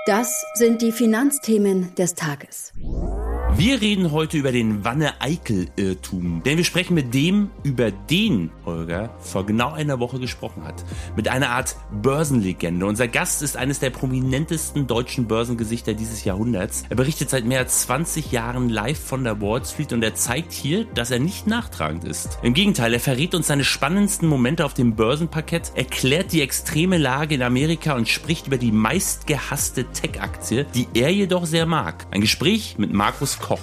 Das sind die Finanzthemen des Tages. Wir reden heute über den Wanne-Eickel-Irrtum, denn wir sprechen mit dem, über den Holger vor genau einer Woche gesprochen hat. Mit einer Art Börsenlegende. Unser Gast ist eines der prominentesten deutschen Börsengesichter dieses Jahrhunderts. Er berichtet seit mehr als 20 Jahren live von der Wall Street und er zeigt hier, dass er nicht nachtragend ist. Im Gegenteil, er verrät uns seine spannendsten Momente auf dem Börsenparkett, erklärt die extreme Lage in Amerika und spricht über die meistgehasste Tech-Aktie, die er jedoch sehr mag. Ein Gespräch mit Markus Koch.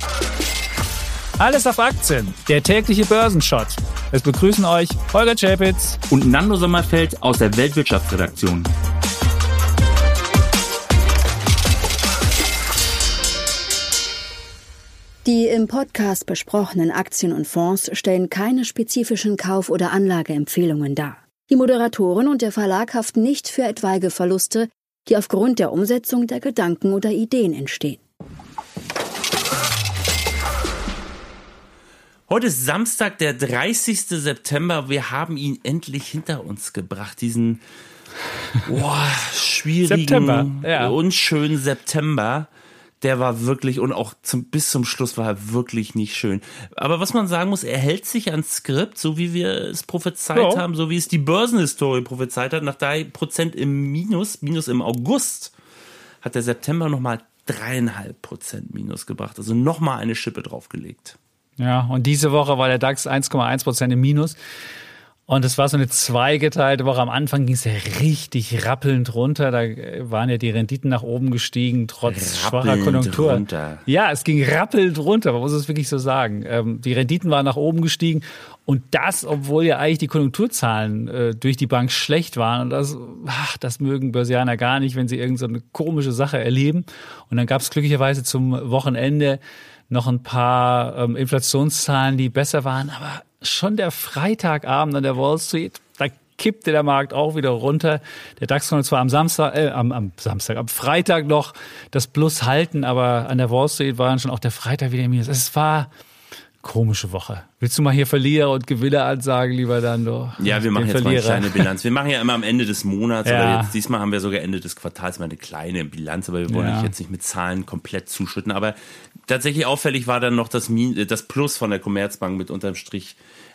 Alles auf Aktien, der tägliche Börsenshot. Es begrüßen euch Holger Czapitz und Nando Sommerfeld aus der Weltwirtschaftsredaktion. Die im Podcast besprochenen Aktien und Fonds stellen keine spezifischen Kauf- oder Anlageempfehlungen dar. Die Moderatoren und der Verlag haften nicht für etwaige Verluste, die aufgrund der Umsetzung der Gedanken oder Ideen entstehen. Heute ist Samstag, der 30. September. Wir haben ihn endlich hinter uns gebracht, diesen schwierigen, unschönen September. Der war wirklich, und auch bis zum Schluss war er wirklich nicht schön. Aber was man sagen muss, er hält sich ans Skript, so wie wir es prophezeit haben, so wie es die Börsenhistorie prophezeit hat. Nach 3% im Minus im August, hat der September nochmal 3,5% Minus gebracht. Also nochmal eine Schippe draufgelegt. Ja, und diese Woche war der DAX 1,1% im Minus. Und es war so eine zweigeteilte Woche. Am Anfang ging es ja richtig rappelnd runter. Da waren ja die Renditen nach oben gestiegen, trotz schwacher Konjunktur. Runter. Ja, es ging rappelnd runter, man muss es wirklich so sagen. Die Renditen waren nach oben gestiegen. Und das, obwohl ja eigentlich die Konjunkturzahlen durch die Bank schlecht waren. Und das mögen Börsianer gar nicht, wenn sie irgend so eine komische Sache erleben. Und dann gab es glücklicherweise zum Wochenende noch ein paar Inflationszahlen, die besser waren, aber schon der Freitagabend an der Wall Street, da kippte der Markt auch wieder runter. Der DAX konnte zwar am Freitag noch das Plus halten, aber an der Wall Street war dann schon auch der Freitag wieder im Minus. Es war eine komische Woche. Willst du mal hier Verlierer und Gewinner ansagen, lieber Nando? Ja, wir machen jetzt mal eine kleine Bilanz. Wir machen ja immer am Ende des Monats, oder jetzt diesmal haben wir sogar Ende des Quartals mal eine kleine Bilanz, aber wir wollen euch jetzt nicht mit Zahlen komplett zuschütten. Aber tatsächlich auffällig war dann noch das Plus von der Commerzbank mit unterm Strich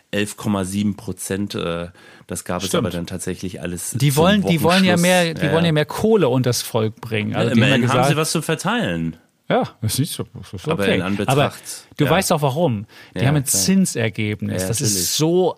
11,7%. Das gab es aber dann tatsächlich alles. Die wollen ja mehr Kohle unters Volk bringen. Also immerhin haben sie was zu verteilen. Ja, das ist so. Das ist okay. Aber in Anbetracht. Aber du weißt auch warum. Die haben ein Zinsergebnis. Ja, das ist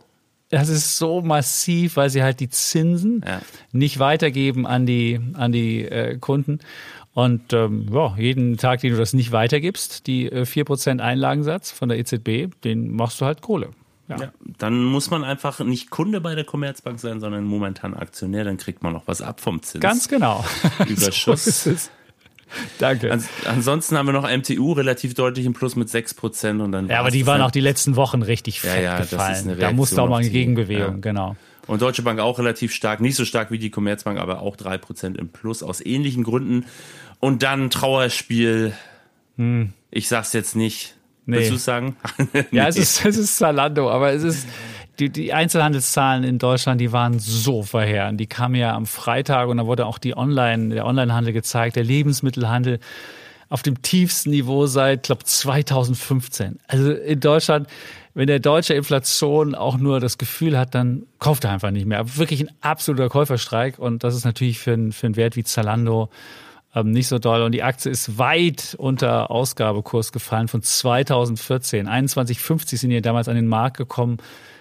so massiv, weil sie halt die Zinsen nicht weitergeben an die Kunden. Und jeden Tag, den du das nicht weitergibst, die 4% Einlagensatz von der EZB, den machst du halt Kohle. Ja. Ja, dann muss man einfach nicht Kunde bei der Commerzbank sein, sondern momentan Aktionär. Dann kriegt man noch was ab vom Zins. Ganz genau. Überschuss. So ist es. Danke. Ansonsten haben wir noch MTU relativ deutlich im Plus mit 6%. Und dann aber die waren auch die letzten Wochen richtig fett gefallen. Das ist eine da musste auch mal eine Gegenbewegung, genau. Und Deutsche Bank auch relativ stark, nicht so stark wie die Commerzbank, aber auch 3% im Plus aus ähnlichen Gründen. Und dann Trauerspiel. Ich sag's jetzt nicht. Nee. Willst du es sagen? Ja, es ist Zalando, aber es ist die Einzelhandelszahlen in Deutschland, die waren so verheerend. Die kamen ja am Freitag und da wurde auch der Onlinehandel gezeigt, der Lebensmittelhandel auf dem tiefsten Niveau seit, glaube 2015. Also in Deutschland, wenn der Deutsche Inflation auch nur das Gefühl hat, dann kauft er einfach nicht mehr. Wirklich ein absoluter Käuferstreik und das ist natürlich für einen Wert wie Zalando nicht so doll. Und die Aktie ist weit unter Ausgabekurs gefallen von 2014. 21,50 sind hier damals an den Markt gekommen.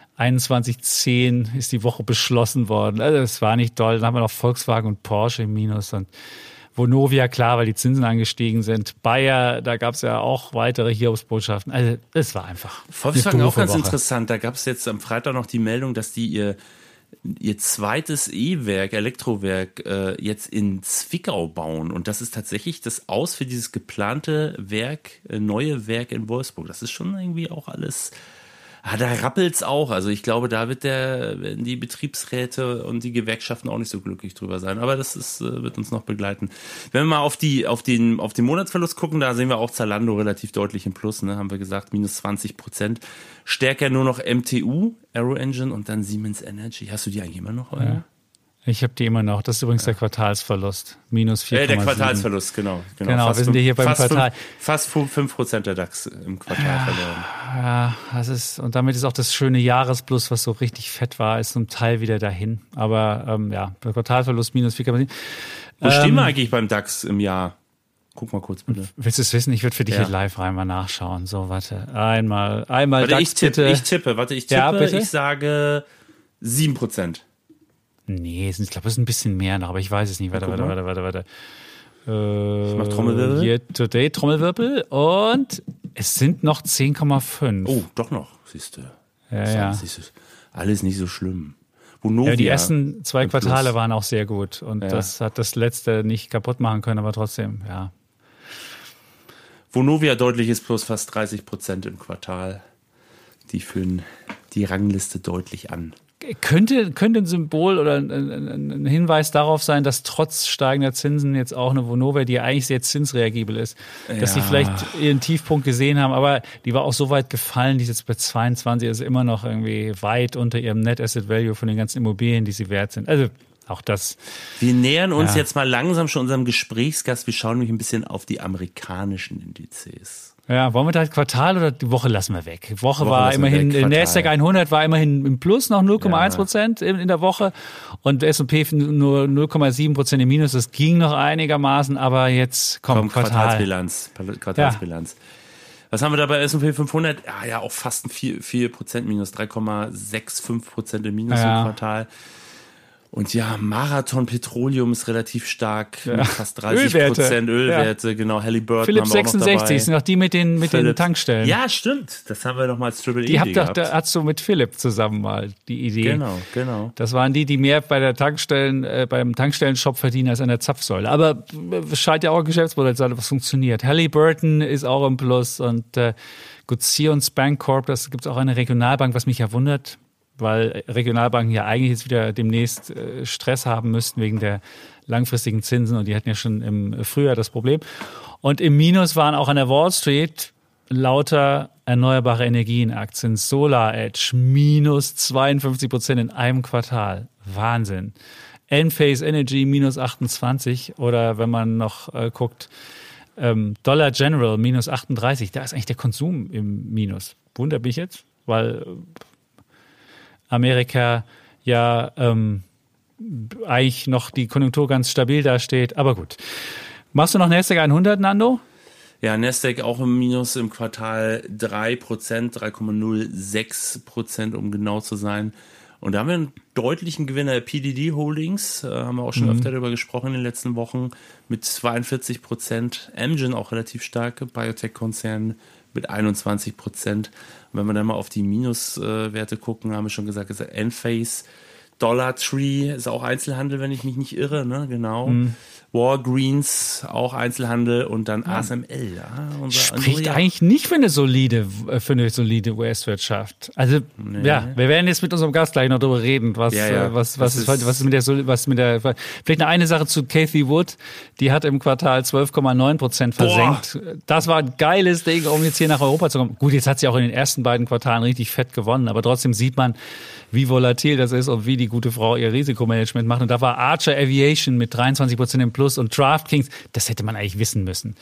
21,10 ist die Woche beschlossen worden. Also das war nicht doll. Dann haben wir noch Volkswagen und Porsche im Minus und Vonovia, klar, weil die Zinsen angestiegen sind. Bayer, da gab es ja auch weitere Hiobsbotschaften. Also es war einfach Volkswagen auch ganz interessant. Da gab es jetzt am Freitag noch die Meldung, dass die ihr zweites Elektrowerk jetzt in Zwickau bauen. Und das ist tatsächlich das Aus für dieses geplante neue Werk in Wolfsburg. Das ist schon irgendwie auch alles... da rappelt's auch. Also ich glaube, da werden die Betriebsräte und die Gewerkschaften auch nicht so glücklich drüber sein. Aber das wird uns noch begleiten. Wenn wir mal auf den Monatsverlust gucken, da sehen wir auch Zalando relativ deutlich im Plus, ne? Haben wir gesagt, minus 20%. Stärker nur noch MTU, Aero Engine und dann Siemens Energy. Hast du die eigentlich immer noch? Oder? Ich habe die immer noch. Das ist übrigens der Quartalsverlust. Minus 4,7. Der Quartalsverlust, genau. Genau, wir sind ja hier beim Quartal. Fast 5% der DAX im Quartal verloren. Ja, das ist, und damit ist auch das schöne Jahresplus, was so richtig fett war, ist zum Teil wieder dahin. Aber der Quartalverlust minus 4,7. Wo stehen wir eigentlich beim DAX im Jahr? Guck mal kurz bitte. Willst du es wissen? Ich würde für dich hier live einmal nachschauen. So, warte. Einmal warte, DAX, ich tippe. Ja, bitte? Ich sage 7%. Nee, ich glaube, es ist ein bisschen mehr noch, aber ich weiß es nicht. Warte. Ich mach Trommelwirbel. Year to date, Trommelwirbel. Und es sind noch 10,5. Oh, doch noch, siehst du. Ja. Alles nicht so schlimm. Vonovia, ja, die ersten 2 Quartale waren auch sehr gut. Und das hat das letzte nicht kaputt machen können, aber trotzdem, ja. Vonovia deutliches Plus, fast 30% im Quartal. Die führen die Rangliste deutlich an. Könnte ein Symbol oder ein Hinweis darauf sein, dass trotz steigender Zinsen jetzt auch eine Vonovia, die ja eigentlich sehr zinsreagibel ist, dass sie vielleicht ihren Tiefpunkt gesehen haben, aber die war auch so weit gefallen, die ist jetzt bei 22, also immer noch irgendwie weit unter ihrem Net Asset Value von den ganzen Immobilien, die sie wert sind. Also auch das. Wir nähern uns jetzt mal langsam schon unserem Gesprächsgast. Wir schauen nämlich ein bisschen auf die amerikanischen Indizes. Ja, wollen wir da Quartal oder die Woche lassen wir weg? Woche war immerhin, der Nasdaq 100 war immerhin im Plus, noch 0,1% in der Woche und der S&P nur 0,7% im Minus. Das ging noch einigermaßen, aber jetzt kommt Quartalsbilanz. Was haben wir da bei S&P 500? Ja, auch fast ein 4% Minus, 3,65% im Minus im Quartal. Und Marathon Petroleum ist relativ stark, mit fast 30% Ölwerte, genau. Halliburton Philips haben wir auch noch 66 dabei. sind noch die mit den Tankstellen. Ja, stimmt. Das haben wir noch mal als Triple E gehabt. Da hast du mit Philipp zusammen mal die Idee. Genau. Das waren die mehr bei der beim Tankstellenshop verdienen als an der Zapfsäule. Aber es scheint ja auch ein Geschäftsmodell zu sein, was funktioniert. Halliburton ist auch im Plus und Zions Bancorp, das gibt es auch eine Regionalbank, was mich ja wundert, weil Regionalbanken ja eigentlich jetzt wieder demnächst Stress haben müssten wegen der langfristigen Zinsen und die hatten ja schon im Frühjahr das Problem. Und im Minus waren auch an der Wall Street lauter erneuerbare Energienaktien, SolarEdge, minus 52% in einem Quartal. Wahnsinn. Enphase Energy, minus 28 oder wenn man noch guckt, Dollar General, minus 38. Da ist eigentlich der Konsum im Minus. Wundert mich jetzt, weil Amerika eigentlich noch die Konjunktur ganz stabil dasteht. Aber gut. Machst du noch Nasdaq 100, Nando? Ja, Nasdaq auch im Minus im Quartal 3%, 3,06%, um genau zu sein. Und da haben wir einen deutlichen Gewinner, PDD Holdings, haben wir auch schon öfter darüber gesprochen in den letzten Wochen, mit 42%. Amgen auch relativ stark, Biotech-Konzern mit 21%. Wenn wir dann mal auf die Minuswerte gucken, haben wir schon gesagt, ist Enphase, Dollar Tree ist auch Einzelhandel, wenn ich mich nicht irre, ne? Genau. Walgreens, auch Einzelhandel und dann ASML. Ja, spricht eigentlich nicht für eine solide US-Wirtschaft. Also, wir werden jetzt mit unserem Gast gleich noch darüber reden, was ist mit der, vielleicht eine Sache zu Cathie Wood, die hat im Quartal 12,9% versenkt. Boah. Das war ein geiles Ding, um jetzt hier nach Europa zu kommen. Gut, jetzt hat sie auch in den ersten beiden Quartalen richtig fett gewonnen, aber trotzdem sieht man, wie volatil das ist und wie die gute Frau ihr Risikomanagement macht. Und da war Archer Aviation mit 23% im Plus und DraftKings, das hätte man eigentlich wissen müssen.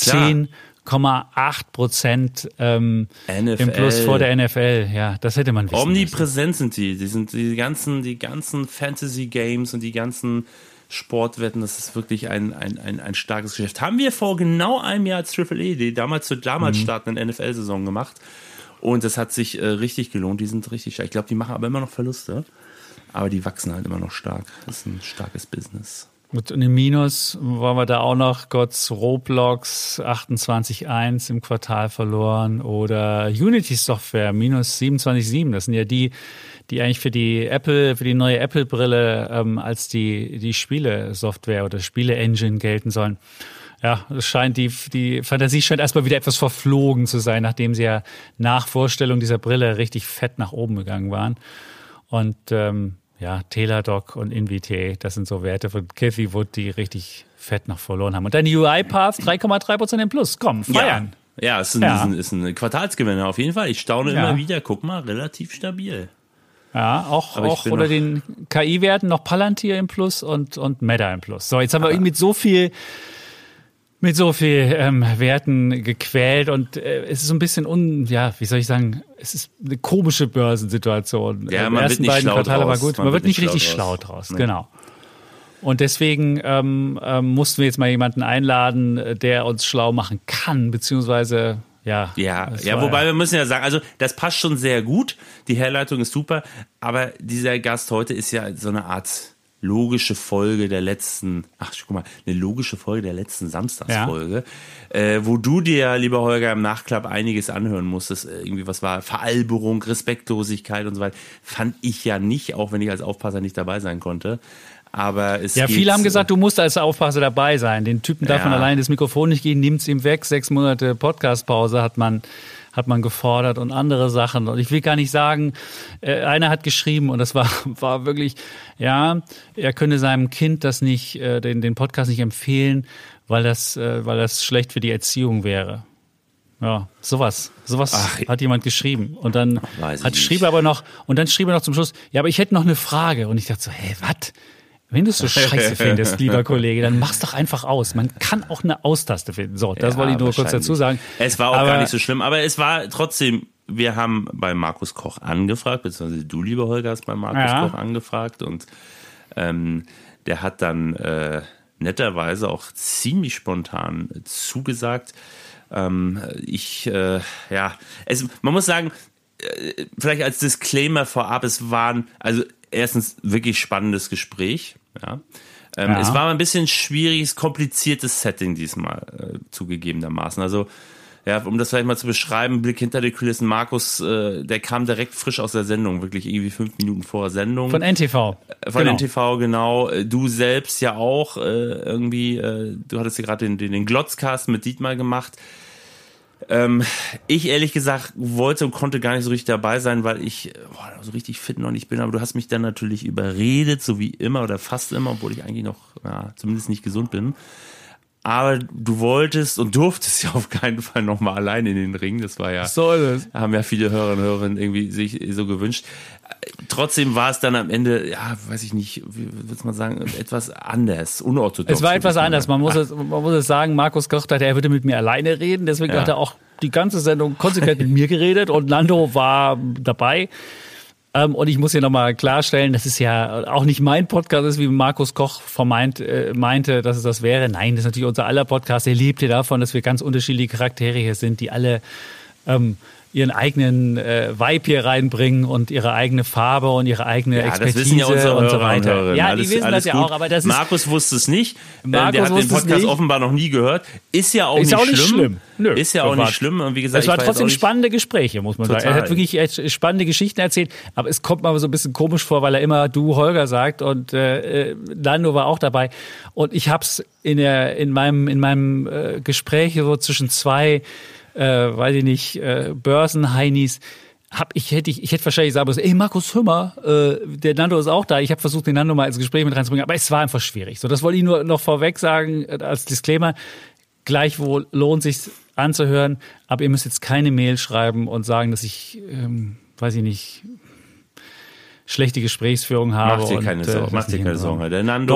10,8% im Plus vor der NFL. Ja, das hätte man wissen Omnipräsent müssen. Sind die sind die ganzen Fantasy-Games und die ganzen Sportwetten, das ist wirklich ein starkes Geschäft. Haben wir vor genau einem Jahr als Triple E, die damals startenden NFL-Saison gemacht. Und das hat sich richtig gelohnt. Die sind richtig stark. Ich glaube, die machen aber immer noch Verluste. Aber die wachsen halt immer noch stark. Das ist ein starkes Business. Und im Minus waren wir da auch noch Roblox 28,1 im Quartal verloren oder Unity Software minus 27,7. Das sind ja die eigentlich für die neue Apple-Brille als die Spiele-Software oder Spiele-Engine gelten sollen. Ja, es scheint die Fantasie scheint erstmal wieder etwas verflogen zu sein, nachdem sie ja nach Vorstellung dieser Brille richtig fett nach oben gegangen waren. Und Teladoc und Invitae, das sind so Werte von Cathie Wood, die richtig fett noch verloren haben. Und dann UiPath 3,3% im Plus. Komm, feiern. Ja, ist ein Quartalsgewinner auf jeden Fall. Ich staune immer wieder. Guck mal, relativ stabil. Ja, auch unter den KI-Werten noch Palantir im Plus und Meta im Plus. So, jetzt haben wir mit so viel Werten gequält und es ist so ein bisschen wie soll ich sagen, es ist eine komische Börsensituation. Ja, man wird nicht schlau draus. War gut. Man wird nicht richtig schlau draus, genau. Und deswegen mussten wir jetzt mal jemanden einladen, der uns schlau machen kann, beziehungsweise Ja, wobei wir müssen ja sagen, also das passt schon sehr gut, die Herleitung ist super, aber dieser Gast heute ist ja so eine Art logische Folge der letzten Samstagsfolge, wo du dir, lieber Holger, im Nachklapp einiges anhören musstest, irgendwie was war, Veralberung, Respektlosigkeit und so weiter, fand ich ja nicht, auch wenn ich als Aufpasser nicht dabei sein konnte. Aber viele haben gesagt, du musst als Aufpasser dabei sein. Den Typen darf man alleine das Mikrofon nicht geben, nimmt's ihm weg. 6 Monate Podcastpause hat man gefordert und andere Sachen. Und ich will gar nicht sagen, einer hat geschrieben und das war wirklich, er könne seinem Kind das nicht, den Podcast nicht empfehlen, weil das schlecht für die Erziehung wäre. Ja, sowas hat jemand geschrieben. Und dann schrieb er noch zum Schluss, ja, aber ich hätte noch eine Frage. Und ich dachte so, was? Wenn du es so scheiße findest, lieber Kollege, dann mach's doch einfach aus. Man kann auch eine Austaste finden. So, das wollte ich nur kurz dazu sagen. Es war auch gar nicht so schlimm, aber es war trotzdem, wir haben bei Markus Koch angefragt, beziehungsweise du, lieber Holger, hast bei Markus Koch angefragt und der hat dann netterweise auch ziemlich spontan zugesagt. Man muss sagen, vielleicht als Disclaimer vorab, es waren, also erstens wirklich spannendes Gespräch. Es war ein bisschen schwieriges, kompliziertes Setting diesmal, zugegebenermaßen. Also, um das vielleicht mal zu beschreiben, Blick hinter die Kulissen, Markus, der kam direkt frisch aus der Sendung, wirklich irgendwie 5 Minuten vor Sendung. Von NTV. NTV, genau. Du selbst ja auch du hattest ja gerade den Glotzcast mit Dietmar gemacht. Ich ehrlich gesagt wollte und konnte gar nicht so richtig dabei sein, weil ich so richtig fit noch nicht bin, aber du hast mich dann natürlich überredet, so wie immer oder fast immer, obwohl ich eigentlich noch zumindest nicht gesund bin. Aber du wolltest und durftest ja auf keinen Fall nochmal allein in den Ring, das war ja, haben ja viele Hörerinnen und Hörer irgendwie sich so gewünscht. Trotzdem war es dann am Ende, weiß ich nicht, wie würde man sagen, etwas anders, unorthodox. Es war etwas anders. Man muss es sagen, Markus Koch dachte, er würde mit mir alleine reden. Deswegen hat er auch die ganze Sendung konsequent mit mir geredet und Nando war dabei. Und ich muss hier nochmal klarstellen, dass es ja auch nicht mein Podcast ist, wie Markus Koch meinte, dass es das wäre. Nein, das ist natürlich unser aller Podcast. Er lebt ja davon, dass wir ganz unterschiedliche Charaktere hier sind, die alle ihren eigenen Vibe hier reinbringen und ihre eigene Farbe und ihre eigene Expertise das wissen ja unsere und so weiter. Hörerinnen. Ja, die wissen das ja auch, aber das ist... Markus wusste es nicht. Der hat den Podcast offenbar noch nie gehört. Ist ja auch nicht schlimm. Nö, ist ja auch nicht schlimm. Und wie gesagt, es war trotzdem spannende Gespräche, muss man sagen. Er hat wirklich spannende Geschichten erzählt, aber es kommt mir so ein bisschen komisch vor, weil er immer du, Holger sagt und Nando war auch dabei. Und ich hab's in meinem Gespräch so zwischen zwei weiß ich nicht, Börsenheinis, ich hätte wahrscheinlich sagen müssen, Markus, hör mal, der Nando ist auch da. Ich habe versucht, den Nando mal ins Gespräch mit reinzubringen, aber es war einfach schwierig. So, das wollte ich nur noch vorweg sagen, als Disclaimer. Gleichwohl lohnt sich anzuhören, aber ihr müsst jetzt keine Mail schreiben und sagen, dass ich, weiß ich nicht, schlechte Gesprächsführung habe. Mach dir keine Sorgen. Der Nando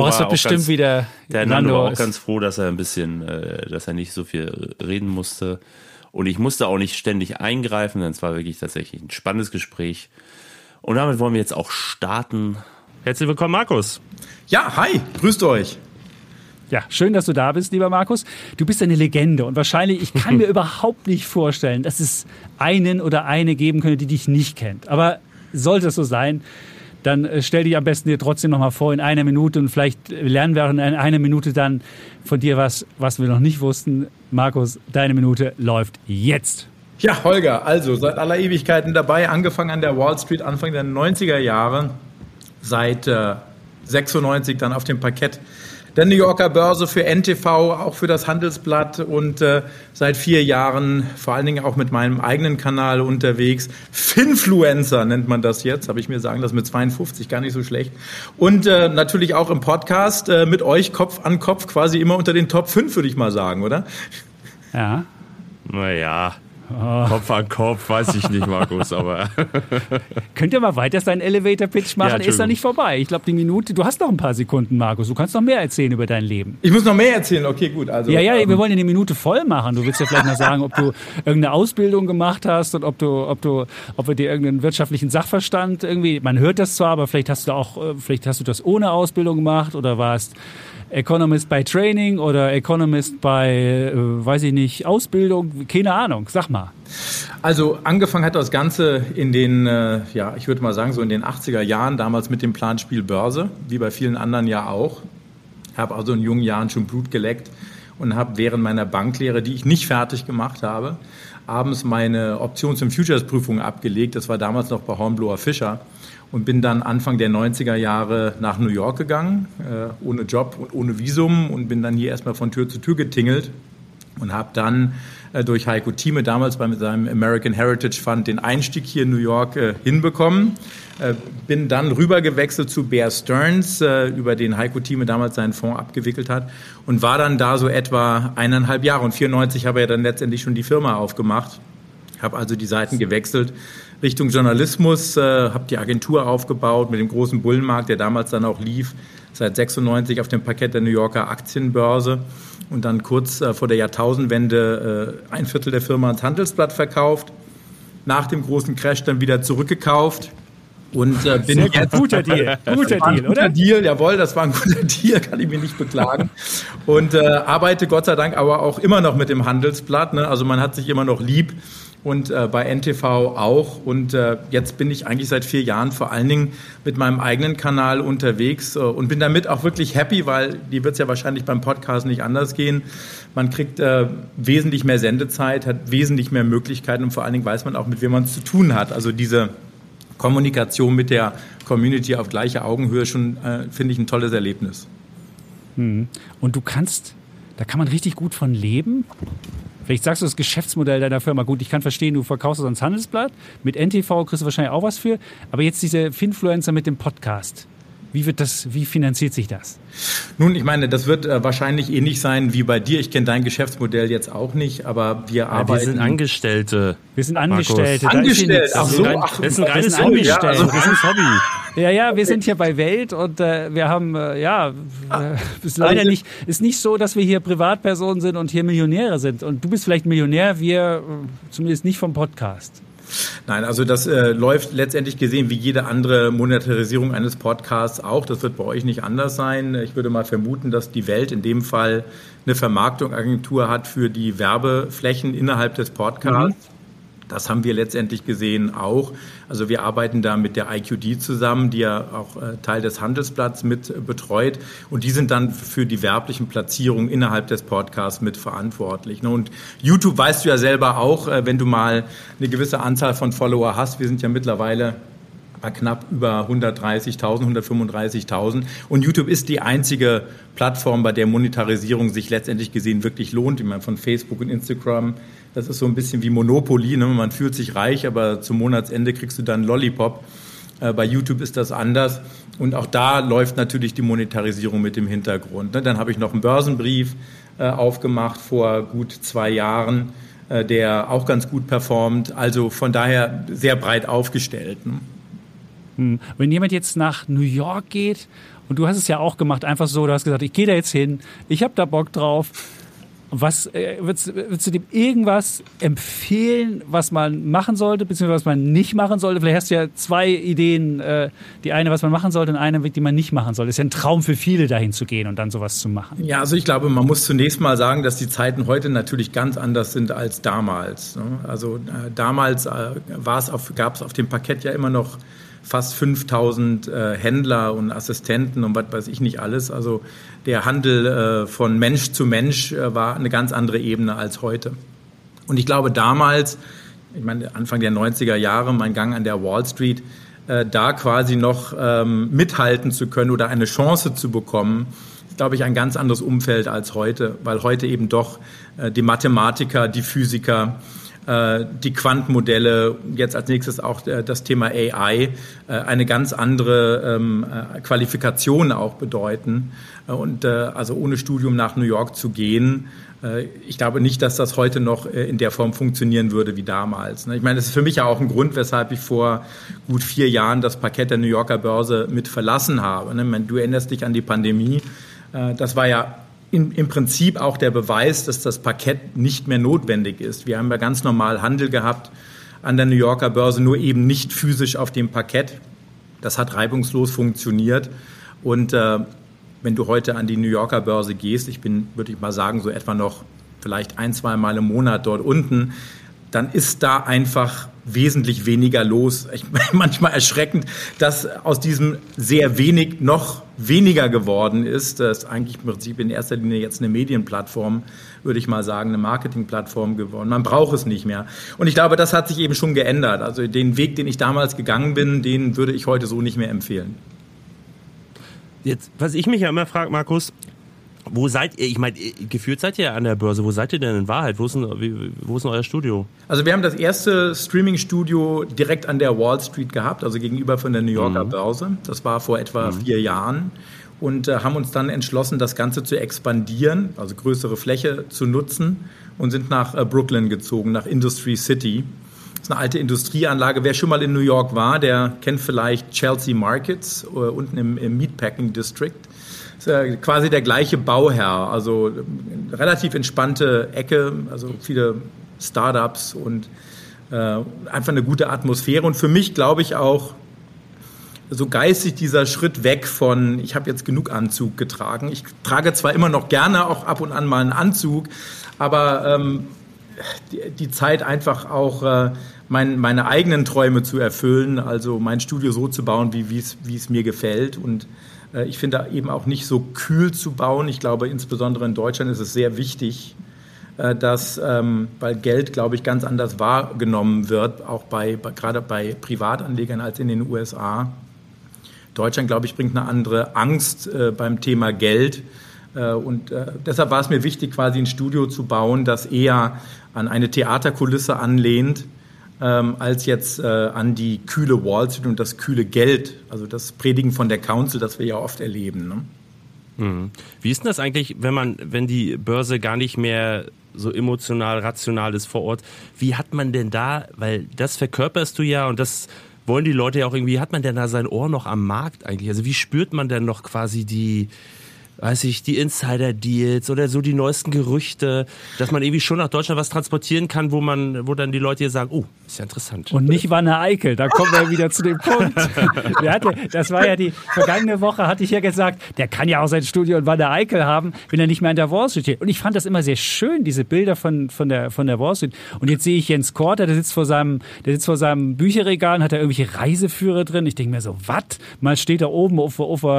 war auch ganz froh, dass er dass er nicht so viel reden musste. Und ich musste auch nicht ständig eingreifen, denn es war wirklich tatsächlich ein spannendes Gespräch. Und damit wollen wir jetzt auch starten. Herzlich willkommen, Markus. Ja, hi, grüßt euch. Ja, schön, dass du da bist, lieber Markus. Du bist eine Legende und wahrscheinlich, ich kann mir überhaupt nicht vorstellen, dass es einen oder eine geben könnte, die dich nicht kennt. Aber sollte es so sein, dann stell dich am besten dir trotzdem noch mal vor in einer Minute und vielleicht lernen wir auch in einer Minute dann von dir was wir noch nicht wussten. Markus, deine Minute läuft jetzt. Ja, Holger, also seit aller Ewigkeiten dabei, angefangen an der Wall Street Anfang der 90er Jahre, seit 96 dann auf dem Parkett der New Yorker Börse für NTV, auch für das Handelsblatt und seit 4 Jahren vor allen Dingen auch mit meinem eigenen Kanal unterwegs. Finfluencer nennt man das jetzt, habe ich mir sagen lassen, mit 52, gar nicht so schlecht. Und natürlich auch im Podcast mit euch Kopf an Kopf, quasi immer unter den Top 5, würde ich mal sagen, oder? Ja. Naja. Kopf an Kopf, weiß ich nicht, Markus, aber... Könnt ihr mal weiter seinen Elevator-Pitch machen? Ja, ist noch nicht vorbei. Ich glaube, die Minute, du hast noch ein paar Sekunden, Markus. Du kannst noch mehr erzählen über dein Leben. Ich muss noch mehr erzählen, okay, gut. Also, ja, wir wollen ja eine Minute voll machen. Du willst ja vielleicht mal sagen, ob du irgendeine Ausbildung gemacht hast und ob wir dir irgendeinen wirtschaftlichen Sachverstand irgendwie, man hört das zwar, aber vielleicht hast du das ohne Ausbildung gemacht oder warst Economist bei Training oder Economist bei, weiß ich nicht, Ausbildung, keine Ahnung, sag mal. Also angefangen hat das Ganze in den, ich würde mal sagen, so in den 80er Jahren, damals mit dem Planspiel Börse, wie bei vielen anderen ja auch. Ich habe also in jungen Jahren schon Blut geleckt und habe während meiner Banklehre, die ich nicht fertig gemacht habe, abends meine Options- und Futures-Prüfung abgelegt. Das war damals noch bei Hornblower Fischer. Und bin dann Anfang der 90er Jahre nach New York gegangen, ohne Job und ohne Visum und bin dann hier erstmal von Tür zu Tür getingelt und habe dann durch Heiko Thieme damals mit seinem American Heritage Fund den Einstieg hier in New York hinbekommen. Bin dann rüber gewechselt zu Bear Stearns, über den Heiko Thieme damals seinen Fonds abgewickelt hat und war dann da so etwa 1,5 Jahre. Und 1994 habe ich dann letztendlich schon die Firma aufgemacht, habe also die Seiten gewechselt Richtung Journalismus, habe die Agentur aufgebaut mit dem großen Bullenmarkt, der damals dann auch lief, seit 96 auf dem Parkett der New Yorker Aktienbörse und dann kurz vor der Jahrtausendwende 1/4 der Firma ans Handelsblatt verkauft, nach dem großen Crash dann wieder zurückgekauft. Und bin jetzt guter Deal, oder? Guter Deal, jawohl, das war ein guter Deal, kann ich mich nicht beklagen. Und arbeite Gott sei Dank aber auch immer noch mit dem Handelsblatt, ne? Also man hat sich immer noch lieb und bei NTV auch. Und jetzt bin ich eigentlich seit 4 Jahren vor allen Dingen mit meinem eigenen Kanal unterwegs und bin damit auch wirklich happy, weil die wird es ja wahrscheinlich beim Podcast nicht anders gehen. Man kriegt wesentlich mehr Sendezeit, hat wesentlich mehr Möglichkeiten und vor allen Dingen weiß man auch, mit wem man es zu tun hat. Also diese Kommunikation mit der Community auf gleicher Augenhöhe schon, finde ich, ein tolles Erlebnis. Und da kann man richtig gut von leben? Vielleicht sagst du das Geschäftsmodell deiner Firma. Gut, ich kann verstehen, du verkaufst es ans Handelsblatt. Mit NTV kriegst du wahrscheinlich auch was für. Aber jetzt diese Finfluencer mit dem Podcast. Wie finanziert sich das? Nun, ich meine, das wird wahrscheinlich ähnlich sein wie bei dir. Ich kenne dein Geschäftsmodell jetzt auch nicht, aber wir arbeiten... Wir sind Angestellte. Wir sind Angestellte. Angestellt? Das ist ein reines Hobby. Ja, wir sind hier bei Welt und wir haben, ist leider nicht, ist nicht so, dass wir hier Privatpersonen sind und hier Millionäre sind. Und du bist vielleicht Millionär, wir zumindest nicht vom Podcast. Nein, also das läuft letztendlich gesehen wie jede andere Monetarisierung eines Podcasts auch. Das wird bei euch nicht anders sein. Ich würde mal vermuten, dass die Welt in dem Fall eine Vermarktungsagentur hat für die Werbeflächen innerhalb des Podcasts. Das haben wir letztendlich gesehen auch. Also wir arbeiten da mit der IQD zusammen, die ja auch Teil des Handelsblatts mit betreut. Und die sind dann für die werblichen Platzierungen innerhalb des Podcasts mit verantwortlich. Und YouTube weißt du ja selber auch, wenn du mal eine gewisse Anzahl von Follower hast. Wir sind ja mittlerweile bei knapp über 130.000, 135.000. Und YouTube ist die einzige Plattform, bei der Monetarisierung sich letztendlich gesehen wirklich lohnt. Ich meine, von Facebook und Instagram, das ist so ein bisschen wie Monopoly, ne? Man fühlt sich reich, aber zum Monatsende kriegst du dann Lollipop. Bei YouTube ist das anders. Und auch da läuft natürlich die Monetarisierung mit dem Hintergrund. Ne? Dann habe ich noch einen Börsenbrief aufgemacht vor gut 2 Jahren, der auch ganz gut performt. Also von daher sehr breit aufgestellt. Ne? Wenn jemand jetzt nach New York geht, und du hast es ja auch gemacht, einfach so, du hast gesagt, ich gehe da jetzt hin, ich habe da Bock drauf. Was würdest du dem irgendwas empfehlen, was man machen sollte, beziehungsweise was man nicht machen sollte? Vielleicht hast du ja 2 Ideen. Die eine, was man machen sollte, und eine, die man nicht machen sollte. Es ist ja ein Traum für viele, dahin zu gehen und dann sowas zu machen. Ja, also ich glaube, man muss zunächst mal sagen, dass die Zeiten heute natürlich ganz anders sind als damals. Ne? Also damals gab es auf dem Parkett ja immer noch fast 5.000 Händler und Assistenten und was weiß ich nicht alles. Also der Handel von Mensch zu Mensch war eine ganz andere Ebene als heute. Und ich glaube damals, ich meine Anfang der 90er Jahre, mein Gang an der Wall Street, da quasi noch mithalten zu können oder eine Chance zu bekommen, ist, glaube ich, ein ganz anderes Umfeld als heute, weil heute eben doch die Mathematiker, die Physiker, die Quantenmodelle, jetzt als nächstes auch das Thema AI, eine ganz andere Qualifikation auch bedeuten. Und also ohne Studium nach New York zu gehen, ich glaube nicht, dass das heute noch in der Form funktionieren würde wie damals. Ich meine, das ist für mich ja auch ein Grund, weshalb ich vor gut 4 Jahren das Parkett der New Yorker Börse mit verlassen habe. Du erinnerst dich an die Pandemie. Das war ja im Prinzip auch der Beweis, dass das Parkett nicht mehr notwendig ist. Wir haben ja ganz normal Handel gehabt an der New Yorker Börse, nur eben nicht physisch auf dem Parkett. Das hat reibungslos funktioniert. Und wenn du heute an die New Yorker Börse gehst, ich bin, würde ich mal sagen, so etwa noch vielleicht 1-2 Mal im Monat dort unten, dann ist da einfach wesentlich weniger los. Manchmal erschreckend, dass aus diesem sehr wenig noch weniger geworden ist. Das ist eigentlich im Prinzip in erster Linie jetzt eine Medienplattform, würde ich mal sagen, eine Marketingplattform geworden. Man braucht es nicht mehr. Und ich glaube, das hat sich eben schon geändert. Also den Weg, den ich damals gegangen bin, den würde ich heute so nicht mehr empfehlen. Jetzt, was ich mich ja immer frage, Markus, wo seid ihr? Ich meine, gefühlt seid ihr an der Börse. Wo seid ihr denn in Wahrheit? Wo ist denn euer Studio? Also wir haben das erste Streaming-Studio direkt an der Wall Street gehabt, also gegenüber von der New Yorker Börse. Das war vor etwa 4 Jahren. Und haben uns dann entschlossen, das Ganze zu expandieren, also größere Fläche zu nutzen und sind nach Brooklyn gezogen, nach Industry City. Das ist eine alte Industrieanlage. Wer schon mal in New York war, der kennt vielleicht Chelsea Markets, unten im Meatpacking District. Das ist ja quasi der gleiche Bauherr, also relativ entspannte Ecke, also viele Startups und einfach eine gute Atmosphäre. Und für mich glaube ich auch so geistig dieser Schritt weg von, ich habe jetzt genug Anzug getragen. Ich trage zwar immer noch gerne auch ab und an mal einen Anzug, aber die Zeit einfach auch meine eigenen Träume zu erfüllen, also mein Studio so zu bauen, wie es mir gefällt. Und ich finde eben auch nicht so kühl zu bauen. Ich glaube, insbesondere in Deutschland ist es sehr wichtig, dass, weil Geld, glaube ich, ganz anders wahrgenommen wird, auch gerade bei Privatanlegern als in den USA. Deutschland, glaube ich, bringt eine andere Angst beim Thema Geld. Und deshalb war es mir wichtig, quasi ein Studio zu bauen, das eher an eine Theaterkulisse anlehnt, als jetzt an die kühle Wall Street und das kühle Geld, also das Predigen von der Council, das wir ja oft erleben. Ne? Wie ist denn das eigentlich, wenn die Börse gar nicht mehr so emotional, rational ist vor Ort? Wie hat man denn da, weil das verkörperst du ja und das wollen die Leute ja auch irgendwie, hat man denn da sein Ohr noch am Markt eigentlich? Also wie spürt man denn noch quasi die Insider-Deals oder so die neuesten Gerüchte, dass man irgendwie schon nach Deutschland was transportieren kann, wo dann die Leute hier sagen, oh, ist ja interessant. Und nicht Wanne Eickel, da kommen wir wieder zu dem Punkt. Das war ja die vergangene Woche, hatte ich ja gesagt, der kann ja auch sein Studio in Wanne Eickel haben, wenn er nicht mehr an der Wall Street steht. Und ich fand das immer sehr schön, diese Bilder von der Wall Street. Und jetzt sehe ich Jens Korter, der sitzt vor seinem Bücherregal und hat da irgendwelche Reiseführer drin. Ich denke mir so, was? Mal steht er oben auf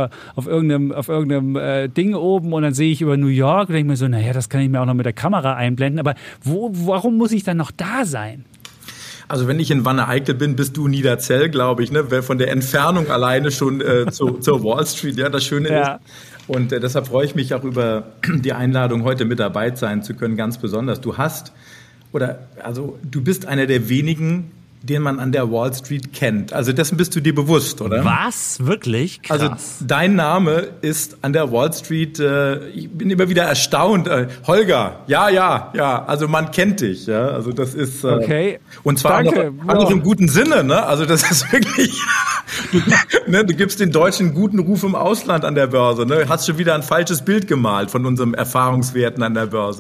irgendeinem Ding oben und dann sehe ich über New York und denke mir so, naja, das kann ich mir auch noch mit der Kamera einblenden, aber warum muss ich dann noch da sein? Also wenn ich in Wanne Eickel bin, bist du Niederzell, glaube ich, ne? Von der Entfernung alleine schon zur Wall Street, ja, das Schöne ist. Und deshalb freue ich mich auch über die Einladung, heute mit dabei sein zu können, ganz besonders. Du bist einer der wenigen, den man an der Wall Street kennt. Also dessen bist du dir bewusst, oder? Was? Wirklich? Krass. Also dein Name ist an der Wall Street, ich bin immer wieder erstaunt. Holger, ja, also man kennt dich. Ja? Also das ist... okay. Und zwar auch noch im guten Sinne. Ne? Also das ist wirklich... du gibst den Deutschen einen guten Ruf im Ausland an der Börse. Ne? Hast schon wieder ein falsches Bild gemalt von unserem Erfahrungswerten an der Börse.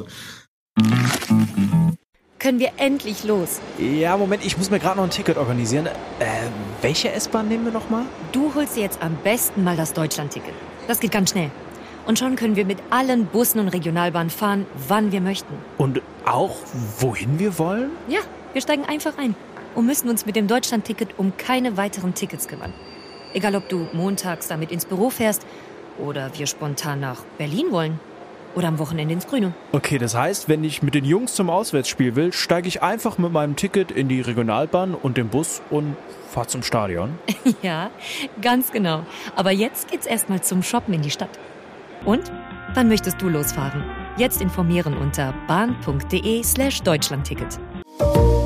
Können wir endlich los? Ja, Moment, ich muss mir gerade noch ein Ticket organisieren. Welche S-Bahn nehmen wir nochmal? Du holst dir jetzt am besten mal das Deutschland-Ticket. Das geht ganz schnell. Und schon können wir mit allen Bussen und Regionalbahnen fahren, wann wir möchten. Und auch, wohin wir wollen? Ja, wir steigen einfach ein und müssen uns mit dem Deutschland-Ticket um keine weiteren Tickets kümmern. Egal, ob du montags damit ins Büro fährst oder wir spontan nach Berlin wollen. Oder am Wochenende ins Grüne. Okay, das heißt, wenn ich mit den Jungs zum Auswärtsspiel will, steige ich einfach mit meinem Ticket in die Regionalbahn und den Bus und fahre zum Stadion? Ja, ganz genau. Aber jetzt geht's erstmal zum Shoppen in die Stadt. Und? Wann möchtest du losfahren? Jetzt informieren unter bahn.de/Deutschlandticket.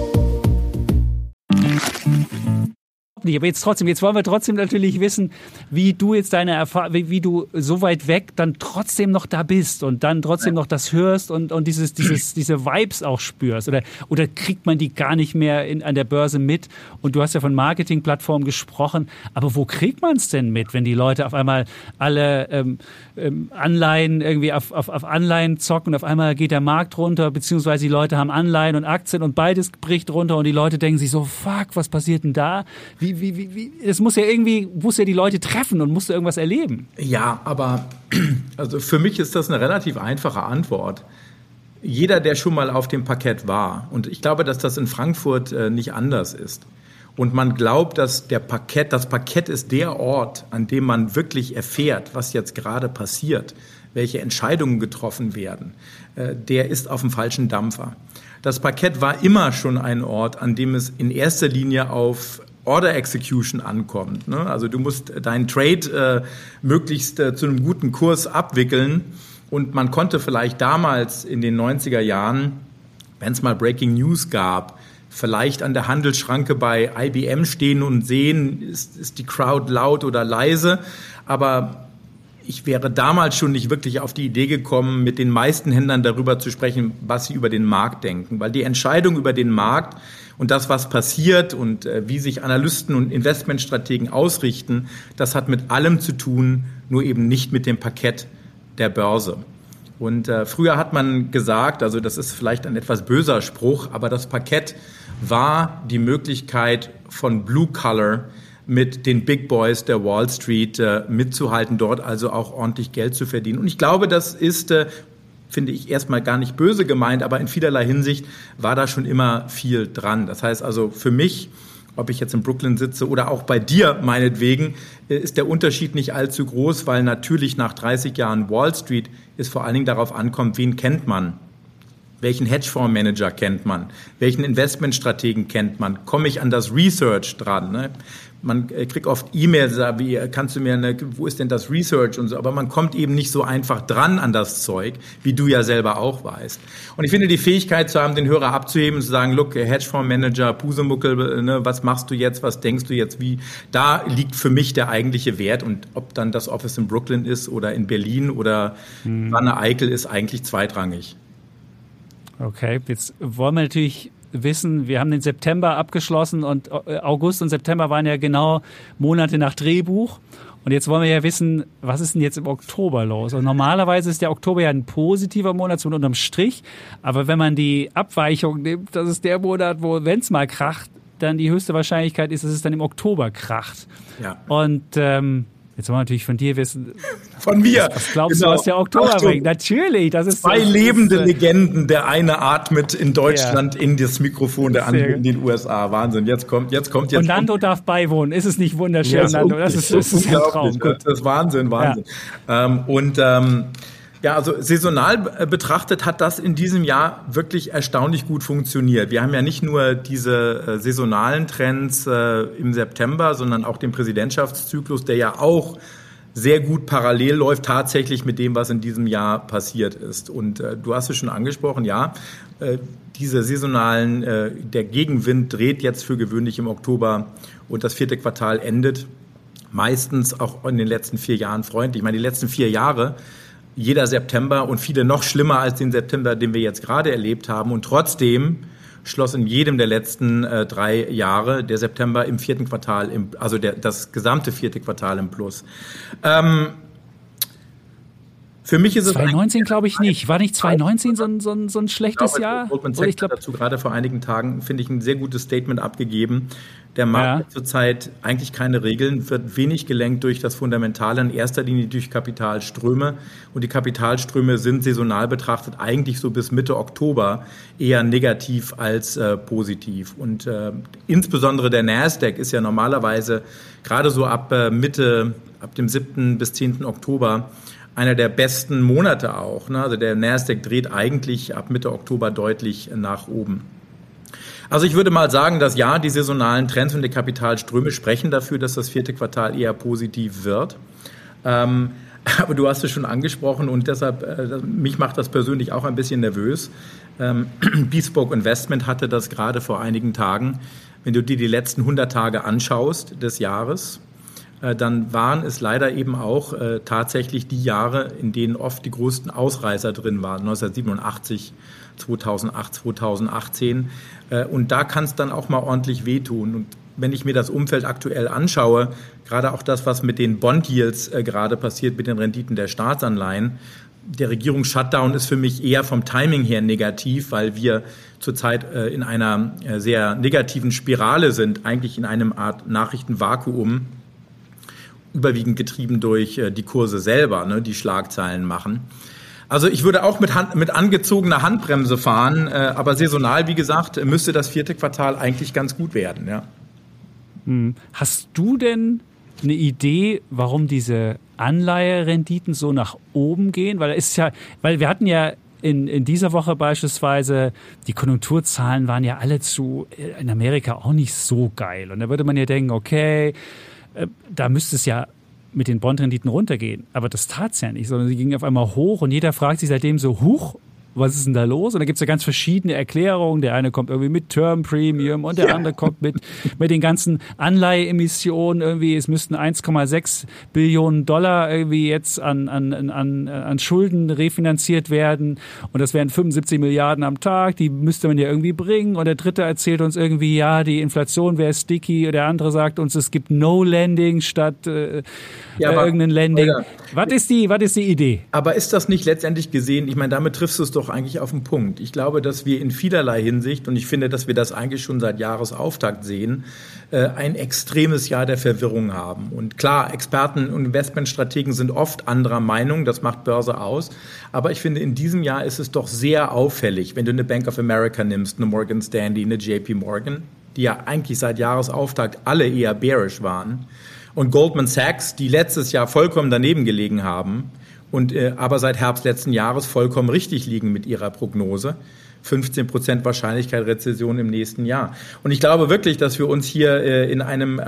nicht. Aber jetzt wollen wir trotzdem natürlich wissen, wie du jetzt deine Erfahrung, wie du so weit weg dann trotzdem noch da bist und dann trotzdem noch das hörst und diese Vibes auch spürst. Oder kriegt man die gar nicht mehr an der Börse mit? Und du hast ja von Marketingplattformen gesprochen. Aber wo kriegt man es denn mit, wenn die Leute auf einmal alle Anleihen irgendwie auf Anleihen zocken und auf einmal geht der Markt runter, beziehungsweise die Leute haben Anleihen und Aktien und beides bricht runter und die Leute denken sich so, fuck, was passiert denn da? Es muss ja die Leute treffen und musst du irgendwas erleben. Ja, aber also für mich ist das eine relativ einfache Antwort. Jeder, der schon mal auf dem Parkett war, und ich glaube, dass das in Frankfurt nicht anders ist, und man glaubt, dass das Parkett ist der Ort, an dem man wirklich erfährt, was jetzt gerade passiert, welche Entscheidungen getroffen werden, der ist auf dem falschen Dampfer. Das Parkett war immer schon ein Ort, an dem es in erster Linie auf Order Execution ankommt. Ne? Also du musst deinen Trade möglichst zu einem guten Kurs abwickeln. Und man konnte vielleicht damals in den 90er Jahren, wenn es mal Breaking News gab, vielleicht an der Handelsschranke bei IBM stehen und sehen, ist die Crowd laut oder leise. Aber ich wäre damals schon nicht wirklich auf die Idee gekommen, mit den meisten Händlern darüber zu sprechen, was sie über den Markt denken. Weil die Entscheidung über den Markt und das, was passiert und wie sich Analysten und Investmentstrategen ausrichten, das hat mit allem zu tun, nur eben nicht mit dem Parkett der Börse. Und früher hat man gesagt, also das ist vielleicht ein etwas böser Spruch, aber das Parkett war die Möglichkeit von Blue Collar mit den Big Boys der Wall Street mitzuhalten, dort also auch ordentlich Geld zu verdienen. Und ich glaube, das ist, finde ich, erstmal gar nicht böse gemeint, aber in vielerlei Hinsicht war da schon immer viel dran. Das heißt also für mich, ob ich jetzt in Brooklyn sitze oder auch bei dir meinetwegen, ist der Unterschied nicht allzu groß, weil natürlich nach 30 Jahren Wall Street es vor allen Dingen darauf ankommt, wen kennt man? Welchen Hedgefondsmanager kennt man? Welchen Investmentstrategen kennt man? Komme ich an das Research dran? Ne? Man kriegt oft E-Mails, wie kannst du mir, wo ist denn das Research und so, aber man kommt eben nicht so einfach dran an das Zeug, wie du ja selber auch weißt. Und ich finde, die Fähigkeit zu haben, den Hörer abzuheben und zu sagen, look, Hedgefondsmanager, Pusemuckel, ne, was machst du jetzt, was denkst du jetzt, wie, da liegt für mich der eigentliche Wert und ob dann das Office in Brooklyn ist oder in Berlin oder Wanne Eickel ist eigentlich zweitrangig. Okay, jetzt wollen wir natürlich wissen, wir haben den September abgeschlossen und August und September waren ja genau Monate nach Drehbuch. Und jetzt wollen wir ja wissen, was ist denn jetzt im Oktober los? Und normalerweise ist der Oktober ja ein positiver Monat, so unterm Strich. Aber wenn man die Abweichung nimmt, das ist der Monat, wo, wenn es mal kracht, dann die höchste Wahrscheinlichkeit ist, dass es dann im Oktober kracht. Ja. Und jetzt wollen wir natürlich von dir wissen. Von mir. Was glaubst du, was der Oktober bringt? Natürlich. Das ist zwei lebende Legenden. Der eine atmet in Deutschland in das Mikrofon, der andere in den USA. Wahnsinn. Jetzt kommt. Und Nando darf beiwohnen. Ist es nicht wunderschön, ja, Nando? Das ist ein Traum. Das ist Wahnsinn. Ja. Ja, also saisonal betrachtet hat das in diesem Jahr wirklich erstaunlich gut funktioniert. Wir haben ja nicht nur diese saisonalen Trends im September, sondern auch den Präsidentschaftszyklus, der ja auch sehr gut parallel läuft tatsächlich mit dem, was in diesem Jahr passiert ist. Und du hast es schon angesprochen, ja, diese saisonalen, der Gegenwind dreht jetzt für gewöhnlich im Oktober und das 4. Quartal endet meistens auch in den letzten 4 Jahren freundlich. Ich meine, die letzten 4 Jahre, jeder September und viele noch schlimmer als den September, den wir jetzt gerade erlebt haben. Und trotzdem schloss in jedem der letzten 3 Jahre der September im 4. Quartal, das gesamte 4. Quartal im Plus. Für mich ist es 2019 glaube ich nicht. War nicht 2019 so ein schlechtes Jahr? Goldman Sachs hat dazu gerade vor einigen Tagen, finde ich, ein sehr gutes Statement abgegeben. Der Markt hat zurzeit eigentlich keine Regeln, wird wenig gelenkt durch das Fundamentale, in erster Linie durch Kapitalströme. Und die Kapitalströme sind saisonal betrachtet eigentlich so bis Mitte Oktober eher negativ als positiv. Und insbesondere der Nasdaq ist ja normalerweise gerade so ab dem 7. bis 10. Oktober einer der besten Monate auch. Ne? Also der Nasdaq dreht eigentlich ab Mitte Oktober deutlich nach oben. Also ich würde mal sagen, dass ja, die saisonalen Trends und die Kapitalströme sprechen dafür, dass das 4. Quartal eher positiv wird. Aber du hast es schon angesprochen und deshalb, mich macht das persönlich auch ein bisschen nervös. Bespoke Investment hatte das gerade vor einigen Tagen. Wenn du dir die letzten 100 Tage anschaust des Jahres, dann waren es leider eben auch tatsächlich die Jahre, in denen oft die größten Ausreißer drin waren. 1987, 2008, 2018. Und da kann es dann auch mal ordentlich wehtun. Und wenn ich mir das Umfeld aktuell anschaue, gerade auch das, was mit den Bond-Yields gerade passiert, mit den Renditen der Staatsanleihen, der Regierungs-Shutdown ist für mich eher vom Timing her negativ, weil wir zurzeit in einer sehr negativen Spirale sind, eigentlich in einem Art Nachrichtenvakuum, überwiegend getrieben durch die Kurse selber, ne, die Schlagzeilen machen. Also ich würde auch mit angezogener Handbremse fahren, aber saisonal, wie gesagt, müsste das 4. Quartal eigentlich ganz gut werden. Ja. Hast du denn eine Idee, warum diese Anleiherenditen so nach oben gehen? Weil wir hatten ja in dieser Woche beispielsweise, die Konjunkturzahlen waren ja alle in Amerika auch nicht so geil. Und da würde man ja denken, okay, da müsste es ja mit den Bondrenditen runtergehen. Aber das tat's ja nicht, sondern sie gingen auf einmal hoch und jeder fragt sich seitdem so, huch, was ist denn da los? Und da gibt's ja ganz verschiedene Erklärungen. Der eine kommt irgendwie mit Term Premium und der andere kommt mit den ganzen Anleiheemissionen irgendwie. Es müssten 1,6 Billionen Dollar irgendwie jetzt an Schulden refinanziert werden. Und das wären 75 Milliarden am Tag. Die müsste man ja irgendwie bringen. Und der dritte erzählt uns irgendwie, ja, die Inflation wäre sticky. Und der andere sagt uns, es gibt No Lending statt irgendein Lending. Ja. Was ist die Idee? Aber ist das nicht letztendlich gesehen, ich meine, damit triffst du es doch eigentlich auf den Punkt. Ich glaube, dass wir in vielerlei Hinsicht, und ich finde, dass wir das eigentlich schon seit Jahresauftakt sehen, ein extremes Jahr der Verwirrung haben. Und klar, Experten und Investmentstrategen sind oft anderer Meinung, das macht Börse aus. Aber ich finde, in diesem Jahr ist es doch sehr auffällig, wenn du eine Bank of America nimmst, eine Morgan Stanley, eine JP Morgan, die ja eigentlich seit Jahresauftakt alle eher bearish waren, und Goldman Sachs, die letztes Jahr vollkommen daneben gelegen haben und aber seit Herbst letzten Jahres vollkommen richtig liegen mit ihrer Prognose. 15% Wahrscheinlichkeit Rezession im nächsten Jahr. Und ich glaube wirklich, dass wir uns hier in einem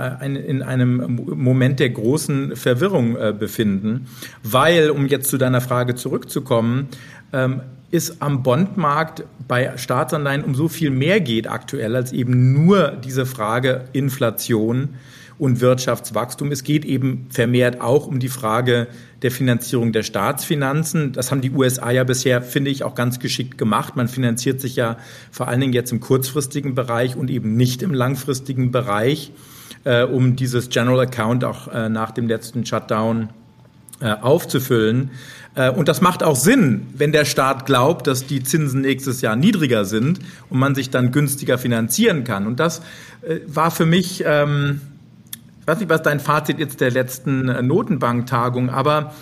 Moment der großen Verwirrung befinden, weil, um jetzt zu deiner Frage zurückzukommen, es am Bondmarkt bei Staatsanleihen um so viel mehr geht aktuell als eben nur diese Frage Inflation und Wirtschaftswachstum. Es geht eben vermehrt auch um die Frage der Finanzierung der Staatsfinanzen. Das haben die USA ja bisher, finde ich, auch ganz geschickt gemacht. Man finanziert sich ja vor allen Dingen jetzt im kurzfristigen Bereich und eben nicht im langfristigen Bereich, um dieses General Account auch nach dem letzten Shutdown aufzufüllen. Und das macht auch Sinn, wenn der Staat glaubt, dass die Zinsen nächstes Jahr niedriger sind und man sich dann günstiger finanzieren kann. Und das war für mich... Ich weiß nicht, was dein Fazit ist der letzten Notenbank-Tagung, aber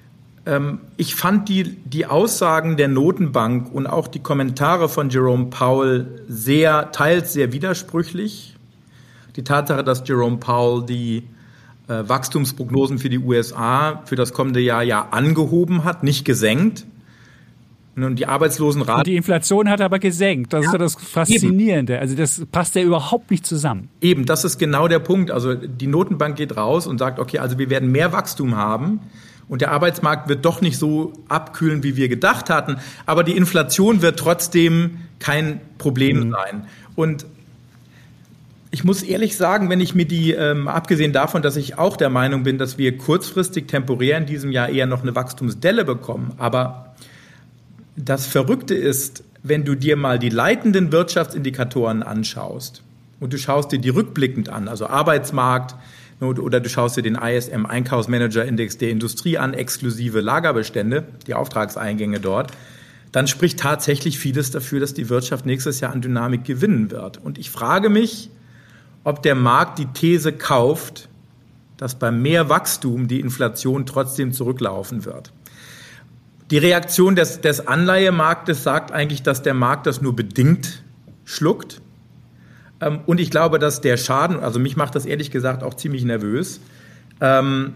ich fand die Aussagen der Notenbank und auch die Kommentare von Jerome Powell teils sehr widersprüchlich. Die Tatsache, dass Jerome Powell die Wachstumsprognosen für die USA für das kommende Jahr ja angehoben hat, nicht gesenkt. Und die Arbeitslosenrate. Und die Inflation hat aber gesenkt. Das ist ja das Faszinierende. Eben. Also das passt ja überhaupt nicht zusammen. Eben, das ist genau der Punkt. Also die Notenbank geht raus und sagt, okay, also wir werden mehr Wachstum haben und der Arbeitsmarkt wird doch nicht so abkühlen, wie wir gedacht hatten. Aber die Inflation wird trotzdem kein Problem sein. Und ich muss ehrlich sagen, wenn ich mir abgesehen davon, dass ich auch der Meinung bin, dass wir kurzfristig temporär in diesem Jahr eher noch eine Wachstumsdelle bekommen, aber das Verrückte ist, wenn du dir mal die leitenden Wirtschaftsindikatoren anschaust und du schaust dir die rückblickend an, also Arbeitsmarkt oder du schaust dir den ISM Einkaufsmanager-Index der Industrie an, exklusive Lagerbestände, die Auftragseingänge dort, dann spricht tatsächlich vieles dafür, dass die Wirtschaft nächstes Jahr an Dynamik gewinnen wird. Und ich frage mich, ob der Markt die These kauft, dass bei mehr Wachstum die Inflation trotzdem zurücklaufen wird. Die Reaktion des Anleihemarktes sagt eigentlich, dass der Markt das nur bedingt schluckt. Und ich glaube, dass der Schaden, also mich macht das ehrlich gesagt auch ziemlich nervös, der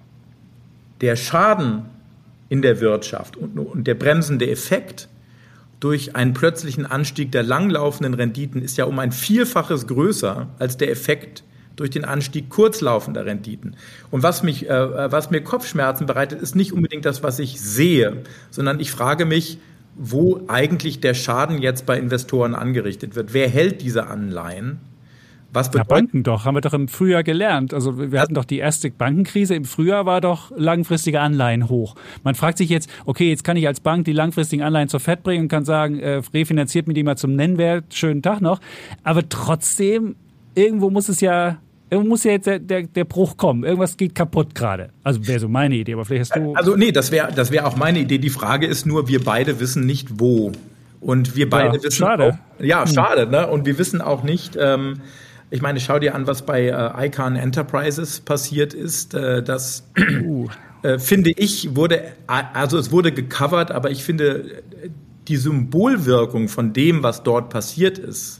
Schaden in der Wirtschaft und der bremsende Effekt durch einen plötzlichen Anstieg der langlaufenden Renditen ist ja um ein Vielfaches größer als der Effekt durch den Anstieg kurzlaufender Renditen. Und was mir Kopfschmerzen bereitet, ist nicht unbedingt das, was ich sehe, sondern ich frage mich, wo eigentlich der Schaden jetzt bei Investoren angerichtet wird. Wer hält diese Anleihen? Was bedeutet, Banken doch, haben wir doch im Frühjahr gelernt. Also wir hatten doch die erste Bankenkrise. Im Frühjahr war doch langfristige Anleihen hoch. Man fragt sich jetzt, okay, jetzt kann ich als Bank die langfristigen Anleihen zur FED bringen und kann sagen, refinanziert mir die mal zum Nennwert, schönen Tag noch. Aber trotzdem, irgendwo muss ja jetzt der Bruch kommen. Irgendwas geht kaputt gerade. Also wäre so meine Idee, aber vielleicht hast du... Also nee, das wäre auch meine Idee. Die Frage ist nur, wir beide wissen nicht, wo. Und wir beide wissen schade. auch... Ja, schade, ne? Und wir wissen auch nicht... ich meine, schau dir an, was bei Icahn Enterprises passiert ist. Das, finde ich, es wurde gecovert, aber ich finde, die Symbolwirkung von dem, was dort passiert ist,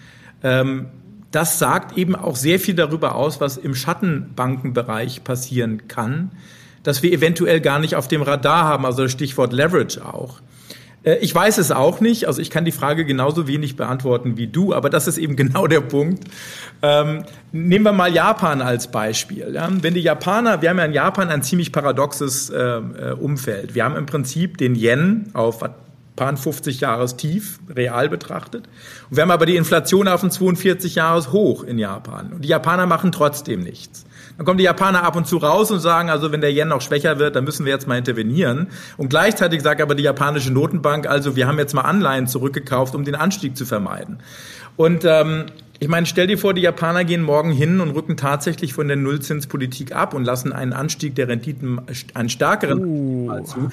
das sagt eben auch sehr viel darüber aus, was im Schattenbankenbereich passieren kann, dass wir eventuell gar nicht auf dem Radar haben, also Stichwort Leverage auch. Ich weiß es auch nicht, also ich kann die Frage genauso wenig beantworten wie du, aber das ist eben genau der Punkt. Nehmen wir mal Japan als Beispiel. Ja? Wenn die Japaner, wir haben ja in Japan ein ziemlich paradoxes Umfeld. Wir haben im Prinzip den Yen auf 50 Jahrestief real betrachtet. Und wir haben aber die Inflation auf ein 42 Jahreshoch in Japan. Und die Japaner machen trotzdem nichts. Dann kommen die Japaner ab und zu raus und sagen, also wenn der Yen noch schwächer wird, dann müssen wir jetzt mal intervenieren. Und gleichzeitig sagt aber die japanische Notenbank, also wir haben jetzt mal Anleihen zurückgekauft, um den Anstieg zu vermeiden. Und ich meine, stell dir vor, die Japaner gehen morgen hin und rücken tatsächlich von der Nullzinspolitik ab und lassen einen Anstieg der Renditen, einen stärkeren zu.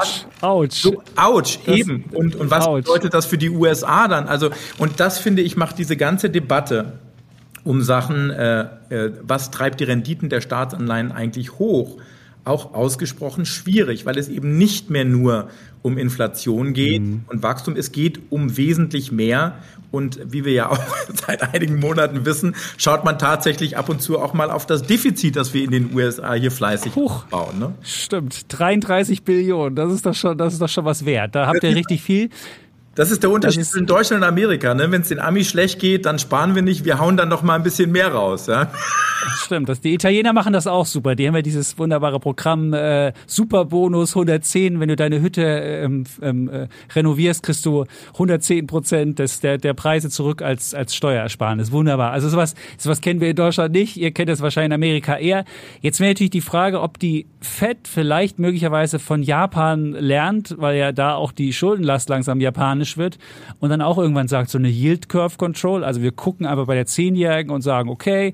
Ouch, eben. Und was bedeutet das für die USA dann? Also, und das, finde ich, macht diese ganze Debatte um Sachen, was treibt die Renditen der Staatsanleihen eigentlich hoch, auch ausgesprochen schwierig, weil es eben nicht mehr nur um Inflation geht und Wachstum, es geht um wesentlich mehr. Und wie wir ja auch seit einigen Monaten wissen, schaut man tatsächlich ab und zu auch mal auf das Defizit, das wir in den USA hier fleißig bauen. Ne? Stimmt, 33 Billionen, das ist doch schon was wert. Da habt ihr richtig viel. Das ist der Unterschied zwischen Deutschland und Amerika. Ne? Wenn es den Amis schlecht geht, dann sparen wir nicht, wir hauen dann noch mal ein bisschen mehr raus. Ja? Stimmt, die Italiener machen das auch super. Die haben ja dieses wunderbare Programm Superbonus 110. Wenn du deine Hütte renovierst, kriegst du 110% der Preise zurück als Steuerersparnis. Wunderbar. Also sowas kennen wir in Deutschland nicht. Ihr kennt das wahrscheinlich in Amerika eher. Jetzt wäre natürlich die Frage, ob die FED vielleicht möglicherweise von Japan lernt, weil ja da auch die Schuldenlast langsam japanisch wird und dann auch irgendwann sagt, so eine Yield Curve Control, also wir gucken aber bei der 10-Jährigen und sagen, okay,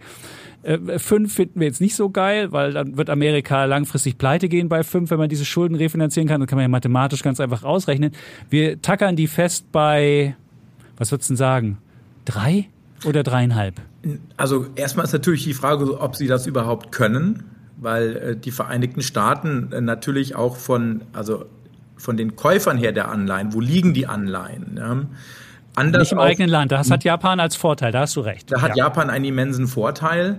5 finden wir jetzt nicht so geil, weil dann wird Amerika langfristig pleite gehen bei 5, wenn man diese Schulden refinanzieren kann. Dann kann man ja mathematisch ganz einfach ausrechnen. Wir tackern die fest bei, was würdest du denn sagen, 3 oder 3,5? Also erstmal ist natürlich die Frage, ob sie das überhaupt können, weil die Vereinigten Staaten natürlich auch von den Käufern her der Anleihen, wo liegen die Anleihen? Ja? Nicht im eigenen Land, das hat Japan als Vorteil, da hast du recht. Da hat Japan einen immensen Vorteil,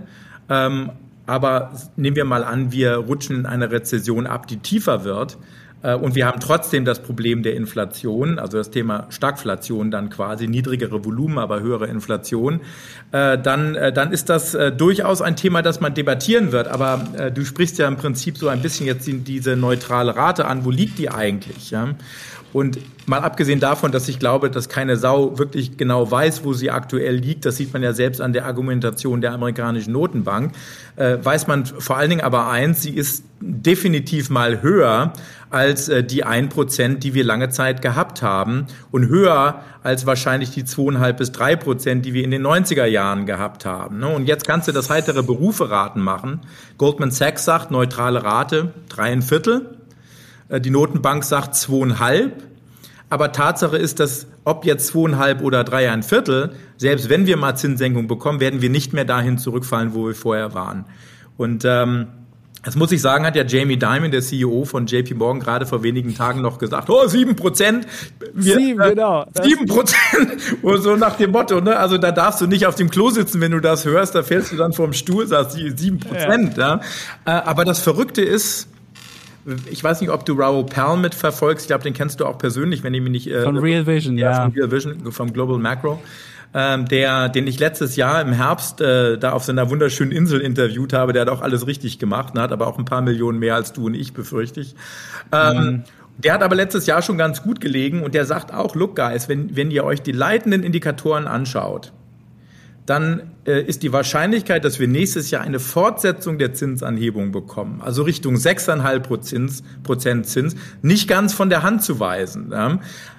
aber nehmen wir mal an, wir rutschen in eine Rezession ab, die tiefer wird und wir haben trotzdem das Problem der Inflation, also das Thema Stagflation dann quasi, niedrigere Volumen, aber höhere Inflation, dann ist das durchaus ein Thema, das man debattieren wird, aber du sprichst ja im Prinzip so ein bisschen jetzt diese neutrale Rate an, wo liegt die eigentlich, ja? Und mal abgesehen davon, dass ich glaube, dass keine Sau wirklich genau weiß, wo sie aktuell liegt, das sieht man ja selbst an der Argumentation der amerikanischen Notenbank, weiß man vor allen Dingen aber eins, sie ist definitiv mal höher als die 1%, die wir lange Zeit gehabt haben und höher als wahrscheinlich die 2,5 bis 3%, die wir in den 90er Jahren gehabt haben. Und jetzt kannst du das heitere Beruferaten machen. Goldman Sachs sagt, neutrale Rate 3,25. Die Notenbank sagt 2,5. Aber Tatsache ist, dass ob jetzt 2,5 oder 3,25, selbst wenn wir mal Zinssenkung bekommen, werden wir nicht mehr dahin zurückfallen, wo wir vorher waren. Und das muss ich sagen, hat ja Jamie Dimon, der CEO von JP Morgan, gerade vor wenigen Tagen noch gesagt, 7%. 7, genau. 7%. Und so nach dem Motto, ne? Also da darfst du nicht auf dem Klo sitzen, wenn du das hörst, da fällst du dann vom Stuhl, sagst 7%. Ja. Aber das Verrückte ist, Ich weiß nicht, ob du Raoul Pal mitverfolgst. Ich glaube, den kennst du auch persönlich, wenn ich mich nicht... Von Real Vision, ja. Von Real Vision, vom Global Macro. Den ich letztes Jahr im Herbst da auf seiner wunderschönen Insel interviewt habe. Der hat auch alles richtig gemacht, hat aber auch ein paar Millionen mehr als du und ich, befürchte ich. Der hat aber letztes Jahr schon ganz gut gelegen und der sagt auch, look guys, wenn ihr euch die leitenden Indikatoren anschaut, dann ist die Wahrscheinlichkeit, dass wir nächstes Jahr eine Fortsetzung der Zinsanhebung bekommen, also Richtung 6,5% Zins, nicht ganz von der Hand zu weisen. Ja.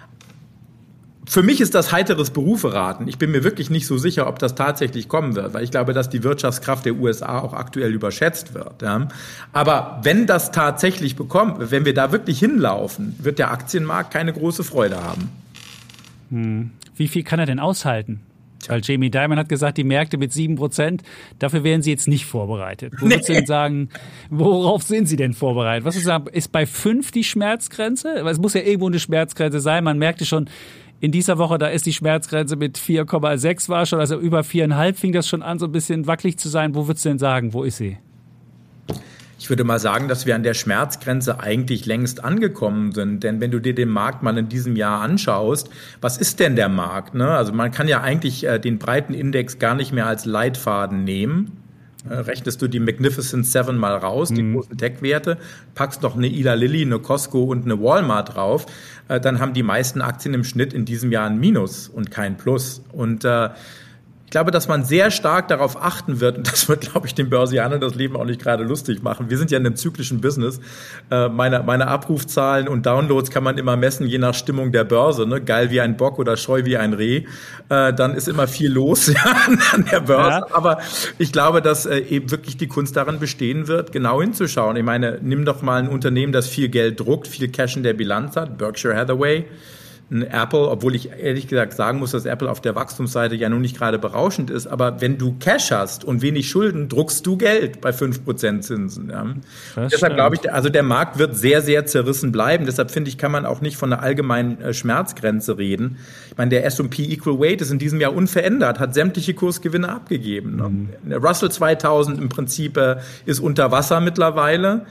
Für mich ist das heiteres Beruferaten. Ich bin mir wirklich nicht so sicher, ob das tatsächlich kommen wird, weil ich glaube, dass die Wirtschaftskraft der USA auch aktuell überschätzt wird. Ja. Aber wenn das tatsächlich bekommt, wenn wir da wirklich hinlaufen, wird der Aktienmarkt keine große Freude haben. Wie viel kann er denn aushalten? Weil Jamie Dimon hat gesagt, die Märkte mit 7%, dafür wären sie jetzt nicht vorbereitet. Wo würdest du denn sagen, worauf sind sie denn vorbereitet? Was ist bei 5 die Schmerzgrenze? Weil es muss ja irgendwo eine Schmerzgrenze sein. Man merkte schon, in dieser Woche, da ist die Schmerzgrenze mit 4,6 war schon, also über 4,5 fing das schon an, so ein bisschen wackelig zu sein. Wo würdest du denn sagen, wo ist sie? Ich würde mal sagen, dass wir an der Schmerzgrenze eigentlich längst angekommen sind. Denn wenn du dir den Markt mal in diesem Jahr anschaust, was ist denn der Markt? Ne? Also man kann ja eigentlich den breiten Index gar nicht mehr als Leitfaden nehmen. Rechnest du die Magnificent Seven mal raus, die großen Tech-Werte, packst noch eine Eli Lilly, eine Costco und eine Walmart drauf, dann haben die meisten Aktien im Schnitt in diesem Jahr ein Minus und kein Plus. Und ich glaube, dass man sehr stark darauf achten wird, und das wird, glaube ich, den Börsianern das Leben auch nicht gerade lustig machen. Wir sind ja in einem zyklischen Business. Meine Abrufzahlen und Downloads kann man immer messen, je nach Stimmung der Börse. Ne? Geil wie ein Bock oder scheu wie ein Reh. Dann ist immer viel los an der Börse. Ja. Aber ich glaube, dass eben wirklich die Kunst darin bestehen wird, genau hinzuschauen. Ich meine, nimm doch mal ein Unternehmen, das viel Geld druckt, viel Cash in der Bilanz hat, Berkshire Hathaway. Ein Apple, obwohl ich ehrlich gesagt sagen muss, dass Apple auf der Wachstumsseite ja nun nicht gerade berauschend ist, aber wenn du Cash hast und wenig Schulden, druckst du Geld bei 5% Zinsen. Ja. Deshalb glaube ich, also der Markt wird sehr, sehr zerrissen bleiben. Deshalb finde ich, kann man auch nicht von einer allgemeinen Schmerzgrenze reden. Ich meine, der S&P Equal Weight ist in diesem Jahr unverändert, hat sämtliche Kursgewinne abgegeben. Ne. Der Russell 2000 im Prinzip ist unter Wasser mittlerweile.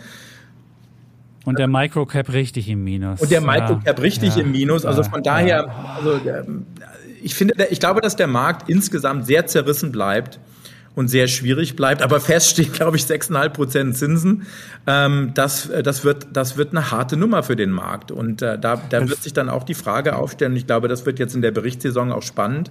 Und der Microcap richtig im Minus. Und der Microcap richtig im Minus. Also von daher, also ich glaube, dass der Markt insgesamt sehr zerrissen bleibt und sehr schwierig bleibt. Aber fest steht, glaube ich, 6,5% Zinsen. Das wird eine harte Nummer für den Markt. Und da wird sich dann auch die Frage aufstellen. Ich glaube, das wird jetzt in der Berichtssaison auch spannend.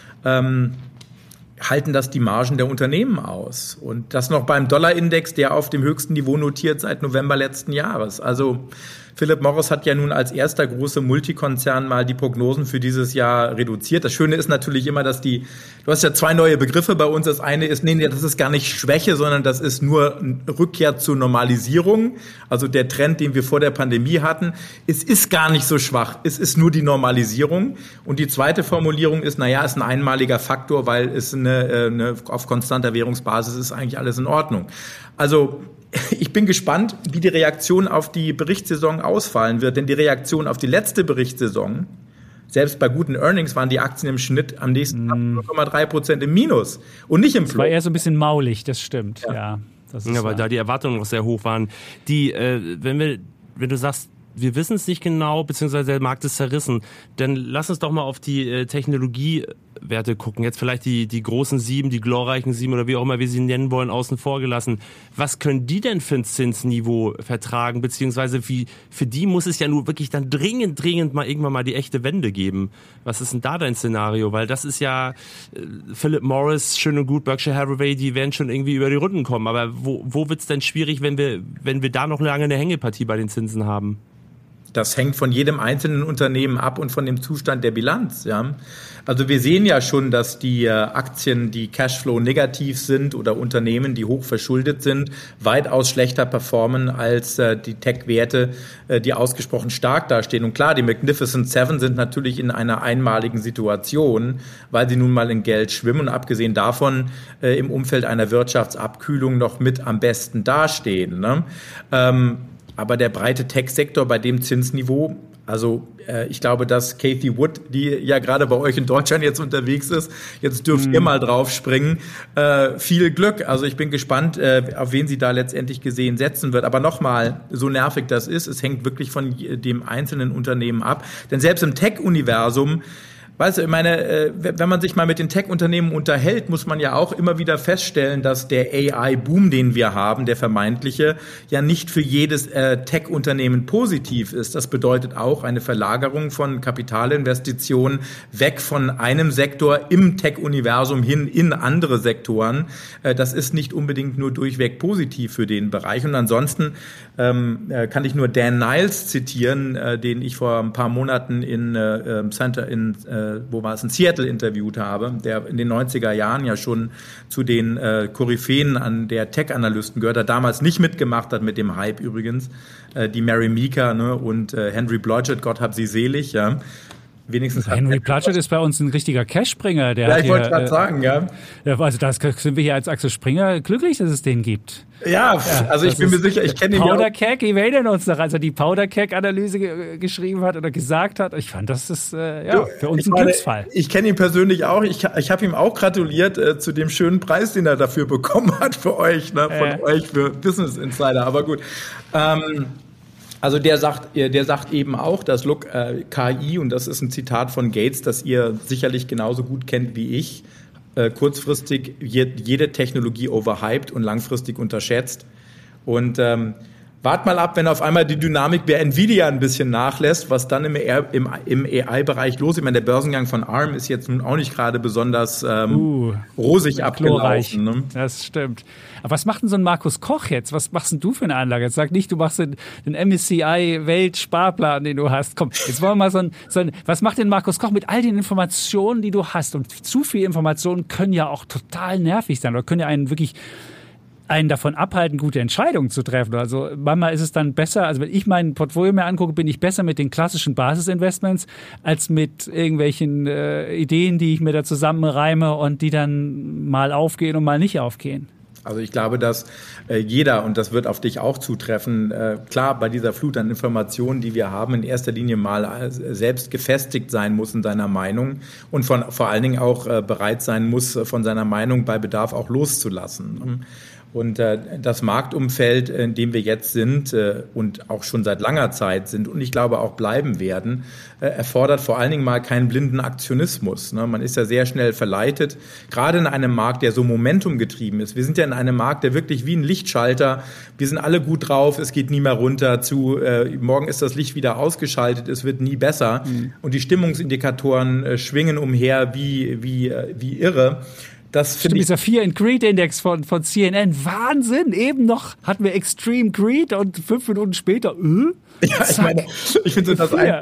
Halten das die Margen der Unternehmen aus? Und das noch beim Dollarindex, der auf dem höchsten Niveau notiert seit November letzten Jahres. Also Philip Morris hat ja nun als erster große Multikonzern mal die Prognosen für dieses Jahr reduziert. Das Schöne ist natürlich immer, dass du hast ja 2 neue Begriffe bei uns. Das eine ist, das ist gar nicht Schwäche, sondern das ist nur eine Rückkehr zur Normalisierung. Also der Trend, den wir vor der Pandemie hatten, es ist gar nicht so schwach. Es ist nur die Normalisierung. Und die zweite Formulierung ist, ist ein einmaliger Faktor, weil es auf konstanter Währungsbasis ist eigentlich alles in Ordnung. Also ich bin gespannt, wie die Reaktion auf die Berichtssaison ausfallen wird, denn die Reaktion auf die letzte Berichtssaison, selbst bei guten Earnings waren die Aktien im Schnitt am nächsten Tag 0,3% im Minus und nicht im Plus. Das war eher so ein bisschen maulig, das stimmt. Ja, das ist weil da die Erwartungen noch sehr hoch waren. Wenn du sagst, wir wissen es nicht genau, beziehungsweise der Markt ist zerrissen, dann lass uns doch mal auf die Technologiewerte gucken. Jetzt vielleicht die großen 7, die glorreichen 7 oder wie auch immer wir sie nennen wollen, außen vor gelassen. Was können die denn für ein Zinsniveau vertragen, beziehungsweise für die muss es ja nur wirklich dann dringend irgendwann mal die echte Wende geben. Was ist denn da dein Szenario? Weil das ist ja Philip Morris, schön und gut, Berkshire Hathaway, die werden schon irgendwie über die Runden kommen. Aber wo wird's denn schwierig, wenn wir da noch lange eine Hängepartie bei den Zinsen haben? Das hängt von jedem einzelnen Unternehmen ab und von dem Zustand der Bilanz. Ja. Also wir sehen ja schon, dass die Aktien, die Cashflow negativ sind oder Unternehmen, die hoch verschuldet sind, weitaus schlechter performen als die Tech-Werte, die ausgesprochen stark dastehen. Und klar, die Magnificent Seven sind natürlich in einer einmaligen Situation, weil sie nun mal in Geld schwimmen und abgesehen davon im Umfeld einer Wirtschaftsabkühlung noch mit am besten dastehen. Ne? Aber der breite Tech-Sektor bei dem Zinsniveau Also ich glaube, dass Cathie Wood, die ja gerade bei euch in Deutschland jetzt unterwegs ist, jetzt dürft ihr mal drauf springen. Viel Glück. Also ich bin gespannt, auf wen sie da letztendlich gesehen setzen wird. Aber nochmal, so nervig das ist, es hängt wirklich von dem einzelnen Unternehmen ab. Denn selbst im Tech-Universum, weißt du, ich meine, wenn man sich mal mit den Tech-Unternehmen unterhält, muss man ja auch immer wieder feststellen, dass der AI-Boom, den wir haben, der vermeintliche, ja nicht für jedes Tech-Unternehmen positiv ist. Das bedeutet auch eine Verlagerung von Kapitalinvestitionen weg von einem Sektor im Tech-Universum hin in andere Sektoren. Das ist nicht unbedingt nur durchweg positiv für den Bereich. Und ansonsten kann ich nur Dan Niles zitieren, den ich vor ein paar Monaten in Seattle interviewt habe, der in den 90er Jahren ja schon zu den Koryphäen an der Tech-Analysten gehört, der damals nicht mitgemacht hat mit dem Hype übrigens, die Mary Meeker, ne, und Henry Blodgett, Gott hab sie selig, ja. Wenigstens Henry Blodgett ist bei uns ein richtiger Cashspringer. Ja, ich wollte gerade sagen, ja. Also da sind wir hier als Axel Springer glücklich, dass es den gibt. Ja, also ich bin mir sicher, ich kenne ihn ja auch. Powder Keg, wir erinnern uns noch, als er die Powder Keg-Analyse geschrieben hat oder gesagt hat. Ich fand, das ist für uns ein Glücksfall. Ich kenne ihn persönlich auch. Ich habe ihm auch gratuliert zu dem schönen Preis, den er dafür bekommen hat für euch, ne, von euch für Business Insider. Aber gut. Also der sagt eben auch, dass KI, und das ist ein Zitat von Gates, das ihr sicherlich genauso gut kennt wie ich, kurzfristig jede Technologie overhyped und langfristig unterschätzt. Und wart mal ab, wenn auf einmal die Dynamik bei Nvidia ein bisschen nachlässt, was dann im AI-Bereich los ist. Ich meine, der Börsengang von ARM ist jetzt nun auch nicht gerade besonders rosig abgelaufen. Ne? Das stimmt. Aber was macht denn so ein Markus Koch jetzt? Was machst denn du für eine Anlage? Jetzt sag nicht, du machst den MSCI-Weltsparplan, den du hast. Komm, jetzt wollen wir mal was macht denn Markus Koch mit all den Informationen, die du hast? Und zu viele Informationen können ja auch total nervig sein oder können ja einen davon abhalten, gute Entscheidungen zu treffen. Also manchmal ist es dann besser, also wenn ich mein Portfolio mir angucke, bin ich besser mit den klassischen Basisinvestments als mit irgendwelchen Ideen, die ich mir da zusammenreime und die dann mal aufgehen und mal nicht aufgehen. Also ich glaube, dass jeder, und das wird auf dich auch zutreffen, klar bei dieser Flut an Informationen, die wir haben, in erster Linie mal selbst gefestigt sein muss in seiner Meinung und vor allen Dingen auch bereit sein muss, von seiner Meinung bei Bedarf auch loszulassen. Und das Marktumfeld, in dem wir jetzt sind und auch schon seit langer Zeit sind und ich glaube auch bleiben werden, erfordert vor allen Dingen mal keinen blinden Aktionismus. Ne? Man ist ja sehr schnell verleitet, gerade in einem Markt, der so momentumgetrieben ist. Wir sind ja in einem Markt, der wirklich wie ein Lichtschalter, wir sind alle gut drauf, es geht nie mehr runter zu, morgen ist das Licht wieder ausgeschaltet, es wird nie besser. Und die Stimmungsindikatoren schwingen umher wie irre. Das stimmt, dieser Fear and Greed Index von CNN. Wahnsinn! Eben noch hatten wir Extreme Greed und 5 Minuten später, Ja, ich finde,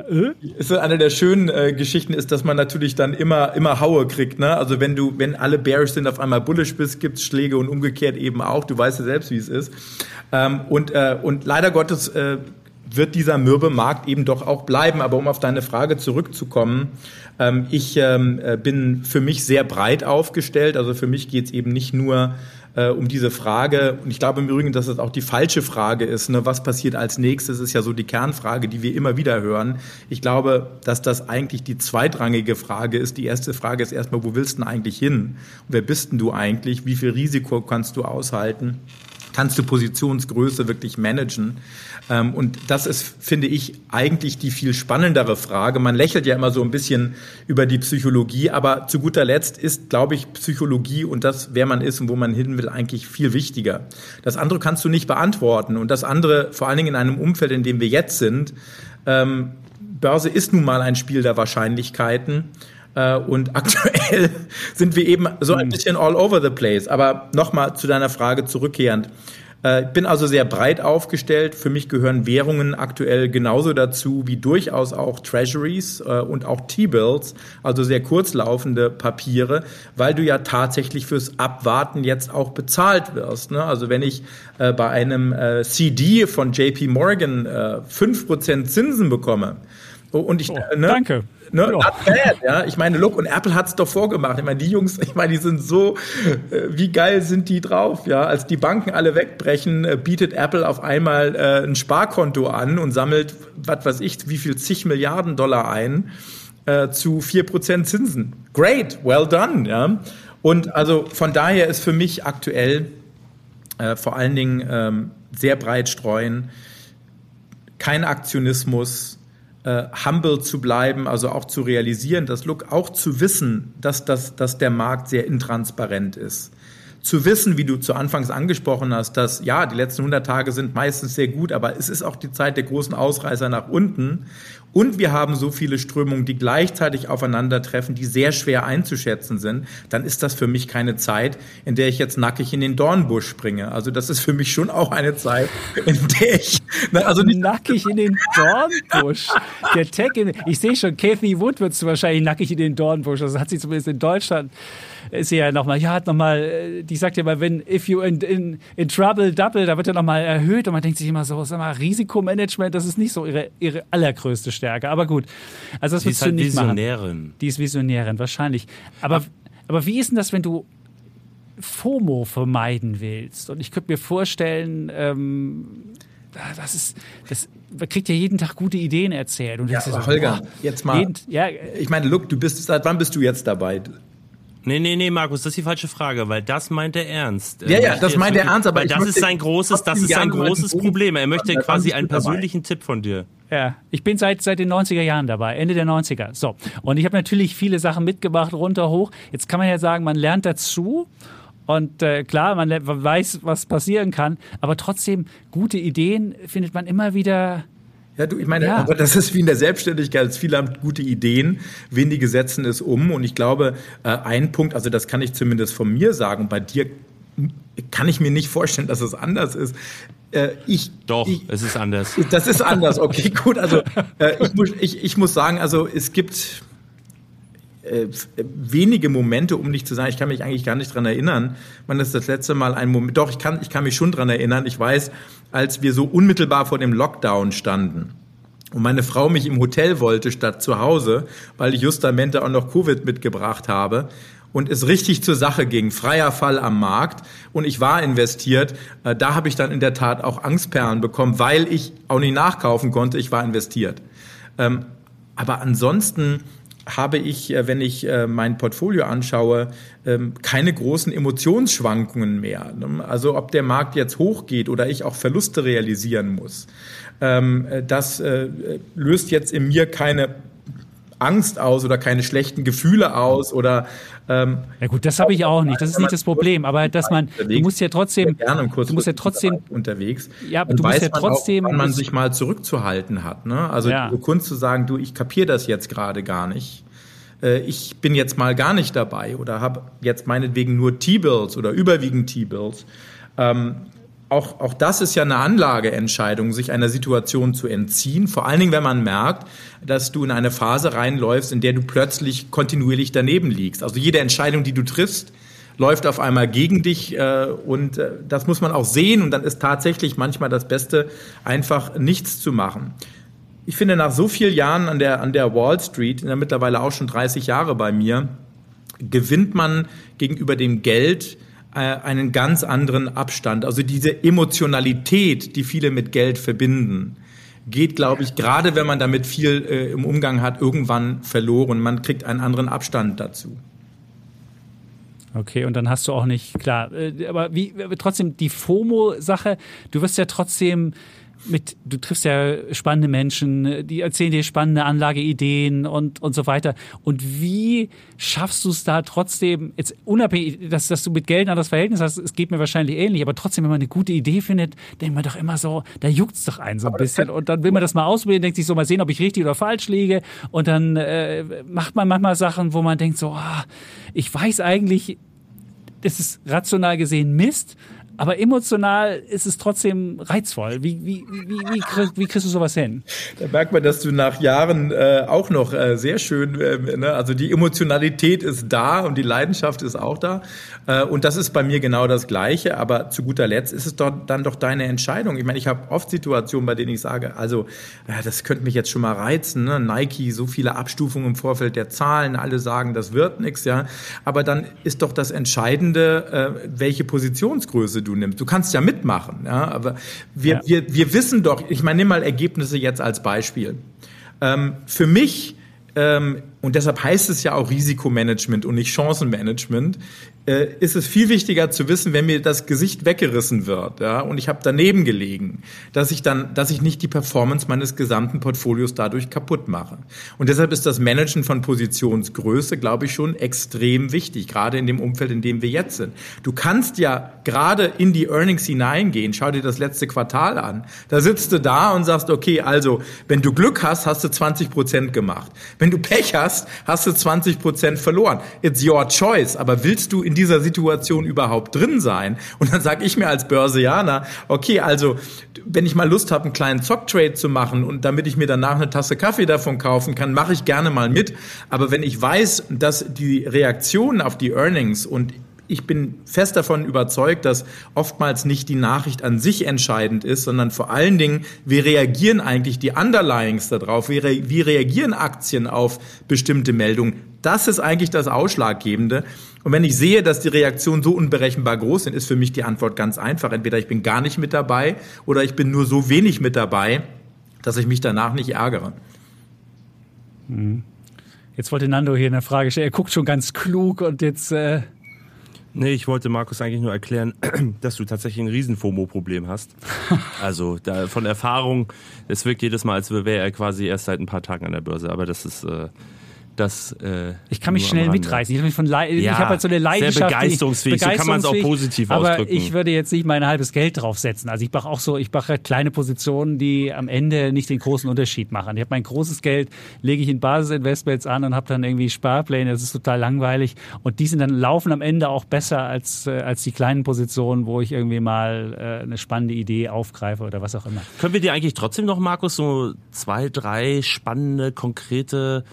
so eine der schönen Geschichten ist, dass man natürlich dann immer Haue kriegt, ne? Also wenn alle bearish sind, auf einmal bullish bist, gibt's Schläge und umgekehrt eben auch. Du weißt ja selbst, wie es ist. Und leider Gottes wird dieser mürbe Markt eben doch auch bleiben. Aber um auf deine Frage zurückzukommen, ich bin für mich sehr breit aufgestellt. Also für mich geht's eben nicht nur um diese Frage. Und ich glaube im Übrigen, dass das auch die falsche Frage ist. Ne? Was passiert als nächstes, ist ja so die Kernfrage, die wir immer wieder hören. Ich glaube, dass das eigentlich die zweitrangige Frage ist. Die erste Frage ist erstmal, wo willst du denn eigentlich hin? Und wer bist denn du eigentlich? Wie viel Risiko kannst du aushalten? Kannst du Positionsgröße wirklich managen? Und das ist, finde ich, eigentlich die viel spannendere Frage. Man lächelt ja immer so ein bisschen über die Psychologie, aber zu guter Letzt ist, glaube ich, Psychologie und das, wer man ist und wo man hin will, eigentlich viel wichtiger. Das andere kannst du nicht beantworten und das andere, vor allen Dingen in einem Umfeld, in dem wir jetzt sind, Börse ist nun mal ein Spiel der Wahrscheinlichkeiten. Und aktuell sind wir eben so ein bisschen all over the place. Aber nochmal zu deiner Frage zurückkehrend. Ich bin also sehr breit aufgestellt. Für mich gehören Währungen aktuell genauso dazu wie durchaus auch Treasuries und auch T-Bills, also sehr kurzlaufende Papiere, weil du ja tatsächlich fürs Abwarten jetzt auch bezahlt wirst. Ne? Also wenn ich bei einem CD von JP Morgan 5% Zinsen bekomme und ich danke. Ne? Not bad, ja. Ich meine, look, und Apple hat's doch vorgemacht. Ich meine, die Jungs, die sind so, wie geil sind die drauf, ja. Als die Banken alle wegbrechen, bietet Apple auf einmal ein Sparkonto an und sammelt, was weiß ich, wie viel zig Milliarden Dollar ein zu 4% Zinsen. Great, well done, ja. Und also von daher ist für mich aktuell vor allen Dingen sehr breit streuen, kein Aktionismus, humble zu bleiben, also auch zu realisieren, auch zu wissen, dass der Markt sehr intransparent ist. Zu wissen, wie du zu Anfangs angesprochen hast, dass ja, die letzten 100 Tage sind meistens sehr gut, aber es ist auch die Zeit der großen Ausreißer nach unten. Und wir haben so viele Strömungen, die gleichzeitig aufeinandertreffen, die sehr schwer einzuschätzen sind, dann ist das für mich keine Zeit, in der ich jetzt nackig in den Dornbusch springe. Also das ist für mich schon auch eine Zeit, in der ich... nicht nackig in den Dornbusch. Der Tech, ich sehe schon, Cathy Wood wird wahrscheinlich nackig in den Dornbusch. Also hat sie zumindest in Deutschland, ist sie ja nochmal, die sagt ja mal, if you in trouble, double, da wird ja nochmal erhöht und man denkt sich immer so, sag mal, Risikomanagement, das ist nicht so ihre allergrößte Stärke. Aber gut, also das wirst du nicht machen. Die ist Visionärin, wahrscheinlich. Aber wie ist denn das, wenn du FOMO vermeiden willst? Und ich könnte mir vorstellen, man kriegt ja jeden Tag gute Ideen erzählt. Und ja, aber Holger, jetzt mal, ich meine, look, seit wann bist du jetzt dabei? Nee, Markus, das ist die falsche Frage, weil das meint er ernst. Ja, das meint er ernst, aber weil das ist sein großes Problem. Er möchte quasi einen persönlichen Tipp von dir. Ja, ich bin seit den 90er Jahren dabei, Ende der 90er. So. Und ich habe natürlich viele Sachen mitgemacht, runter, hoch. Jetzt kann man ja sagen, man lernt dazu. Und klar, man weiß, was passieren kann. Aber trotzdem, gute Ideen findet man immer wieder. Ja, aber das ist wie in der Selbstständigkeit. Viele haben gute Ideen, wenige setzen es um. Und ich glaube, ein Punkt, also das kann ich zumindest von mir sagen, bei dir kann ich mir nicht vorstellen, dass es anders ist. Es ist anders. Das ist anders, okay, gut. Also ich muss sagen, also es gibt wenige Momente, um nicht zu sagen, ich kann mich eigentlich gar nicht dran erinnern, wann ist das letzte Mal ein Moment, doch, ich kann mich schon dran erinnern, ich weiß, als wir so unmittelbar vor dem Lockdown standen und meine Frau mich im Hotel wollte statt zu Hause, weil ich justamente auch noch Covid mitgebracht habe und es richtig zur Sache ging, freier Fall am Markt und ich war investiert, da habe ich dann in der Tat auch Angstperlen bekommen, weil ich auch nicht nachkaufen konnte, ich war investiert. Aber ansonsten habe ich, wenn ich mein Portfolio anschaue, keine großen Emotionsschwankungen mehr. Also ob der Markt jetzt hochgeht oder ich auch Verluste realisieren muss, das löst jetzt in mir keine Angst aus oder keine schlechten Gefühle aus oder ja gut, das habe ich auch nicht. Das ist nicht das Problem. Aber dass du musst ja trotzdem unterwegs. Ja, aber du musst ja trotzdem, auch, wann man sich mal zurückzuhalten hat. Ne? Also die Kunst zu sagen, du, ich kapiere das jetzt gerade gar nicht. Ich bin jetzt mal gar nicht dabei oder habe jetzt meinetwegen nur T-Bills oder überwiegend T-Bills. Auch das ist ja eine Anlageentscheidung, sich einer Situation zu entziehen. Vor allen Dingen, wenn man merkt, dass du in eine Phase reinläufst, in der du plötzlich kontinuierlich daneben liegst. Also jede Entscheidung, die du triffst, läuft auf einmal gegen dich und das muss man auch sehen. Und dann ist tatsächlich manchmal das Beste, einfach nichts zu machen. Ich finde, nach so vielen Jahren an der Wall Street, mittlerweile auch schon 30 Jahre bei mir, gewinnt man gegenüber dem Geld einen ganz anderen Abstand. Also diese Emotionalität, die viele mit Geld verbinden, geht, glaube ich, gerade wenn man damit viel im Umgang hat, irgendwann verloren. Man kriegt einen anderen Abstand dazu. Okay, und dann hast du auch nicht, klar, aber trotzdem die FOMO-Sache, du wirst ja trotzdem du triffst ja spannende Menschen, die erzählen dir spannende Anlageideen und so weiter. Und wie schaffst du es da trotzdem, jetzt unabhängig, dass du mit Geld ein anderes Verhältnis hast, es geht mir wahrscheinlich ähnlich, aber trotzdem, wenn man eine gute Idee findet, denkt man doch immer so, da juckt's doch einen so ein bisschen. Und dann will man das mal ausprobieren, denkt sich so, mal sehen, ob ich richtig oder falsch liege. Und dann macht man manchmal Sachen, wo man denkt so, ich weiß eigentlich, das ist rational gesehen Mist, aber emotional ist es trotzdem reizvoll. Wie kriegst du sowas hin? Da merkt man, dass du nach Jahren auch noch sehr schön, also die Emotionalität ist da und die Leidenschaft ist auch da. Und das ist bei mir genau das Gleiche. Aber zu guter Letzt ist es dann doch deine Entscheidung. Ich meine, ich habe oft Situationen, bei denen ich sage, also das könnte mich jetzt schon mal reizen. Ne? Nike, so viele Abstufungen im Vorfeld der Zahlen, alle sagen, das wird nichts. Ja? Aber dann ist doch das Entscheidende, welche Positionsgröße du nimmst. Du kannst ja mitmachen. Ja? Aber wir wissen doch, ich meine, nimm mal Ergebnisse jetzt als Beispiel. Für mich, und deshalb heißt es ja auch Risikomanagement und nicht Chancenmanagement, ist es viel wichtiger zu wissen, wenn mir das Gesicht weggerissen wird, ja, und ich habe daneben gelegen, dass ich nicht die Performance meines gesamten Portfolios dadurch kaputt mache. Und deshalb ist das Managen von Positionsgröße, glaube ich, schon extrem wichtig, gerade in dem Umfeld, in dem wir jetzt sind. Du kannst ja gerade in die Earnings hineingehen, schau dir das letzte Quartal an, da sitzt du da und sagst, okay, also, wenn du Glück hast, hast du 20% gemacht. Wenn du Pech hast, hast du 20% verloren. It's your choice, aber willst du in dieser Situation überhaupt drin sein? Und dann sage ich mir als Börsianer, okay, also wenn ich mal Lust habe, einen kleinen Zocktrade zu machen und damit ich mir danach eine Tasse Kaffee davon kaufen kann, mache ich gerne mal mit. Aber wenn ich weiß, dass die Reaktionen auf die Earnings, und ich bin fest davon überzeugt, dass oftmals nicht die Nachricht an sich entscheidend ist, sondern vor allen Dingen, wie reagieren eigentlich die Underlyings darauf, wie reagieren Aktien auf bestimmte Meldungen. Das ist eigentlich das Ausschlaggebende. Und wenn ich sehe, dass die Reaktionen so unberechenbar groß sind, ist für mich die Antwort ganz einfach. Entweder ich bin gar nicht mit dabei oder ich bin nur so wenig mit dabei, dass ich mich danach nicht ärgere. Jetzt wollte Nando hier eine Frage stellen. Er guckt schon ganz klug und jetzt... Nee, ich wollte Markus eigentlich nur erklären, dass du tatsächlich ein Riesen-FOMO-Problem hast. Also von Erfahrung, es wirkt jedes Mal, als wäre er quasi erst seit ein paar Tagen an der Börse. Aber das ist... ich kann mich schnell mitreißen. Ich habe halt so eine Leidenschaft. Sehr begeisterungsfähig. So kann man es auch positiv ausdrücken. Aber ich würde jetzt nicht mein halbes Geld draufsetzen. Also ich mache halt kleine Positionen, die am Ende nicht den großen Unterschied machen. Ich habe mein großes Geld, lege ich in Basisinvestments an und habe dann irgendwie Sparpläne. Das ist total langweilig. Und die laufen am Ende auch besser als die kleinen Positionen, wo ich irgendwie mal eine spannende Idee aufgreife oder was auch immer. Können wir dir eigentlich trotzdem noch, Markus, so 2, 3 spannende, konkrete...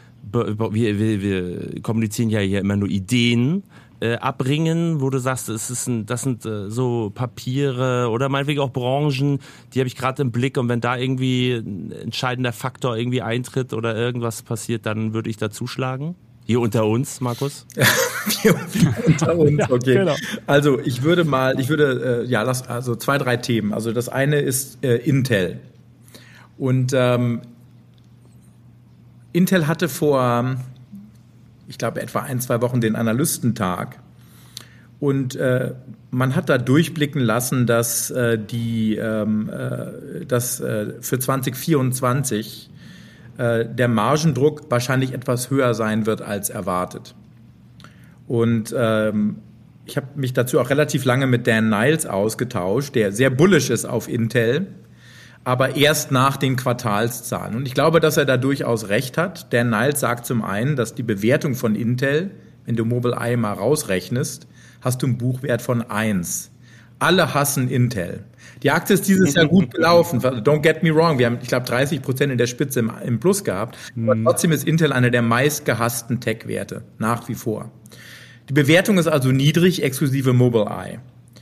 Wir kommunizieren ja hier immer nur Ideen abbringen, wo du sagst, das sind so Papiere oder meinetwegen auch Branchen, die habe ich gerade im Blick, und wenn da irgendwie ein entscheidender Faktor irgendwie eintritt oder irgendwas passiert, dann würde ich da zuschlagen. Hier unter uns, Markus? Hier unter uns, okay. Ja, genau. Also ich würde 2, 3 Themen. Also das eine ist Intel. Und Intel hatte vor, ich glaube, etwa 1, 2 Wochen den Analystentag, und man hat da durchblicken lassen, dass für 2024 der Margendruck wahrscheinlich etwas höher sein wird als erwartet. Und ich habe mich dazu auch relativ lange mit Dan Niles ausgetauscht, der sehr bullish ist auf Intel, aber erst nach den Quartalszahlen. Und ich glaube, dass er da durchaus recht hat. Dan Niles sagt zum einen, dass die Bewertung von Intel, wenn du Mobileye mal rausrechnest, hast du einen Buchwert von 1. Alle hassen Intel. Die Aktie ist dieses Jahr gut gelaufen. Don't get me wrong. Wir haben, ich glaube, 30% in der Spitze im Plus gehabt. Aber trotzdem ist Intel einer der meistgehassten Tech-Werte. Nach wie vor. Die Bewertung ist also niedrig, exklusive Mobileye.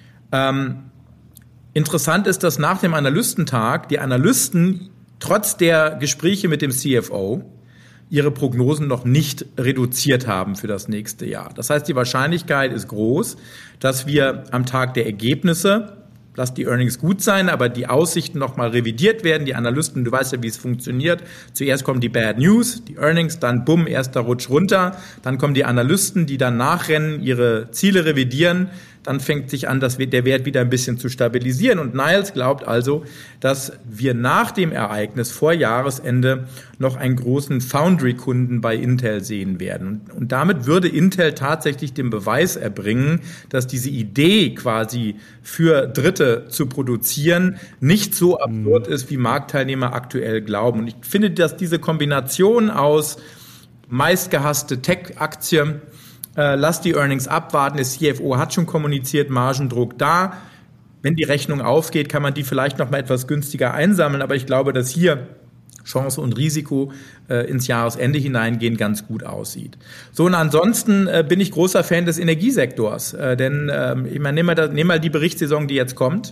Interessant ist, dass nach dem Analystentag die Analysten trotz der Gespräche mit dem CFO ihre Prognosen noch nicht reduziert haben für das nächste Jahr. Das heißt, die Wahrscheinlichkeit ist groß, dass wir am Tag der Ergebnisse, lass die Earnings gut sein, aber die Aussichten noch mal revidiert werden. Die Analysten, du weißt ja, wie es funktioniert. Zuerst kommen die Bad News, die Earnings, dann bumm, erster Rutsch runter. Dann kommen die Analysten, die dann nachrennen, ihre Ziele revidieren. Dann fängt sich an, der Wert wieder ein bisschen zu stabilisieren. Und Niles glaubt also, dass wir nach dem Ereignis vor Jahresende noch einen großen Foundry-Kunden bei Intel sehen werden. Und damit würde Intel tatsächlich den Beweis erbringen, dass diese Idee quasi für Dritte zu produzieren nicht so absurd ist, wie Marktteilnehmer aktuell glauben. Und ich finde, dass diese Kombination aus meistgehasste Tech-Aktie lass die Earnings abwarten. Der CFO hat schon kommuniziert, Margendruck da. Wenn die Rechnung aufgeht, kann man die vielleicht noch mal etwas günstiger einsammeln. Aber ich glaube, dass hier Chance und Risiko ins Jahresende hineingehen ganz gut aussieht. So, und ansonsten bin ich großer Fan des Energiesektors. Denn ich meine, nehmen mal die Berichtssaison, die jetzt kommt.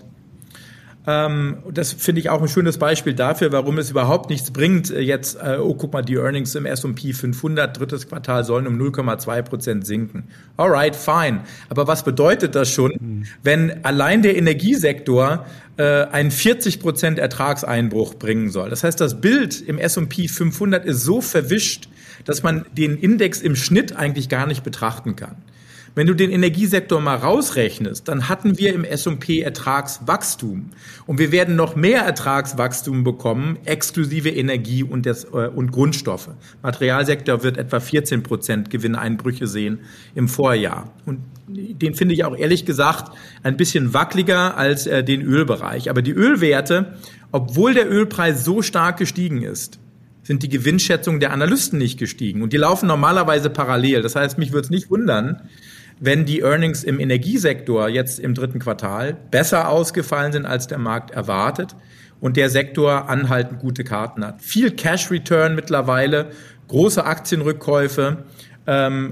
Das finde ich auch ein schönes Beispiel dafür, warum es überhaupt nichts bringt, jetzt, guck mal, die Earnings im S&P 500, drittes Quartal sollen um 0,2% sinken. Alright, fine. Aber was bedeutet das schon, wenn allein der Energiesektor einen 40% Ertragseinbruch bringen soll? Das heißt, das Bild im S&P 500 ist so verwischt, dass man den Index im Schnitt eigentlich gar nicht betrachten kann. Wenn du den Energiesektor mal rausrechnest, dann hatten wir im S&P Ertragswachstum. Und wir werden noch mehr Ertragswachstum bekommen, exklusive Energie und Grundstoffe. Materialsektor wird etwa 14% Gewinneinbrüche sehen im Vorjahr. Und den finde ich auch ehrlich gesagt ein bisschen wackeliger als den Ölbereich. Aber die Ölwerte, obwohl der Ölpreis so stark gestiegen ist, sind die Gewinnschätzungen der Analysten nicht gestiegen. Und die laufen normalerweise parallel. Das heißt, mich würde es nicht wundern, wenn die Earnings im Energiesektor jetzt im dritten Quartal besser ausgefallen sind, als der Markt erwartet und der Sektor anhaltend gute Karten hat. Viel Cash Return mittlerweile, große Aktienrückkäufe, ein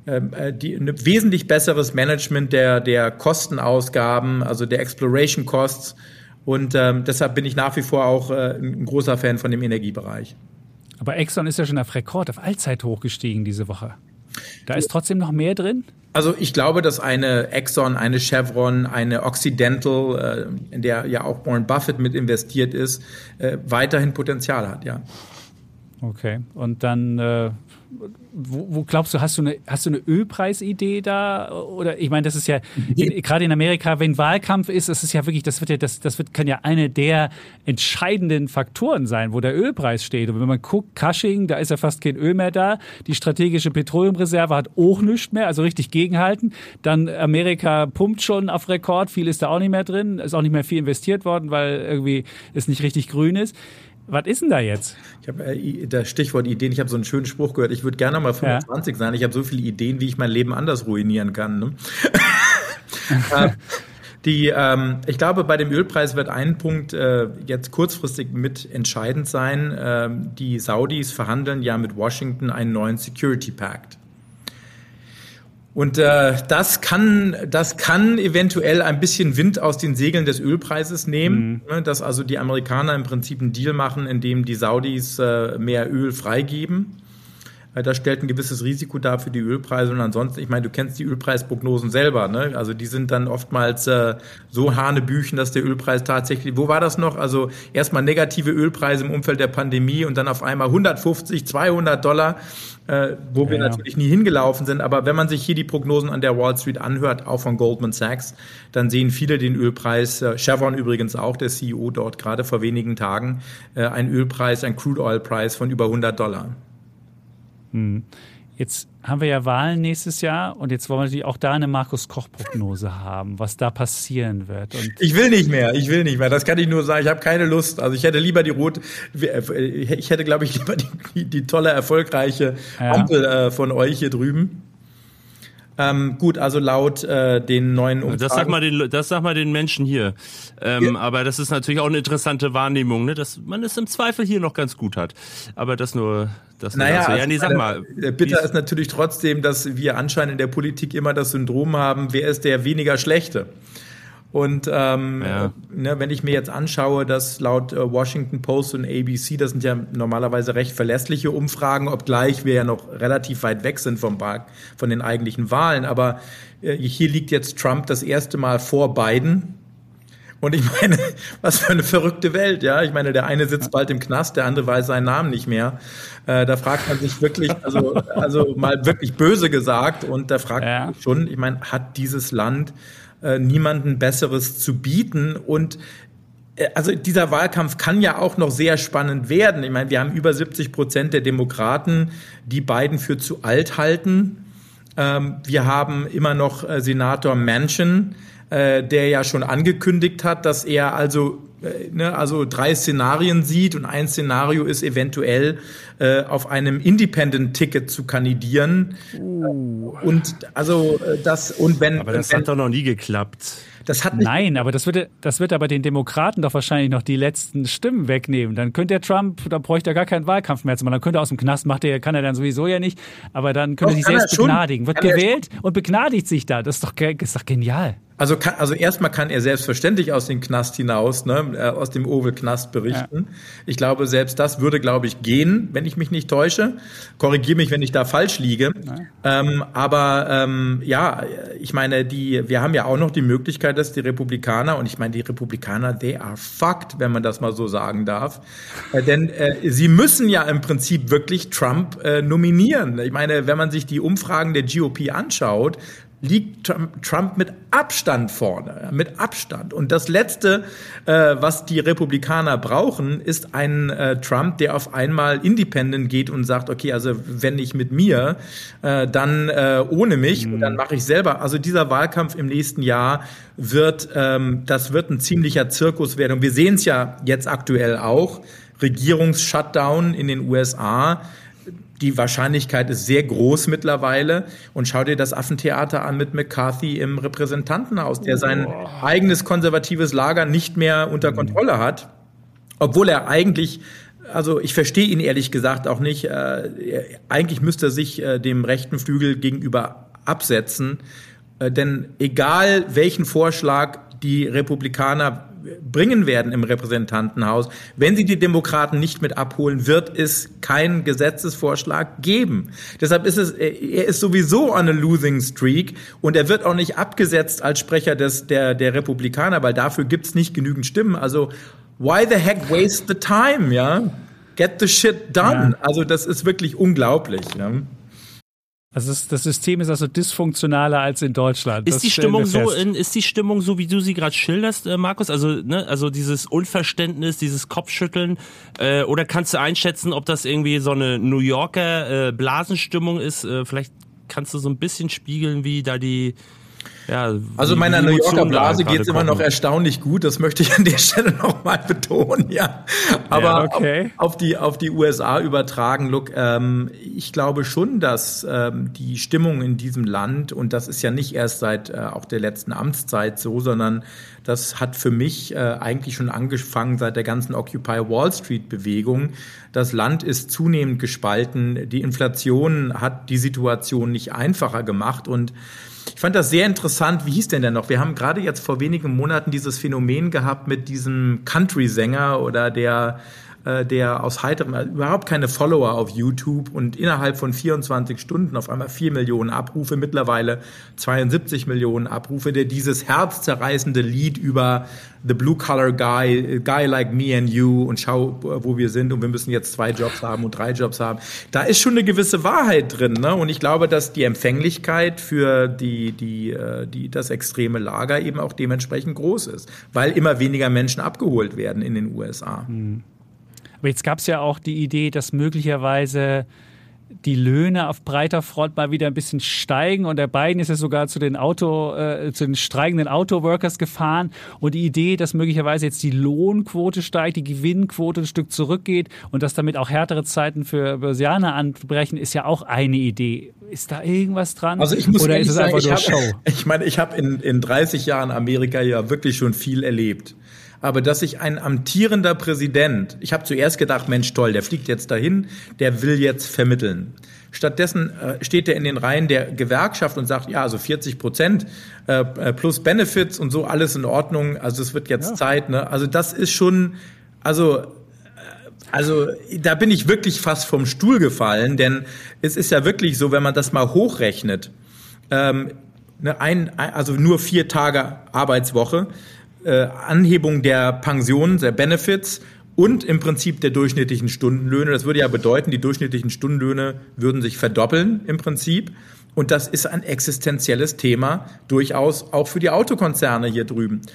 wesentlich besseres Management der Kostenausgaben, also der Exploration Costs. Und deshalb bin ich nach wie vor auch ein großer Fan von dem Energiebereich. Aber Exxon ist ja schon auf Rekord, auf Allzeithoch gestiegen diese Woche. Da ist trotzdem noch mehr drin? Also ich glaube, dass eine Exxon, eine Chevron, eine Occidental, in der ja auch Warren Buffett mit investiert ist, weiterhin Potenzial hat, ja. Okay, und dann wo glaubst du, hast du eine Ölpreisidee da? Oder ich meine, das ist ja gerade in Amerika, wenn Wahlkampf ist, das ist ja wirklich, kann ja eine der entscheidenden Faktoren sein, wo der Ölpreis steht. Und wenn man guckt, Cushing, da ist ja fast kein Öl mehr da. Die strategische Petroleumreserve hat auch nichts mehr, also richtig gegenhalten. Dann Amerika pumpt schon auf Rekord, viel ist da auch nicht mehr drin, ist auch nicht mehr viel investiert worden, weil irgendwie es nicht richtig grün ist. Was ist denn da jetzt? Ich habe das Stichwort Ideen. Ich habe so einen schönen Spruch gehört. Ich würde gerne mal 25 sein. Ich habe so viele Ideen, wie ich mein Leben anders ruinieren kann. Ne? Ich glaube, bei dem Ölpreis wird ein Punkt jetzt kurzfristig mit entscheidend sein. Die Saudis verhandeln ja mit Washington einen neuen Security Pact. Und das kann eventuell ein bisschen Wind aus den Segeln des Ölpreises nehmen, dass also die Amerikaner im Prinzip einen Deal machen, in dem die Saudis mehr Öl freigeben. Das stellt ein gewisses Risiko dar für die Ölpreise. Und ansonsten, ich meine, du kennst die Ölpreisprognosen selber, ne? Also die sind dann oftmals so hanebüchen, dass der Ölpreis tatsächlich, wo war das noch? Also erstmal negative Ölpreise im Umfeld der Pandemie und dann auf einmal $150, $200, wo wir natürlich nie hingelaufen sind. Aber wenn man sich hier die Prognosen an der Wall Street anhört, auch von Goldman Sachs, dann sehen viele den Ölpreis, Chevron übrigens auch, der CEO dort gerade vor wenigen Tagen, ein Crude Oil Preis von über $100. Jetzt haben wir ja Wahlen nächstes Jahr und jetzt wollen wir natürlich auch da eine Markus-Koch-Prognose haben, was da passieren wird. Und ich will nicht mehr. Das kann ich nur sagen. Ich habe keine Lust. Also ich hätte lieber glaube ich, lieber die tolle, erfolgreiche Ampel von euch hier drüben. Gut, also laut den neuen Umfragen. Das sag mal den Menschen hier. Aber das ist natürlich auch eine interessante Wahrnehmung, ne, dass man es im Zweifel hier noch ganz gut hat. Aber das nur. Sag mal. Bitter ist natürlich trotzdem, dass wir anscheinend in der Politik immer das Syndrom haben, wer ist der weniger Schlechte? Und wenn ich mir jetzt anschaue, dass laut Washington Post und ABC, das sind ja normalerweise recht verlässliche Umfragen, obgleich wir ja noch relativ weit weg sind von den eigentlichen Wahlen. Aber hier liegt jetzt Trump das erste Mal vor Biden. Und ich meine, was für eine verrückte Welt, ja. Ich meine, der eine sitzt bald im Knast, der andere weiß seinen Namen nicht mehr. Da fragt man sich wirklich, also mal wirklich böse gesagt, und da fragt man sich schon, ich meine, hat dieses Land niemanden Besseres zu bieten? Und also dieser Wahlkampf kann ja auch noch sehr spannend werden. Ich meine, wir haben über 70% der Demokraten, die Biden für zu alt halten. Wir haben immer noch Senator Manchin, der ja schon angekündigt hat, dass er also also 3 Szenarien sieht und ein Szenario ist eventuell auf einem Independent-Ticket zu kandidieren. Und also aber das hat doch noch nie geklappt. Das hat nicht. Nein, aber das wird aber den Demokraten doch wahrscheinlich noch die letzten Stimmen wegnehmen. Dann könnte der Trump, da bräuchte er gar keinen Wahlkampf mehr zu machen. Dann könnte er aus dem Knast, kann er dann sowieso ja nicht, aber dann könnte er sich selbst begnadigen. Wird gewählt und begnadigt sich da. Das ist doch genial. Also erstmal kann er selbstverständlich aus dem Knast hinaus, aus dem Oval Knast berichten. Ja. Ich glaube, selbst das würde, gehen, wenn ich mich nicht täusche. Korrigiere mich, wenn ich da falsch liege. Ich meine, wir haben ja auch noch die Möglichkeit, dass die Republikaner, und ich meine, die Republikaner, they are fucked, wenn man das mal so sagen darf. Denn sie müssen ja im Prinzip wirklich Trump nominieren. Ich meine, wenn man sich die Umfragen der GOP anschaut, liegt Trump mit Abstand vorne, mit Abstand. Und das Letzte, was die Republikaner brauchen, ist ein Trump, der auf einmal independent geht und sagt, okay, also wenn nicht mit mir, dann ohne mich und dann mache ich selber. Also dieser Wahlkampf im nächsten Jahr wird ein ziemlicher Zirkus werden. Und wir sehen es ja jetzt aktuell auch, Regierungsshutdown in den USA. Die Wahrscheinlichkeit ist sehr groß mittlerweile. Und schau dir das Affentheater an mit McCarthy im Repräsentantenhaus, der sein eigenes konservatives Lager nicht mehr unter Kontrolle hat. Obwohl er eigentlich, also ich verstehe ihn ehrlich gesagt auch nicht, eigentlich müsste er sich dem rechten Flügel gegenüber absetzen. Denn egal welchen Vorschlag die Republikaner bringen werden im Repräsentantenhaus, wenn sie die Demokraten nicht mit abholen, wird es keinen Gesetzesvorschlag geben. Deshalb er ist sowieso on a losing streak und er wird auch nicht abgesetzt als Sprecher der Republikaner, weil dafür gibt's nicht genügend Stimmen. Also why the heck waste the time, ja? Get the shit done. Ja. Also das ist wirklich unglaublich, ja. Also das System ist also dysfunktionaler als in Deutschland. Ist die Stimmung so, wie du sie gerade schilderst, Markus? Also dieses Unverständnis, dieses Kopfschütteln, oder kannst du einschätzen, ob das irgendwie so eine New Yorker Blasenstimmung ist? Vielleicht kannst du so ein bisschen spiegeln, wie da die also meiner New Yorker Blase geht's immer noch erstaunlich gut, das möchte ich an der Stelle noch mal betonen, ja. Aber auf die USA übertragen, look, ich glaube schon, dass die Stimmung in diesem Land, und das ist ja nicht erst seit auch der letzten Amtszeit so, sondern das hat für mich eigentlich schon angefangen seit der ganzen Occupy Wall Street Bewegung. Das Land ist zunehmend gespalten, die Inflation hat die Situation nicht einfacher gemacht und ich fand das sehr interessant. Wie hieß denn der noch? Wir haben gerade jetzt vor wenigen Monaten dieses Phänomen gehabt mit diesem Country-Sänger oder der aus heiterem, überhaupt keine Follower auf YouTube und innerhalb von 24 Stunden auf einmal 4 Millionen Abrufe, mittlerweile 72 Millionen Abrufe, der dieses herzzerreißende Lied über the blue-collar guy like me and you und schau, wo wir sind und wir müssen jetzt 2 Jobs haben und 3 Jobs haben. Da ist schon eine gewisse Wahrheit drin, ne? Und ich glaube, dass die Empfänglichkeit für das extreme Lager eben auch dementsprechend groß ist, weil immer weniger Menschen abgeholt werden in den USA. Aber jetzt gab es ja auch die Idee, dass möglicherweise die Löhne auf breiter Front mal wieder ein bisschen steigen und der Biden ist ja sogar zu den streikenden Autoworkers gefahren und die Idee, dass möglicherweise jetzt die Lohnquote steigt, die Gewinnquote ein Stück zurückgeht und dass damit auch härtere Zeiten für Börsianer anbrechen, ist ja auch eine Idee. Ist da irgendwas dran? Also ich muss oder ist es einfach nur Show? Ich meine, ich habe in 30 Jahren Amerika ja wirklich schon viel erlebt. Aber dass sich ein amtierender Präsident, ich habe zuerst gedacht, Mensch, toll, der fliegt jetzt dahin, der will jetzt vermitteln. Stattdessen steht er in den Reihen der Gewerkschaft und sagt, ja, also 40% plus Benefits und so, alles in Ordnung. Also es wird jetzt Zeit, ne? Also das ist schon, also da bin ich wirklich fast vom Stuhl gefallen, denn es ist ja wirklich so, wenn man das mal hochrechnet, also nur 4 Tage Arbeitswoche, Anhebung der Pensionen, der Benefits und im Prinzip der durchschnittlichen Stundenlöhne. Das würde ja bedeuten, die durchschnittlichen Stundenlöhne würden sich verdoppeln im Prinzip. Und das ist ein existenzielles Thema, durchaus auch für die Autokonzerne hier drüben.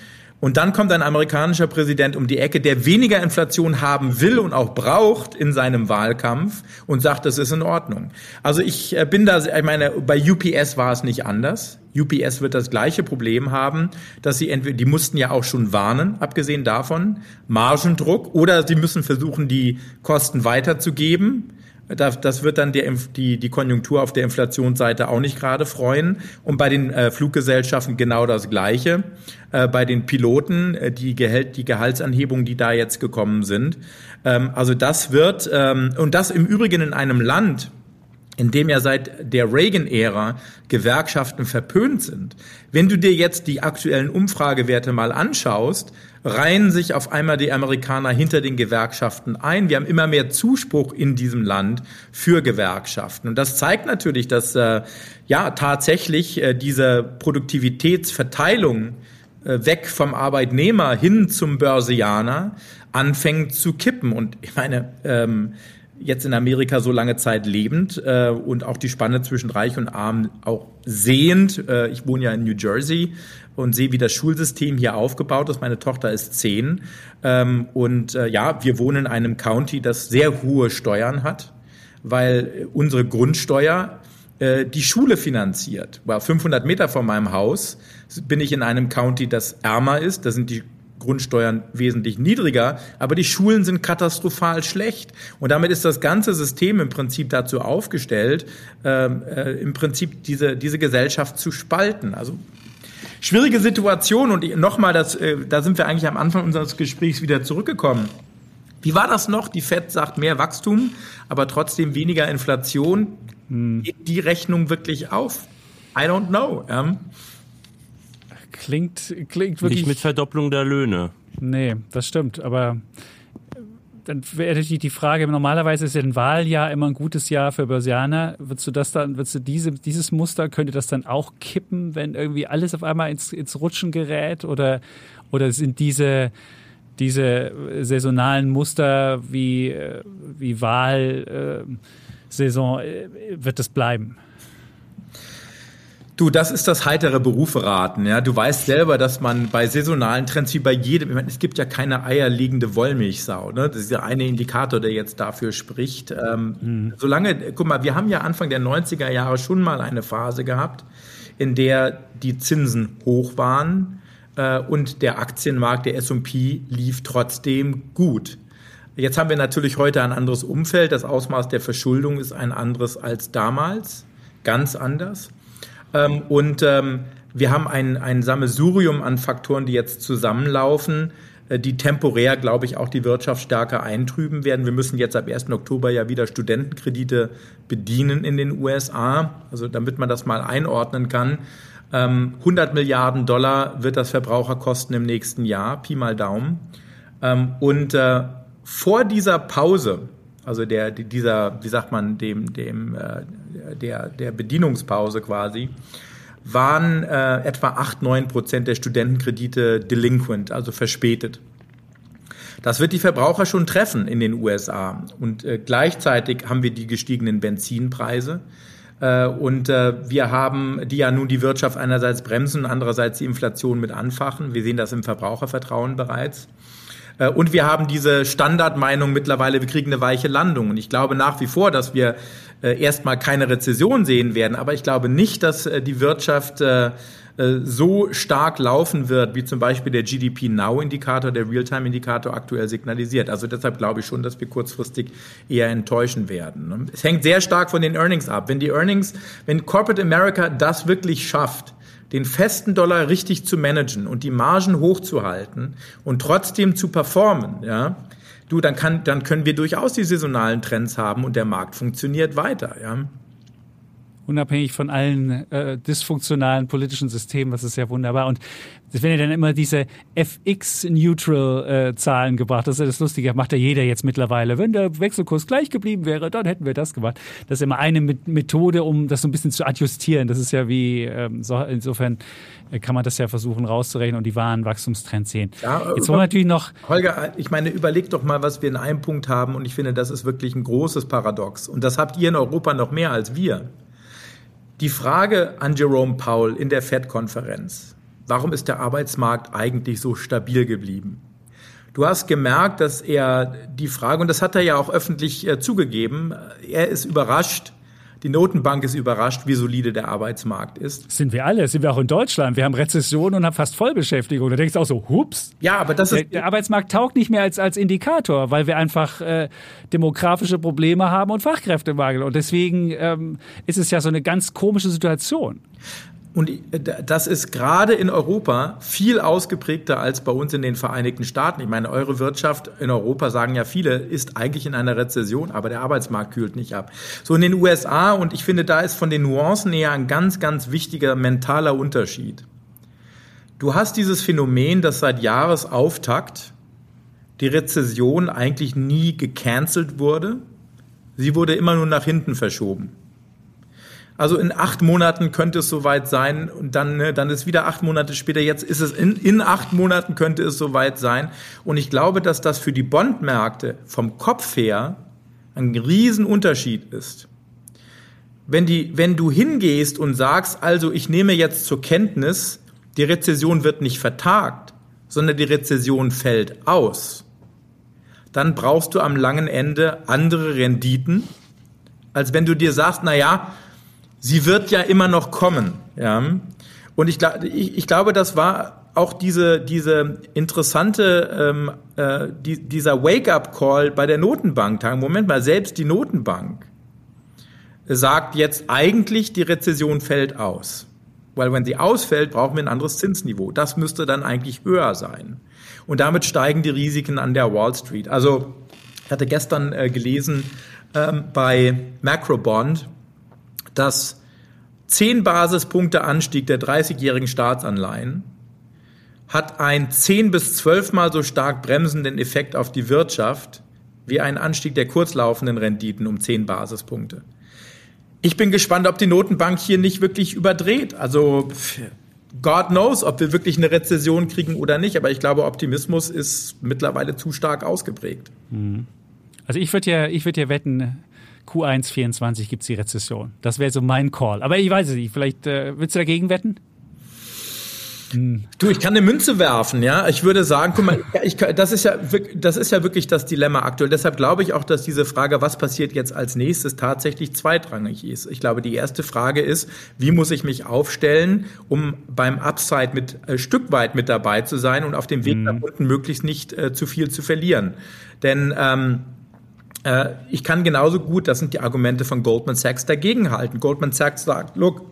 Und dann kommt ein amerikanischer Präsident um die Ecke, der weniger Inflation haben will und auch braucht in seinem Wahlkampf und sagt, das ist in Ordnung. Also ich meine, bei UPS war es nicht anders. UPS wird das gleiche Problem haben, dass die mussten ja auch schon warnen, abgesehen davon, Margendruck, oder sie müssen versuchen, die Kosten weiterzugeben. Das wird dann die Konjunktur auf der Inflationsseite auch nicht gerade freuen. Und bei den Fluggesellschaften genau das Gleiche. Bei den Piloten, die Gehaltsanhebungen, die da jetzt gekommen sind. Also das wird, und das im Übrigen in einem Land, in dem ja seit der Reagan-Ära Gewerkschaften verpönt sind. Wenn du dir jetzt die aktuellen Umfragewerte mal anschaust, reihen sich auf einmal die Amerikaner hinter den Gewerkschaften ein. Wir haben immer mehr Zuspruch in diesem Land für Gewerkschaften. Und das zeigt natürlich, dass tatsächlich diese Produktivitätsverteilung weg vom Arbeitnehmer hin zum Börsianer anfängt zu kippen. Und ich meine, jetzt in Amerika so lange Zeit lebend und auch die Spanne zwischen Reich und Arm auch sehend. Ich wohne ja in New Jersey und sehe, wie das Schulsystem hier aufgebaut ist. Meine Tochter ist 10. Wir wohnen in einem County, das sehr hohe Steuern hat, weil unsere Grundsteuer die Schule finanziert. 500 Meter von meinem Haus bin ich in einem County, das ärmer ist. Da sind die Grundsteuern wesentlich niedriger, aber die Schulen sind katastrophal schlecht. Und damit ist das ganze System im Prinzip dazu aufgestellt, im Prinzip diese Gesellschaft zu spalten. Also schwierige Situation. Und nochmal, da sind wir eigentlich am Anfang unseres Gesprächs wieder zurückgekommen. Wie war das noch? Die FED sagt mehr Wachstum, aber trotzdem weniger Inflation. Geht die Rechnung wirklich auf? I don't know. Klingt wirklich... Nicht mit Verdopplung der Löhne. Nee, das stimmt. Aber dann wäre natürlich die Frage, normalerweise ist ja ein Wahljahr immer ein gutes Jahr für Börsianer. Dieses Muster, könnte das dann auch kippen, wenn irgendwie alles auf einmal ins Rutschen gerät? Oder sind diese saisonalen Muster wie Wahlsaison, wird das bleiben? Du, das ist das heitere Berufe-Raten. Ja? Du weißt selber, dass man bei saisonalen Trends wie bei jedem, ich meine, es gibt ja keine eierlegende Wollmilchsau. Ne? Das ist der eine Indikator, der jetzt dafür spricht. Guck mal, wir haben ja Anfang der 90er Jahre schon mal eine Phase gehabt, in der die Zinsen hoch waren und der Aktienmarkt, der S&P, lief trotzdem gut. Jetzt haben wir natürlich heute ein anderes Umfeld. Das Ausmaß der Verschuldung ist ein anderes als damals, ganz anders. Wir haben ein Sammelsurium an Faktoren, die jetzt zusammenlaufen, die temporär, glaube ich, auch die Wirtschaft stärker eintrüben werden. Wir müssen jetzt ab 1. Oktober ja wieder Studentenkredite bedienen in den USA, also damit man das mal einordnen kann. 100 Milliarden $100 wird das Verbraucher kosten im nächsten Jahr, Pi mal Daumen. Vor dieser Pause, also der Bedienungspause quasi, waren etwa 8-9% der Studentenkredite delinquent, also verspätet. Das wird die Verbraucher schon treffen in den USA. Und gleichzeitig haben wir die gestiegenen Benzinpreise. Wir haben, die ja nun die Wirtschaft einerseits bremsen, andererseits die Inflation mit anfachen. Wir sehen das im Verbrauchervertrauen bereits. Und wir haben diese Standardmeinung mittlerweile, wir kriegen eine weiche Landung. Und ich glaube nach wie vor, dass wir erstmal keine Rezession sehen werden. Aber ich glaube nicht, dass die Wirtschaft so stark laufen wird, wie zum Beispiel der GDP-Now-Indikator, der Realtime-Indikator aktuell signalisiert. Also deshalb glaube ich schon, dass wir kurzfristig eher enttäuschen werden. Es hängt sehr stark von den Earnings ab. Wenn Corporate America das wirklich schafft, den festen Dollar richtig zu managen und die Margen hochzuhalten und trotzdem zu performen, ja, dann können wir durchaus die saisonalen Trends haben und der Markt funktioniert weiter, ja. Unabhängig von allen dysfunktionalen politischen Systemen, das ist ja wunderbar. Und es werden ja dann immer diese FX-Neutral-Zahlen gebracht. Das ist ja das Lustige, das macht ja jeder jetzt mittlerweile. Wenn der Wechselkurs gleich geblieben wäre, dann hätten wir das gemacht. Das ist immer eine Methode, um das so ein bisschen zu adjustieren. Das ist ja wie, insofern kann man das ja versuchen rauszurechnen und die wahren Wachstumstrends sehen. Ja, jetzt wollen wir natürlich noch... Holger, ich meine, überleg doch mal, was wir in einem Punkt haben. Und ich finde, das ist wirklich ein großes Paradox. Und das habt ihr in Europa noch mehr als wir. Die Frage an Jerome Powell in der FED-Konferenz, warum ist der Arbeitsmarkt eigentlich so stabil geblieben? Du hast gemerkt, dass er die Frage, und das hat er ja auch öffentlich zugegeben, er ist überrascht, die Notenbank ist überrascht, wie solide der Arbeitsmarkt ist. Sind wir alle, sind wir auch in Deutschland. Wir haben Rezession und haben fast Vollbeschäftigung. Da denkst du auch so, hups. Ja, aber das ist... Der Arbeitsmarkt taugt nicht mehr als Indikator, weil wir einfach demografische Probleme haben und Fachkräftemangel. Und deswegen ist es ja so eine ganz komische Situation. Und das ist gerade in Europa viel ausgeprägter als bei uns in den Vereinigten Staaten. Ich meine, eure Wirtschaft in Europa, sagen ja viele, ist eigentlich in einer Rezession, aber der Arbeitsmarkt kühlt nicht ab. So in den USA, und ich finde, da ist von den Nuancen her ein ganz, ganz wichtiger mentaler Unterschied. Du hast dieses Phänomen, dass seit Jahresauftakt die Rezession eigentlich nie gecancelt wurde. Sie wurde immer nur nach hinten verschoben. Also in 8 Monaten könnte es soweit sein und dann ist wieder 8 Monate später, jetzt ist es in 8 Monaten könnte es soweit sein. Und ich glaube, dass das für die Bondmärkte vom Kopf her ein Riesenunterschied ist. Wenn du hingehst und sagst, also ich nehme jetzt zur Kenntnis, die Rezession wird nicht vertagt, sondern die Rezession fällt aus, dann brauchst du am langen Ende andere Renditen, als wenn du dir sagst, na ja, sie wird ja immer noch kommen, ja. Und ich glaube, das war auch diese interessante, dieser Wake-up-Call bei der Notenbank. Moment mal, selbst die Notenbank sagt jetzt eigentlich, die Rezession fällt aus. Weil wenn sie ausfällt, brauchen wir ein anderes Zinsniveau. Das müsste dann eigentlich höher sein. Und damit steigen die Risiken an der Wall Street. Also, ich hatte gestern gelesen bei Macrobond, dass 10 Basispunkte Anstieg der 30-jährigen Staatsanleihen hat einen 10 bis 12 Mal so stark bremsenden Effekt auf die Wirtschaft wie ein Anstieg der kurzlaufenden Renditen um 10 Basispunkte. Ich bin gespannt, ob die Notenbank hier nicht wirklich überdreht. Also God knows, ob wir wirklich eine Rezession kriegen oder nicht. Aber ich glaube, Optimismus ist mittlerweile zu stark ausgeprägt. Also ich würde ja wetten, Q1 24 gibt's die Rezession. Das wäre so mein Call. Aber ich weiß es nicht. Vielleicht willst du dagegen wetten? Du, ich kann eine Münze werfen, ja. Ich würde sagen, guck mal, das ist ja wirklich das Dilemma aktuell. Deshalb glaube ich auch, dass diese Frage, was passiert jetzt als nächstes, tatsächlich zweitrangig ist. Ich glaube, die erste Frage ist, wie muss ich mich aufstellen, um beim Upside mit Stück weit mit dabei zu sein und auf dem Weg nach unten möglichst nicht zu viel zu verlieren. Denn ich kann genauso gut, das sind die Argumente von Goldman Sachs, dagegenhalten. Goldman Sachs sagt, look,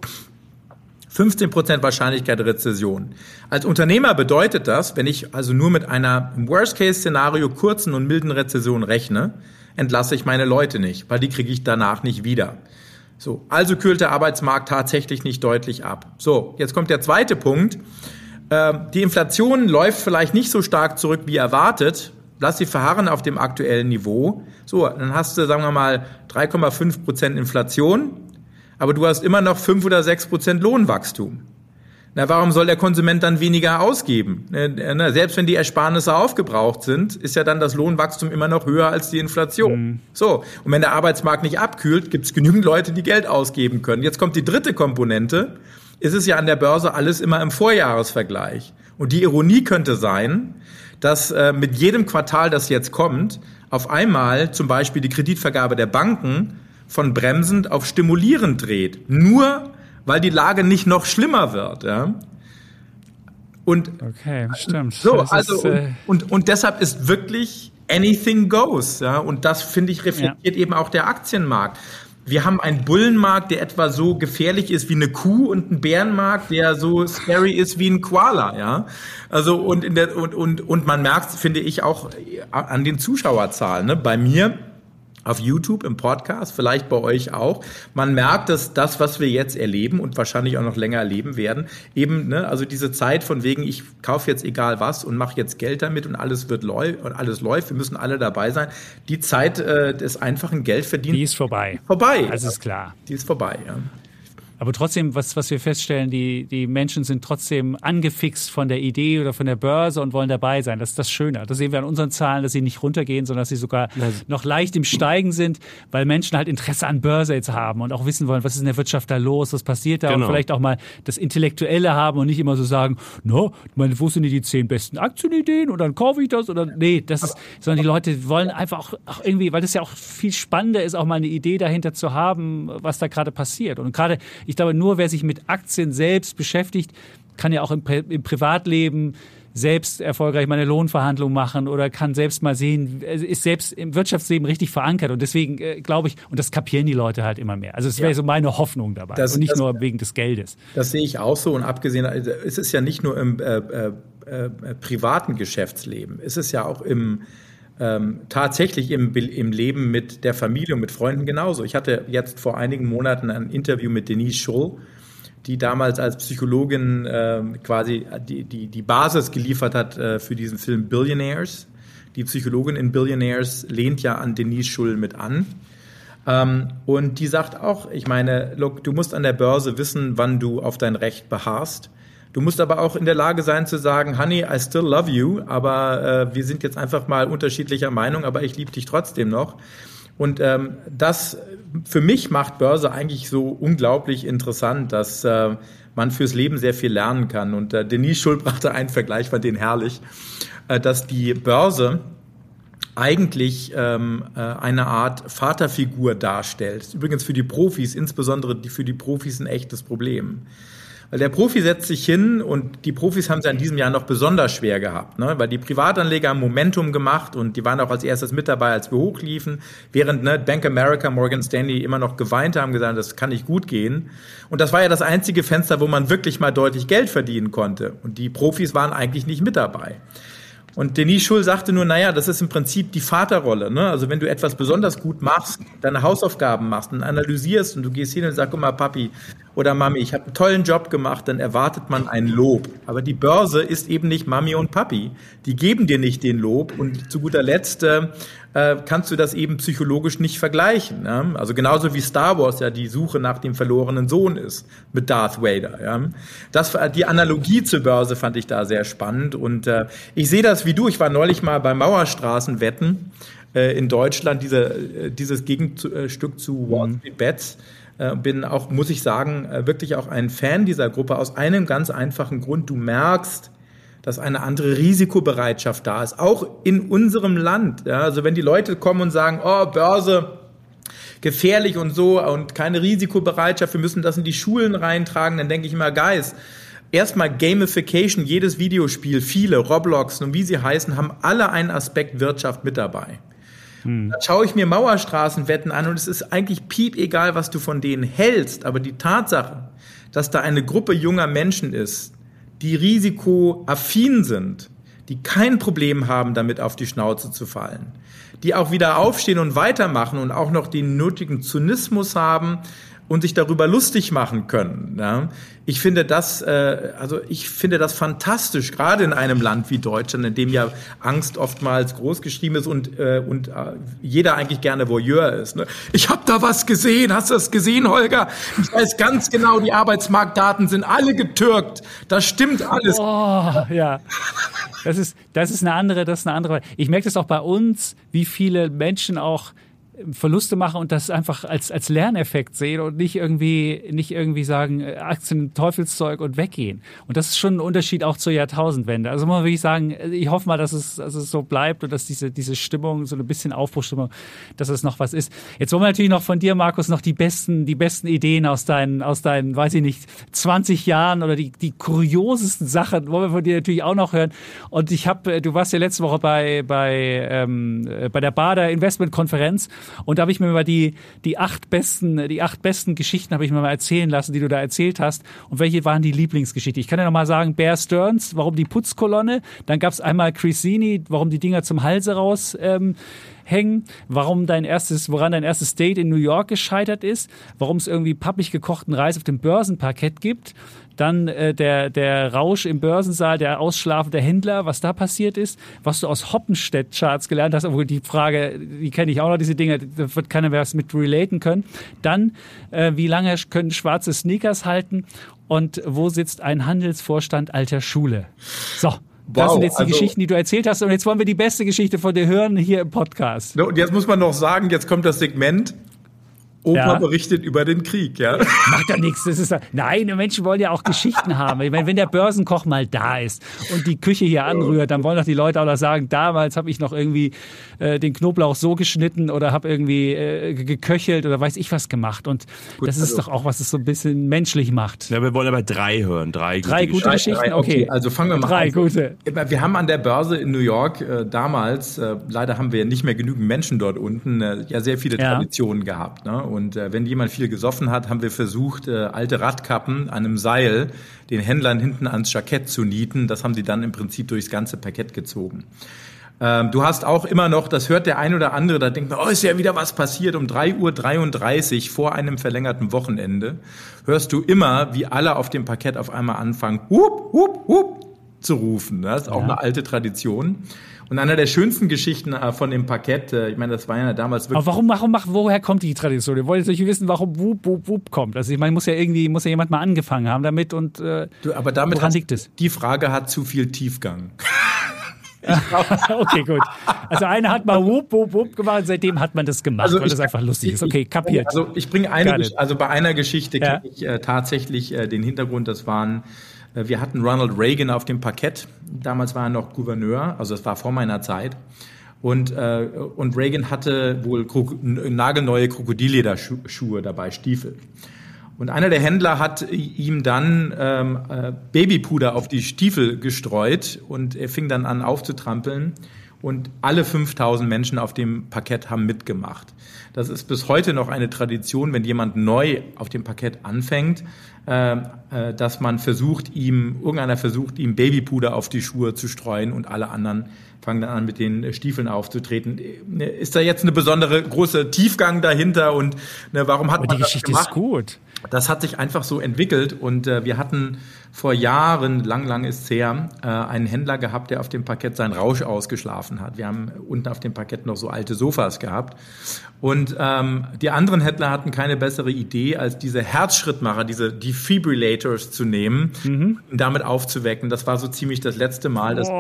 15% Wahrscheinlichkeit der Rezession. Als Unternehmer bedeutet das, wenn ich also nur mit einer im Worst-Case-Szenario kurzen und milden Rezession rechne, entlasse ich meine Leute nicht, weil die kriege ich danach nicht wieder. So, also kühlt der Arbeitsmarkt tatsächlich nicht deutlich ab. So, jetzt kommt der zweite Punkt. Die Inflation läuft vielleicht nicht so stark zurück wie erwartet. Lass sie verharren auf dem aktuellen Niveau. So, dann hast du, sagen wir mal, 3,5% Inflation, aber du hast immer noch 5 oder 6% Lohnwachstum. Na, warum soll der Konsument dann weniger ausgeben? Selbst wenn die Ersparnisse aufgebraucht sind, ist ja dann das Lohnwachstum immer noch höher als die Inflation. So, und wenn der Arbeitsmarkt nicht abkühlt, gibt es genügend Leute, die Geld ausgeben können. Jetzt kommt die dritte Komponente. Es ist ja an der Börse alles immer im Vorjahresvergleich. Und die Ironie könnte sein, dass mit jedem Quartal, das jetzt kommt, auf einmal zum Beispiel die Kreditvergabe der Banken von bremsend auf stimulierend dreht. Nur, weil die Lage nicht noch schlimmer wird. Ja? Und okay, stimmt. So, also, und deshalb ist wirklich anything goes. Ja? Und das, finde ich, reflektiert eben auch der Aktienmarkt. Wir haben einen Bullenmarkt, der etwa so gefährlich ist wie eine Kuh, und einen Bärenmarkt, der so scary ist wie ein Koala, ja. Also und man merkt, finde ich, auch an den Zuschauerzahlen, ne? Bei mir auf YouTube, im Podcast, vielleicht bei euch auch. Man merkt, dass das, was wir jetzt erleben und wahrscheinlich auch noch länger erleben werden, eben, ne, also diese Zeit von wegen, ich kaufe jetzt egal was und mache jetzt Geld damit und alles läuft, wir müssen alle dabei sein. Die Zeit des einfachen Geldverdienens. Die ist vorbei. Vorbei. Das ist klar. Die ist vorbei, ja. Aber trotzdem, was wir feststellen, die Menschen sind trotzdem angefixt von der Idee oder von der Börse und wollen dabei sein. Das ist das Schöne. Das sehen wir an unseren Zahlen, dass sie nicht runtergehen, sondern dass sie sogar noch leicht im Steigen sind, weil Menschen halt Interesse an Börse jetzt haben und auch wissen wollen, was ist in der Wirtschaft da los, was passiert da und vielleicht auch mal das Intellektuelle haben und nicht immer so sagen, wo sind die 10 besten Aktienideen und dann kaufe ich das oder sondern die Leute wollen einfach auch irgendwie, weil das ja auch viel spannender ist, auch mal eine Idee dahinter zu haben, was da gerade passiert. Und gerade, ich glaube, nur wer sich mit Aktien selbst beschäftigt, kann ja auch im Privatleben selbst erfolgreich mal eine Lohnverhandlung machen oder kann selbst mal sehen, ist selbst im Wirtschaftsleben richtig verankert. Und deswegen glaube ich, und das kapieren die Leute halt immer mehr. Also es wäre so meine Hoffnung dabei und nicht nur wegen des Geldes. Das sehe ich auch so. Und abgesehen, es ist ja nicht nur im privaten Geschäftsleben, es ist ja auch tatsächlich im Leben mit der Familie und mit Freunden genauso. Ich hatte jetzt vor einigen Monaten ein Interview mit Denise Schull, die damals als Psychologin quasi die Basis geliefert hat für diesen Film Billionaires. Die Psychologin in Billionaires lehnt ja an Denise Schull mit an. Und die sagt auch, ich meine, look, du musst an der Börse wissen, wann du auf dein Recht beharrst. Du musst aber auch in der Lage sein zu sagen, Honey, I still love you, aber wir sind jetzt einfach mal unterschiedlicher Meinung, aber ich liebe dich trotzdem noch. Und das für mich macht Börse eigentlich so unglaublich interessant, dass man fürs Leben sehr viel lernen kann. Und Denise Schull brachte einen Vergleich, fand den herrlich, dass die Börse eigentlich eine Art Vaterfigur darstellt. Das ist übrigens für die Profis, insbesondere für die Profis, ein echtes Problem. Weil der Profi setzt sich hin und die Profis haben es ja in diesem Jahr noch besonders schwer gehabt, ne? Weil die Privatanleger haben Momentum gemacht und die waren auch als erstes mit dabei, als wir hochliefen, während Bank America, Morgan Stanley immer noch geweint haben, gesagt, das kann nicht gut gehen. Und das war ja das einzige Fenster, wo man wirklich mal deutlich Geld verdienen konnte. Und die Profis waren eigentlich nicht mit dabei. Und Denise Schull sagte nur, das ist im Prinzip die Vaterrolle, ne? Also wenn du etwas besonders gut machst, deine Hausaufgaben machst und analysierst und du gehst hin und sagst, guck mal, Papi oder Mami, ich habe einen tollen Job gemacht, dann erwartet man ein Lob. Aber die Börse ist eben nicht Mami und Papi. Die geben dir nicht den Lob und zu guter Letzt kannst du das eben psychologisch nicht vergleichen. Ne? Also genauso wie Star Wars ja die Suche nach dem verlorenen Sohn ist mit Darth Vader. Ja? Die Analogie zur Börse fand ich da sehr spannend und ich sehe das wie du. Ich war neulich mal bei Mauerstraßenwetten in Deutschland, dieses Gegenstück zu Wall Street Bets. Bin auch, muss ich sagen, wirklich auch ein Fan dieser Gruppe aus einem ganz einfachen Grund. Du merkst, dass eine andere Risikobereitschaft da ist, auch in unserem Land. Ja, also wenn die Leute kommen und sagen, Börse, gefährlich und so und keine Risikobereitschaft, wir müssen das in die Schulen reintragen, dann denke ich immer, Guys, erstmal Gamification, jedes Videospiel, viele, Roblox und wie sie heißen, haben alle einen Aspekt Wirtschaft mit dabei. Dann schaue ich mir Mauerstraßenwetten an und es ist eigentlich piepegal, was du von denen hältst, aber die Tatsache, dass da eine Gruppe junger Menschen ist, die risikoaffin sind, die kein Problem haben, damit auf die Schnauze zu fallen, die auch wieder aufstehen und weitermachen und auch noch den nötigen Zynismus haben und sich darüber lustig machen können. Ja. Ich finde das fantastisch, gerade in einem Land wie Deutschland, in dem ja Angst oftmals groß geschrieben ist und jeder eigentlich gerne Voyeur ist. Ne? Ich habe da was gesehen, hast du das gesehen, Holger? Ich weiß ganz genau, die Arbeitsmarktdaten sind alle getürkt. Das stimmt alles. Oh, ja. Das ist eine andere. Ich merke das auch bei uns, wie viele Menschen auch Verluste machen und das einfach als Lerneffekt sehen und nicht irgendwie sagen, Aktien, Teufelszeug und weggehen. Und das ist schon ein Unterschied auch zur Jahrtausendwende. Also muss man wirklich sagen, ich hoffe mal, dass es so bleibt und dass diese Stimmung, so ein bisschen Aufbruchstimmung, dass es noch was ist. Jetzt wollen wir natürlich noch von dir, Markus, noch die besten Ideen aus deinen, weiß ich nicht, 20 Jahren oder die kuriosesten Sachen wollen wir von dir natürlich auch noch hören. Und du warst ja letzte Woche bei der Bader Investmentkonferenz. Und da habe ich mir mal die acht besten Geschichten habe ich mir mal erzählen lassen, die du da erzählt hast. Und welche waren die Lieblingsgeschichten? Ich kann ja noch mal sagen, Bear Stearns, warum die Putzkolonne. Dann gab es einmal Chris Sini, warum die Dinger zum Halse raus hängen, woran dein erstes Date in New York gescheitert ist, warum es irgendwie pappig gekochten Reis auf dem Börsenparkett gibt, dann der Rausch im Börsensaal, der Ausschlafen der Händler, was da passiert ist, was du aus Hoppenstedt-Charts gelernt hast, obwohl die Frage, die kenne ich auch noch, diese Dinge, da wird keiner mehr was mit relaten können. Dann, wie lange können schwarze Sneakers halten und wo sitzt ein Handelsvorstand alter Schule? So. Das sind jetzt die Geschichten, die du erzählt hast. Und jetzt wollen wir die beste Geschichte von dir hören hier im Podcast. Und jetzt muss man noch sagen, jetzt kommt das Segment, Opa berichtet über den Krieg, ja. Macht ja nichts. Nein, die Menschen wollen ja auch Geschichten haben. Ich meine, wenn der Börsenkoch mal da ist und die Küche hier anrührt, dann wollen doch die Leute auch noch sagen, damals habe ich noch irgendwie den Knoblauch so geschnitten oder habe irgendwie geköchelt oder weiß ich was gemacht. Und gut, das ist doch auch, was es so ein bisschen menschlich macht. Ja, wir wollen aber 3 hören. 3 gute Geschichten? Okay, also fangen wir mal an. 3 gute. Wir haben an der Börse in New York damals, leider haben wir nicht mehr genügend Menschen dort unten, ja sehr viele Traditionen gehabt, ne? Und wenn jemand viel gesoffen hat, haben wir versucht, alte Radkappen an einem Seil den Händlern hinten ans Jackett zu nieten. Das haben sie dann im Prinzip durchs ganze Parkett gezogen. Du hast auch immer noch, das hört der ein oder andere, da denkt man, ist ja wieder was passiert, um 3:33 Uhr vor einem verlängerten Wochenende, hörst du immer, wie alle auf dem Parkett auf einmal anfangen, hup, hup, hup, zu rufen. Das ist auch eine alte Tradition. Und einer der schönsten Geschichten von dem Parkett, ich meine, das war ja damals wirklich... Aber woher kommt die Tradition? Ihr wollt natürlich wissen, warum Wup, Wup, Wup kommt. Also ich meine, muss ja jemand mal angefangen haben damit und aber damit woran liegt es? Die Frage hat zu viel Tiefgang. Okay, gut. Also einer hat mal Wup, Wup, Wup gemacht und seitdem hat man das gemacht, weil das einfach lustig ist. Okay, kapiert. Also ich bringe bei einer Geschichte kenne ich tatsächlich den Hintergrund, wir hatten Ronald Reagan auf dem Parkett. Damals war er noch Gouverneur, also das war vor meiner Zeit. Und Reagan hatte wohl nagelneue Krokodillederschuhe dabei, Stiefel. Und einer der Händler hat ihm dann Babypuder auf die Stiefel gestreut und er fing dann an aufzutrampeln. Und alle 5000 Menschen auf dem Parkett haben mitgemacht. Das ist bis heute noch eine Tradition, wenn jemand neu auf dem Parkett anfängt, dass irgendeiner versucht, ihm Babypuder auf die Schuhe zu streuen und alle anderen fangen dann an, mit den Stiefeln aufzutreten. Ist da jetzt eine besondere große Tiefgang dahinter und warum hat man das gemacht? Die Geschichte ist gut. Das hat sich einfach so entwickelt und wir hatten vor Jahren, lang ist es her, einen Händler gehabt, der auf dem Parkett seinen Rausch ausgeschlafen hat. Wir haben unten auf dem Parkett noch so alte Sofas gehabt und die anderen Händler hatten keine bessere Idee, als diese Herzschrittmacher, diese Defibrillators zu nehmen und damit aufzuwecken. Das war so ziemlich das letzte Mal, dass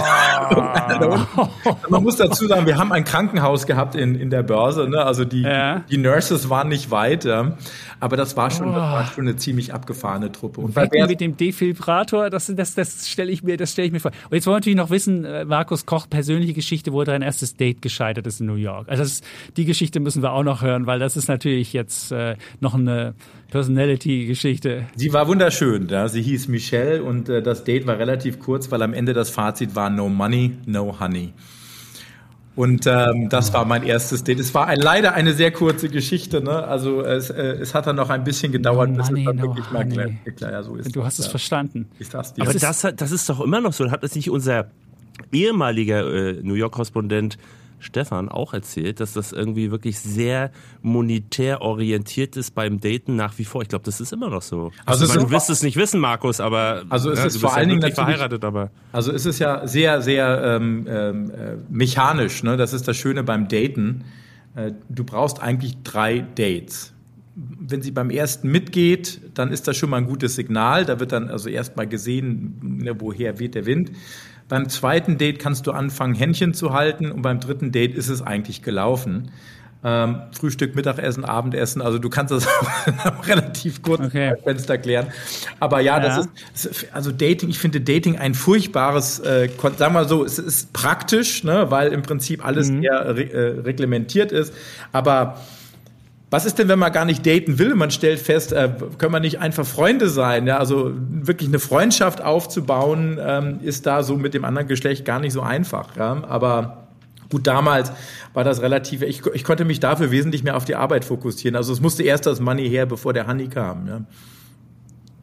man muss dazu sagen, wir haben ein Krankenhaus gehabt in der Börse, ne? Also die Nurses waren nicht weit, aber das war schon eine ziemlich abgefahrene Truppe. Und mit dem Defibrillator, das stelle ich mir vor. Und jetzt wollen wir natürlich noch wissen, Markus Koch, persönliche Geschichte, wo dein erstes Date gescheitert ist in New York. Also die Geschichte müssen wir auch noch hören, weil das ist natürlich jetzt noch eine Personality-Geschichte. Sie war wunderschön, ja. Sie hieß Michelle und das Date war relativ kurz, weil am Ende das Fazit war no money, no honey. Und das war mein erstes Date. Es war leider eine sehr kurze Geschichte, ne? Also es hat dann noch ein bisschen gedauert, bis es dann wirklich mal klar, ja, so ist. Du hast es verstanden. Aber das ist doch immer noch so. Hat das nicht unser ehemaliger New York-Korrespondent Stefan auch erzählt, dass das irgendwie wirklich sehr monetär orientiert ist beim Daten nach wie vor. Ich glaube, das ist immer noch so. Also du wirst es nicht wissen, Markus, aber also es ist vor allen Dingen verheiratet, aber also es ist ja sehr, sehr mechanisch. Ne? Das ist das Schöne beim Daten. Du brauchst eigentlich 3 Dates. Wenn sie beim ersten mitgeht, dann ist das schon mal ein gutes Signal. Da wird dann also erstmal gesehen, woher weht der Wind. Beim zweiten Date kannst du anfangen, Händchen zu halten und beim dritten Date ist es eigentlich gelaufen. Frühstück, Mittagessen, Abendessen, also du kannst das relativ kurz im Fenster klären. Aber das ist, also Dating, ich finde Dating ein furchtbares, sagen wir mal so, es ist praktisch, ne, weil im Prinzip alles sehr reglementiert ist, aber was ist denn, wenn man gar nicht daten will? Man stellt fest, können wir nicht einfach Freunde sein? Ja, also wirklich eine Freundschaft aufzubauen, ist da so mit dem anderen Geschlecht gar nicht so einfach. Ja? Aber gut, damals war das relativ, ich konnte mich dafür wesentlich mehr auf die Arbeit fokussieren. Also es musste erst das Money her, bevor der Honey kam. Ja?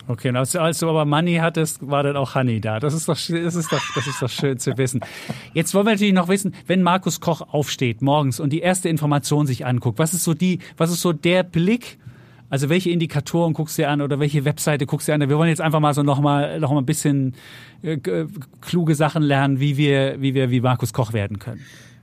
Okay, und als du aber Money hattest, war dann auch Honey da. Das ist doch schön zu wissen. Jetzt wollen wir natürlich noch wissen, wenn Markus Koch aufsteht morgens und die erste Information sich anguckt, was ist so der Blick? Also welche Indikatoren guckst du dir an oder welche Webseite guckst du dir an? Wir wollen jetzt einfach mal so noch mal ein bisschen kluge Sachen lernen, wie wir wie Markus Koch werden können.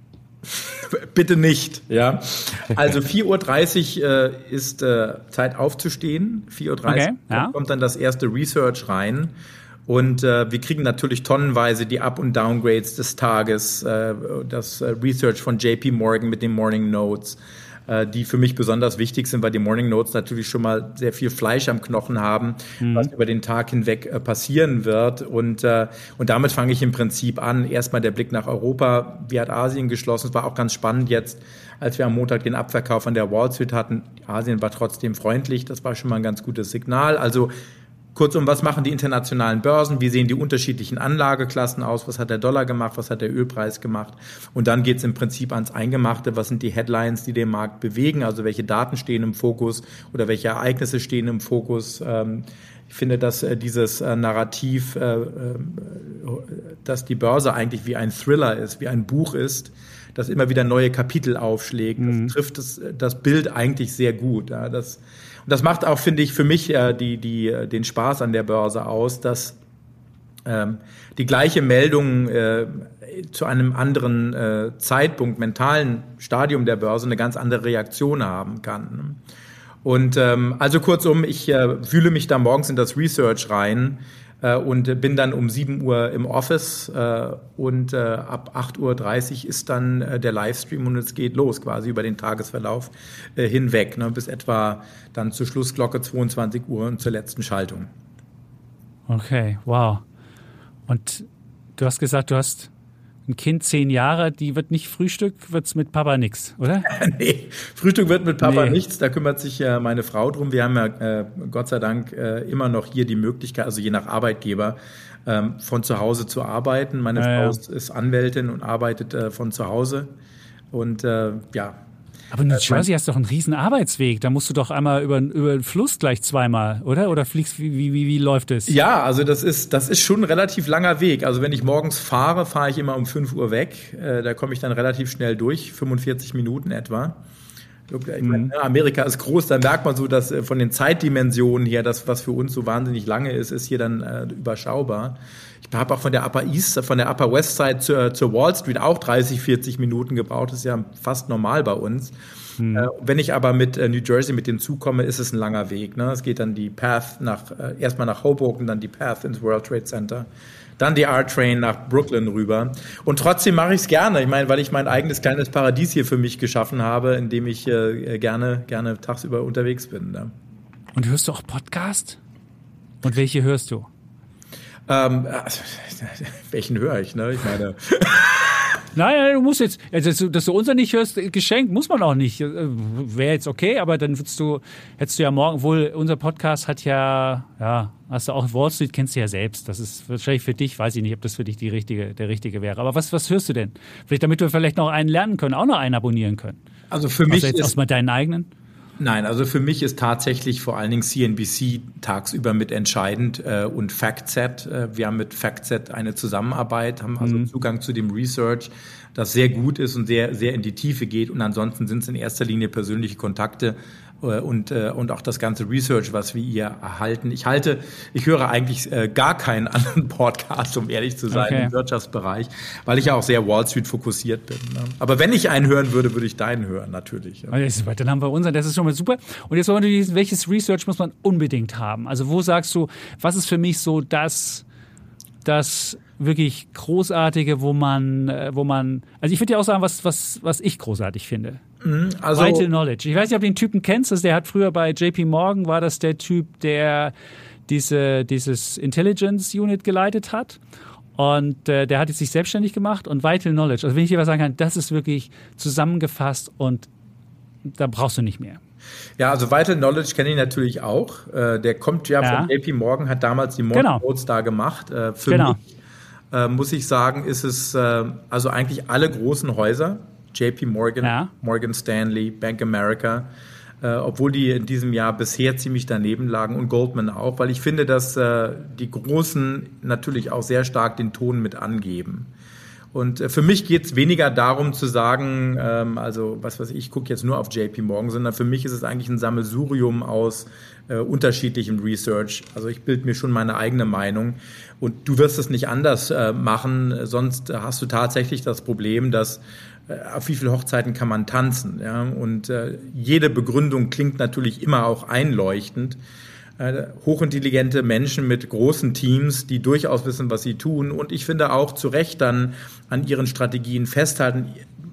Bitte nicht, ja. Also 4:30 Uhr ist Zeit aufzustehen. 4:30 Uhr kommt dann das erste Research rein. Und wir kriegen natürlich tonnenweise die Up- und Downgrades des Tages, das Research von JP Morgan mit den Morning Notes, die für mich besonders wichtig sind, weil die Morning Notes natürlich schon mal sehr viel Fleisch am Knochen haben, was über den Tag hinweg passieren wird. Und damit fange ich im Prinzip an. Erstmal der Blick nach Europa. Wie hat Asien geschlossen? Es war auch ganz spannend jetzt, als wir am Montag den Abverkauf an der Wall Street hatten. Asien war trotzdem freundlich. Das war schon mal ein ganz gutes Signal. Also kurzum, was machen die internationalen Börsen? Wie sehen die unterschiedlichen Anlageklassen aus? Was hat der Dollar gemacht? Was hat der Ölpreis gemacht? Und dann geht es im Prinzip ans Eingemachte. Was sind die Headlines, die den Markt bewegen? Also welche Daten stehen im Fokus oder welche Ereignisse stehen im Fokus? Ich finde, dass dieses Narrativ, dass die Börse eigentlich wie ein Thriller ist, wie ein Buch ist, das immer wieder neue Kapitel aufschlägt, das trifft das Bild eigentlich sehr gut. Ja, das macht auch, finde ich, für mich den Spaß an der Börse aus, dass die gleiche Meldung zu einem anderen Zeitpunkt, mentalen Stadium der Börse eine ganz andere Reaktion haben kann. Und also kurzum, ich wühle mich da morgens in das Research rein und bin dann um 7 Uhr im Office und ab 8:30 Uhr ist dann der Livestream und es geht los quasi über den Tagesverlauf hinweg, bis etwa dann zur Schlussglocke 22 Uhr und zur letzten Schaltung. Okay, wow. Und du hast gesagt, du hast ein Kind 10 Jahre, die wird nicht Frühstück, wird's mit Papa nix, oder? Nee, Frühstück wird mit Papa nichts, da kümmert sich meine Frau drum. Wir haben ja Gott sei Dank immer noch hier die Möglichkeit, also je nach Arbeitgeber, von zu Hause zu arbeiten. Meine Frau ist Anwältin und arbeitet von zu Hause und Aber New Jersey hast doch einen riesen Arbeitsweg. Da musst du doch einmal über den Fluss gleich zweimal, oder? Oder fliegst, wie läuft es? Ja, also das ist schon ein relativ langer Weg. Also wenn ich morgens fahre ich immer um 5 Uhr weg. Da komme ich dann relativ schnell durch, 45 Minuten etwa. Ich meine, Amerika ist groß, da merkt man so, dass von den Zeitdimensionen her, das, was für uns so wahnsinnig lange ist hier dann überschaubar. Ich habe auch von der Upper West Side zur Wall Street auch 30, 40 Minuten gebraucht. Das ist ja fast normal bei uns. Wenn ich aber mit New Jersey mit dem Zug komme, ist es ein langer Weg. Ne? Es geht dann die Path erstmal nach Hoboken, dann die Path ins World Trade Center, dann die R-Train nach Brooklyn rüber. Und trotzdem mache ich es gerne. Ich meine, weil ich mein eigenes kleines Paradies hier für mich geschaffen habe, in dem ich gerne tagsüber unterwegs bin. Ne? Und hörst du auch Podcast? Und welche hörst du? Welchen höre ich, ne? Ich meine. Nein, du musst jetzt, dass du unser nicht hörst, geschenkt, muss man auch nicht. Wäre jetzt okay, aber dann hättest du ja morgen, wohl unser Podcast hat hast du auch Wall Street, kennst du ja selbst. Das ist wahrscheinlich für dich, weiß ich nicht, ob das für dich der richtige wäre. Aber was hörst du denn? Vielleicht, damit wir vielleicht noch einen lernen können, auch noch einen abonnieren können. Also für mich jetzt aus mal deinen eigenen? Nein, also für mich ist tatsächlich vor allen Dingen CNBC tagsüber mit entscheidend und FactSet. Wir haben mit FactSet eine Zusammenarbeit, haben also Zugang zu dem Research, das sehr gut ist und sehr, sehr in die Tiefe geht. Und ansonsten sind es in erster Linie persönliche Kontakte und auch das ganze Research, was wir hier erhalten. Ich höre eigentlich gar keinen anderen Podcast, um ehrlich zu sein, im Wirtschaftsbereich, weil ich ja auch sehr Wall Street fokussiert bin. Ne? Aber wenn ich einen hören würde, würde ich deinen hören, natürlich. Ja. Dann haben wir unseren, das ist schon mal super. Und jetzt wollen wir natürlich, welches Research muss man unbedingt haben? Also wo sagst du, was ist für mich so das wirklich Großartige, wo man, also ich würde ja auch sagen, was ich großartig finde. Also, Vital Knowledge. Ich weiß nicht, ob du den Typen kennst, der hat früher bei JP Morgan, war das der Typ, der dieses Intelligence Unit geleitet hat. Und der hat jetzt sich selbstständig gemacht und Vital Knowledge. Also wenn ich dir was sagen kann, das ist wirklich zusammengefasst und da brauchst du nicht mehr. Ja, also Vital Knowledge kenne ich natürlich auch. Der kommt von JP Morgan, hat damals die Morning Notes da gemacht. Für mich muss ich sagen, ist es also eigentlich alle großen Häuser, JP Morgan, Morgan Stanley, Bank America, obwohl die in diesem Jahr bisher ziemlich daneben lagen und Goldman auch, weil ich finde, dass die Großen natürlich auch sehr stark den Ton mit angeben. Und für mich geht es weniger darum zu sagen, also was weiß ich gucke jetzt nur auf JP Morgan, sondern für mich ist es eigentlich ein Sammelsurium aus unterschiedlichem Research. Also ich bilde mir schon meine eigene Meinung und du wirst es nicht anders machen, sonst hast du tatsächlich das Problem, dass auf wie viele Hochzeiten kann man tanzen? Ja? Und jede Begründung klingt natürlich immer auch einleuchtend. Hochintelligente Menschen mit großen Teams, die durchaus wissen, was sie tun und ich finde auch zu Recht dann an ihren Strategien festhalten.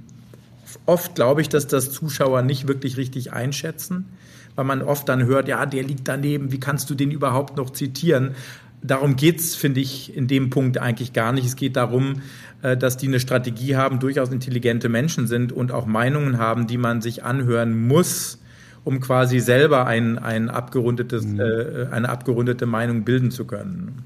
Oft glaube ich, dass das Zuschauer nicht wirklich richtig einschätzen, weil man oft dann hört, ja, der liegt daneben, wie kannst du den überhaupt noch zitieren? Darum geht's, finde ich, in dem Punkt eigentlich gar nicht. Es geht darum, dass die eine Strategie haben, durchaus intelligente Menschen sind und auch Meinungen haben, die man sich anhören muss, um quasi selber eine abgerundete Meinung bilden zu können.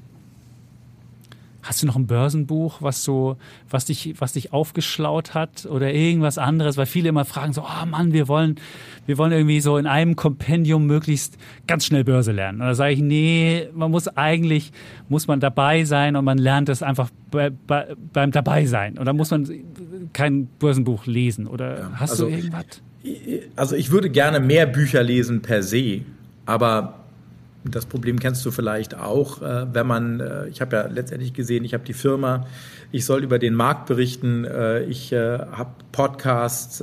Hast du noch ein Börsenbuch, was dich aufgeschlaut hat oder irgendwas anderes? Weil viele immer fragen so, oh Mann, wir wollen irgendwie so in einem Kompendium möglichst ganz schnell Börse lernen. Und da sage ich, nee, muss man dabei sein und man lernt das einfach beim dabei sein. Oder muss man kein Börsenbuch lesen? Oder hast du irgendwas? Also ich würde gerne mehr Bücher lesen per se, aber das Problem kennst du vielleicht auch, wenn man, ich habe ja letztendlich gesehen, ich habe die Firma, ich soll über den Markt berichten, ich habe Podcasts,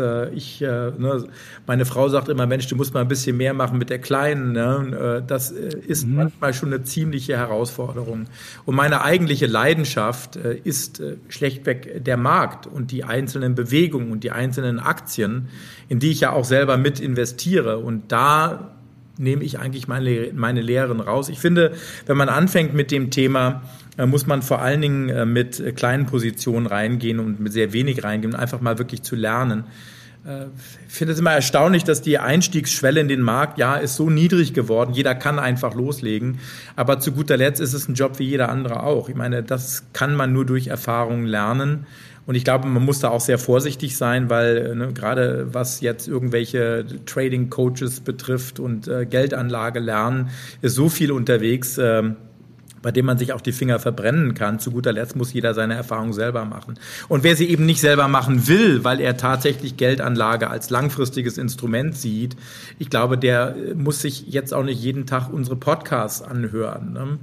meine Frau sagt immer, Mensch, du musst mal ein bisschen mehr machen mit der Kleinen, ne? Das ist manchmal schon eine ziemliche Herausforderung. Und meine eigentliche Leidenschaft ist schlechtweg der Markt und die einzelnen Bewegungen und die einzelnen Aktien, in die ich ja auch selber mit investiere und da nehme ich eigentlich meine Lehren raus. Ich finde, wenn man anfängt mit dem Thema, muss man vor allen Dingen mit kleinen Positionen reingehen und mit sehr wenig reingehen, um einfach mal wirklich zu lernen. Ich finde es immer erstaunlich, dass die Einstiegsschwelle in den Markt, ist so niedrig geworden. Jeder kann einfach loslegen. Aber zu guter Letzt ist es ein Job wie jeder andere auch. Ich meine, das kann man nur durch Erfahrung lernen. Und ich glaube, man muss da auch sehr vorsichtig sein, weil gerade was jetzt irgendwelche Trading-Coaches betrifft und Geldanlage lernen, ist so viel unterwegs, bei dem man sich auch die Finger verbrennen kann. Zu guter Letzt muss jeder seine Erfahrung selber machen. Und wer sie eben nicht selber machen will, weil er tatsächlich Geldanlage als langfristiges Instrument sieht, ich glaube, der muss sich jetzt auch nicht jeden Tag unsere Podcasts anhören.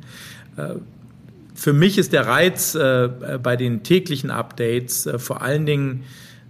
Für mich ist der Reiz bei den täglichen Updates vor allen Dingen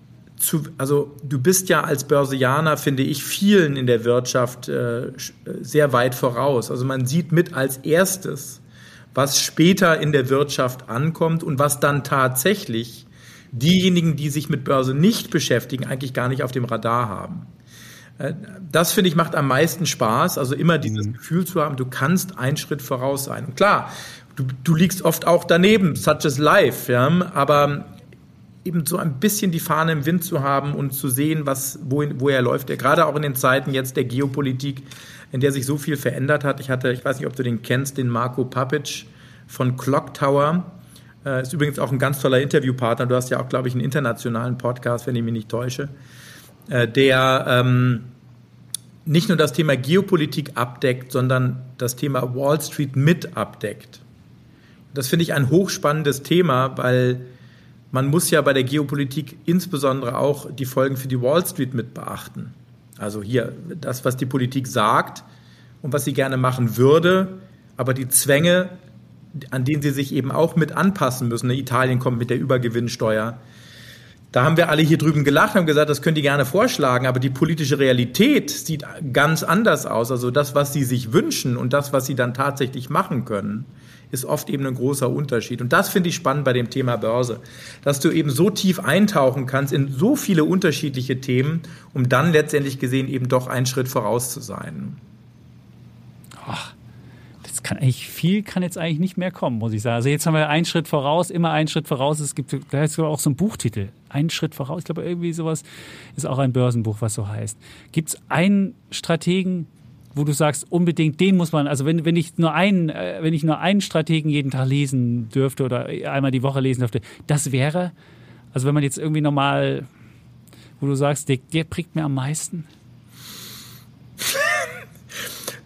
du bist ja als Börsianer, finde ich, vielen in der Wirtschaft sehr weit voraus. Also man sieht mit als erstes, was später in der Wirtschaft ankommt und was dann tatsächlich diejenigen, die sich mit Börse nicht beschäftigen, eigentlich gar nicht auf dem Radar haben. Das, finde ich, macht am meisten Spaß, also immer dieses Gefühl zu haben, du kannst einen Schritt voraus sein. Und klar, du liegst oft auch daneben, such as life, ja, aber eben so ein bisschen die Fahne im Wind zu haben und zu sehen, wo er läuft. Gerade auch in den Zeiten jetzt der Geopolitik, in der sich so viel verändert hat. Ich weiß nicht, ob du den kennst, den Marco Papic von Clock Tower. Ist übrigens auch ein ganz toller Interviewpartner. Du hast ja auch, glaube ich, einen internationalen Podcast, wenn ich mich nicht täusche, der nicht nur das Thema Geopolitik abdeckt, sondern das Thema Wall Street mit abdeckt. Das finde ich ein hochspannendes Thema, weil man muss ja bei der Geopolitik insbesondere auch die Folgen für die Wall Street mit beachten. Also hier das, was die Politik sagt und was sie gerne machen würde, aber die Zwänge, an denen sie sich eben auch mit anpassen müssen. Italien kommt mit der Übergewinnsteuer. Da haben wir alle hier drüben gelacht und haben gesagt, das können die gerne vorschlagen, aber die politische Realität sieht ganz anders aus. Also das, was sie sich wünschen und das, was sie dann tatsächlich machen können, ist oft eben ein großer Unterschied. Und das finde ich spannend bei dem Thema Börse, dass du eben so tief eintauchen kannst in so viele unterschiedliche Themen, um dann letztendlich gesehen eben doch einen Schritt voraus zu sein. Ach, kann jetzt eigentlich nicht mehr kommen, muss ich sagen. Also jetzt haben wir einen Schritt voraus, immer einen Schritt voraus. Da ist auch so ein Buchtitel, einen Schritt voraus. Ich glaube, irgendwie sowas ist auch ein Börsenbuch, was so heißt. Gibt es einen Strategen, wo du sagst, unbedingt den muss man, also wenn ich nur einen Strategen jeden Tag lesen dürfte oder einmal die Woche lesen dürfte, das wäre, also wenn man jetzt irgendwie normal, wo du sagst, der prägt mir am meisten?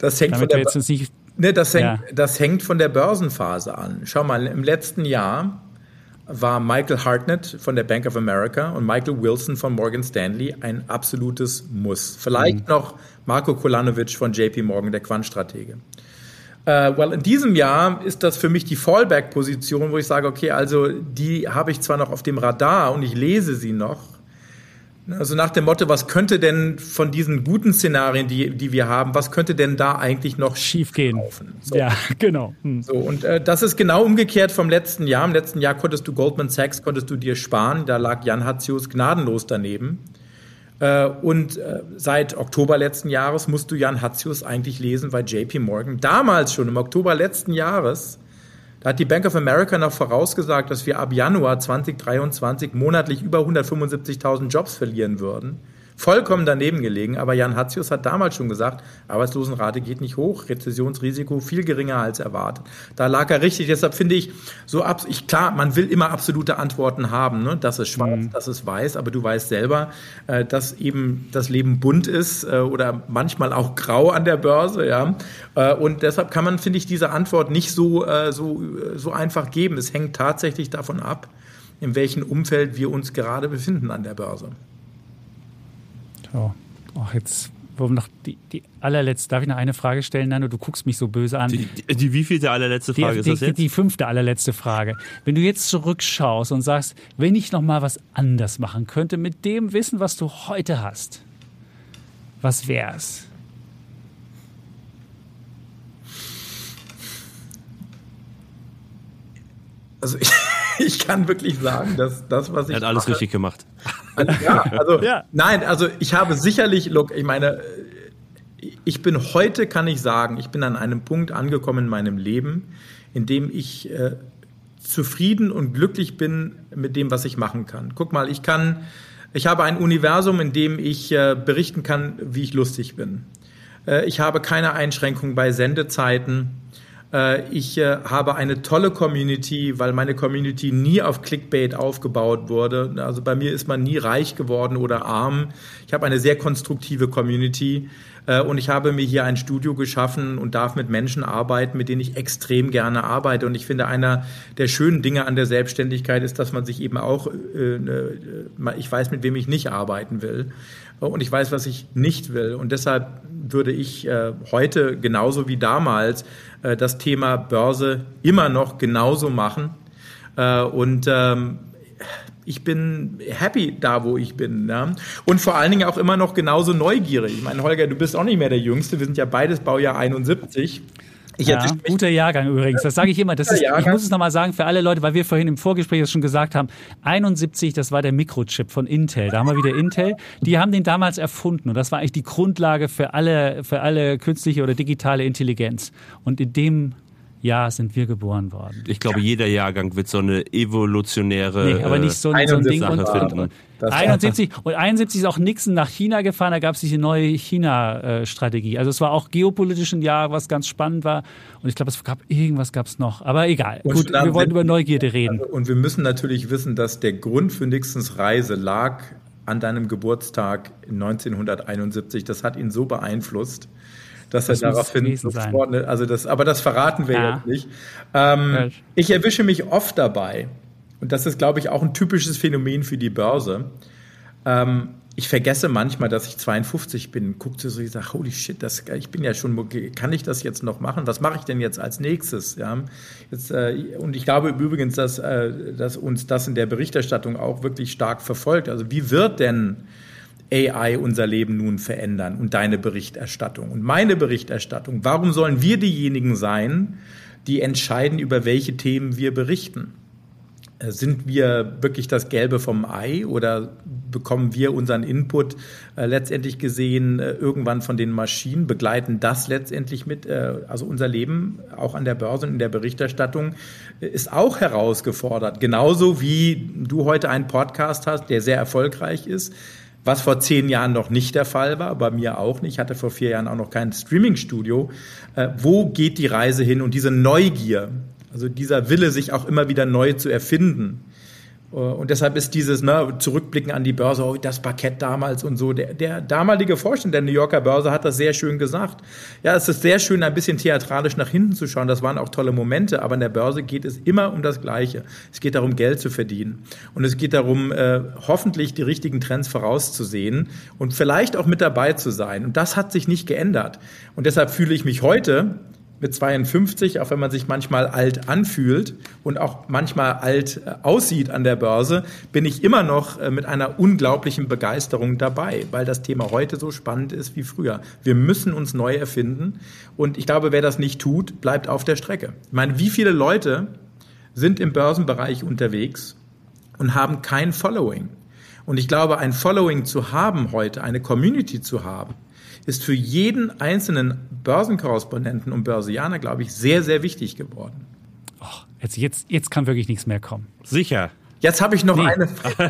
Das hängt Damit von wir jetzt nicht. das hängt von der Börsenphase an. Schau mal, im letzten Jahr war Michael Hartnett von der Bank of America und Michael Wilson von Morgan Stanley ein absolutes Muss. Vielleicht noch Marko Kolanovic von JP Morgan, der Quantstratege. In diesem Jahr ist das für mich die Fallback-Position, wo ich sage, okay, also die habe ich zwar noch auf dem Radar und ich lese sie noch. Also nach dem Motto, was könnte denn von diesen guten Szenarien, die wir haben, was könnte denn da eigentlich noch schief gehen? So. Ja, genau. So, und das ist genau umgekehrt vom letzten Jahr. Im letzten Jahr konntest du Goldman Sachs dir sparen. Da lag Jan Hatzius gnadenlos daneben. Seit Oktober letzten Jahres musst du Jan Hatzius eigentlich lesen, weil JP Morgan damals schon im Oktober letzten Jahres, da hat die Bank of America noch vorausgesagt, dass wir ab Januar 2023 monatlich über 175.000 Jobs verlieren würden. Vollkommen daneben gelegen, aber Jan Hatzius hat damals schon gesagt, Arbeitslosenrate geht nicht hoch, Rezessionsrisiko viel geringer als erwartet. Da lag er richtig, deshalb finde ich, klar, man will immer absolute Antworten haben, ne? Das ist schwarz, das ist weiß, aber du weißt selber, dass eben das Leben bunt ist oder manchmal auch grau an der Börse, ja. Und deshalb kann man, finde ich, diese Antwort nicht so einfach geben. Es hängt tatsächlich davon ab, in welchem Umfeld wir uns gerade befinden an der Börse. So. Jetzt noch die allerletzte. Darf ich noch eine Frage stellen, Nando? Du guckst mich so böse an. Die wievielte allerletzte Frage ist das jetzt? Die 5. allerletzte Frage. Wenn du jetzt zurückschaust und sagst, wenn ich noch mal was anders machen könnte mit dem Wissen, was du heute hast, was wär's? Also ich kann wirklich sagen, dass das, was ich hat alles mache, richtig gemacht. Nein, also ich habe sicherlich, ich bin heute, kann ich sagen, ich bin an einem Punkt angekommen in meinem Leben, in dem ich zufrieden und glücklich bin mit dem, was ich machen kann. Guck mal, ich habe ein Universum, in dem ich berichten kann, wie ich lustig bin. Ich habe keine Einschränkungen bei Sendezeiten. Ich habe eine tolle Community, weil meine Community nie auf Clickbait aufgebaut wurde. Also bei mir ist man nie reich geworden oder arm. Ich habe eine sehr konstruktive Community und ich habe mir hier ein Studio geschaffen und darf mit Menschen arbeiten, mit denen ich extrem gerne arbeite. Und ich finde, einer der schönen Dinge an der Selbstständigkeit ist, dass man sich eben auch, ich weiß, mit wem ich nicht arbeiten will. Und ich weiß, was ich nicht will. Und deshalb würde ich heute genauso wie damals das Thema Börse immer noch genauso machen. Ich bin happy da, wo ich bin. Ja? Und vor allen Dingen auch immer noch genauso neugierig. Ich meine, Holger, du bist auch nicht mehr der Jüngste. Wir sind ja beides Baujahr 71. Guter Jahrgang übrigens, das sage ich immer. Ich muss es nochmal sagen für alle Leute, weil wir vorhin im Vorgespräch das schon gesagt haben, 71, das war der Mikrochip von Intel. Da haben wir wieder Intel. Die haben den damals erfunden und das war eigentlich die Grundlage für alle künstliche oder digitale Intelligenz. Und in dem Jahr sind wir geboren worden. Ich glaube, jeder Jahrgang wird so eine evolutionäre aber nicht so ein Ding. Sache finden. 71 ist auch Nixon nach China gefahren, da gab es diese neue China-Strategie. Also es war auch geopolitisch ein Jahr, was ganz spannend war. Und ich glaube, irgendwas gab es noch. Aber egal. Gut, wir wollten über Neugierde reden. Und wir müssen natürlich wissen, dass der Grund für Nixons Reise lag an deinem Geburtstag 1971. Das hat ihn so beeinflusst, dass er daraufhin sofort, aber das verraten wir jetzt nicht. Ich erwische mich oft dabei, und das ist, glaube ich, auch ein typisches Phänomen für die Börse. Ich vergesse manchmal, dass ich 52 bin, gucke so, ich sage, holy shit, ich bin ja schon, kann ich das jetzt noch machen? Was mache ich denn jetzt als nächstes? Ja, und ich glaube übrigens, dass uns das in der Berichterstattung auch wirklich stark verfolgt. Also wie wird denn AI unser Leben nun verändern und deine Berichterstattung und meine Berichterstattung? Warum sollen wir diejenigen sein, die entscheiden, über welche Themen wir berichten? Sind wir wirklich das Gelbe vom Ei oder bekommen wir unseren Input letztendlich gesehen irgendwann von den Maschinen, begleiten das letztendlich mit? Also unser Leben auch an der Börse und in der Berichterstattung ist auch herausgefordert. Genauso wie du heute einen Podcast hast, der sehr erfolgreich ist, was vor 10 Jahren noch nicht der Fall war, bei mir auch nicht. Ich hatte vor 4 Jahren auch noch kein Streaming-Studio. Wo geht die Reise hin? Und diese Neugier, also dieser Wille, sich auch immer wieder neu zu erfinden, Und deshalb ist dieses Zurückblicken an die Börse, das Parkett damals und so. Der damalige Vorstand der New Yorker Börse hat das sehr schön gesagt. Ja, es ist sehr schön, ein bisschen theatralisch nach hinten zu schauen. Das waren auch tolle Momente. Aber an der Börse geht es immer um das Gleiche. Es geht darum, Geld zu verdienen. Und es geht darum, hoffentlich die richtigen Trends vorauszusehen und vielleicht auch mit dabei zu sein. Und das hat sich nicht geändert. Und deshalb fühle ich mich heute mit 52, auch wenn man sich manchmal alt anfühlt und auch manchmal alt aussieht an der Börse, bin ich immer noch mit einer unglaublichen Begeisterung dabei, weil das Thema heute so spannend ist wie früher. Wir müssen uns neu erfinden und ich glaube, wer das nicht tut, bleibt auf der Strecke. Ich meine, wie viele Leute sind im Börsenbereich unterwegs und haben kein Following? Und ich glaube, ein Following zu haben heute, eine Community zu haben, ist für jeden einzelnen Börsenkorrespondenten und Börsianer, glaube ich, sehr, sehr wichtig geworden. Jetzt kann wirklich nichts mehr kommen. Sicher. Jetzt habe ich noch eine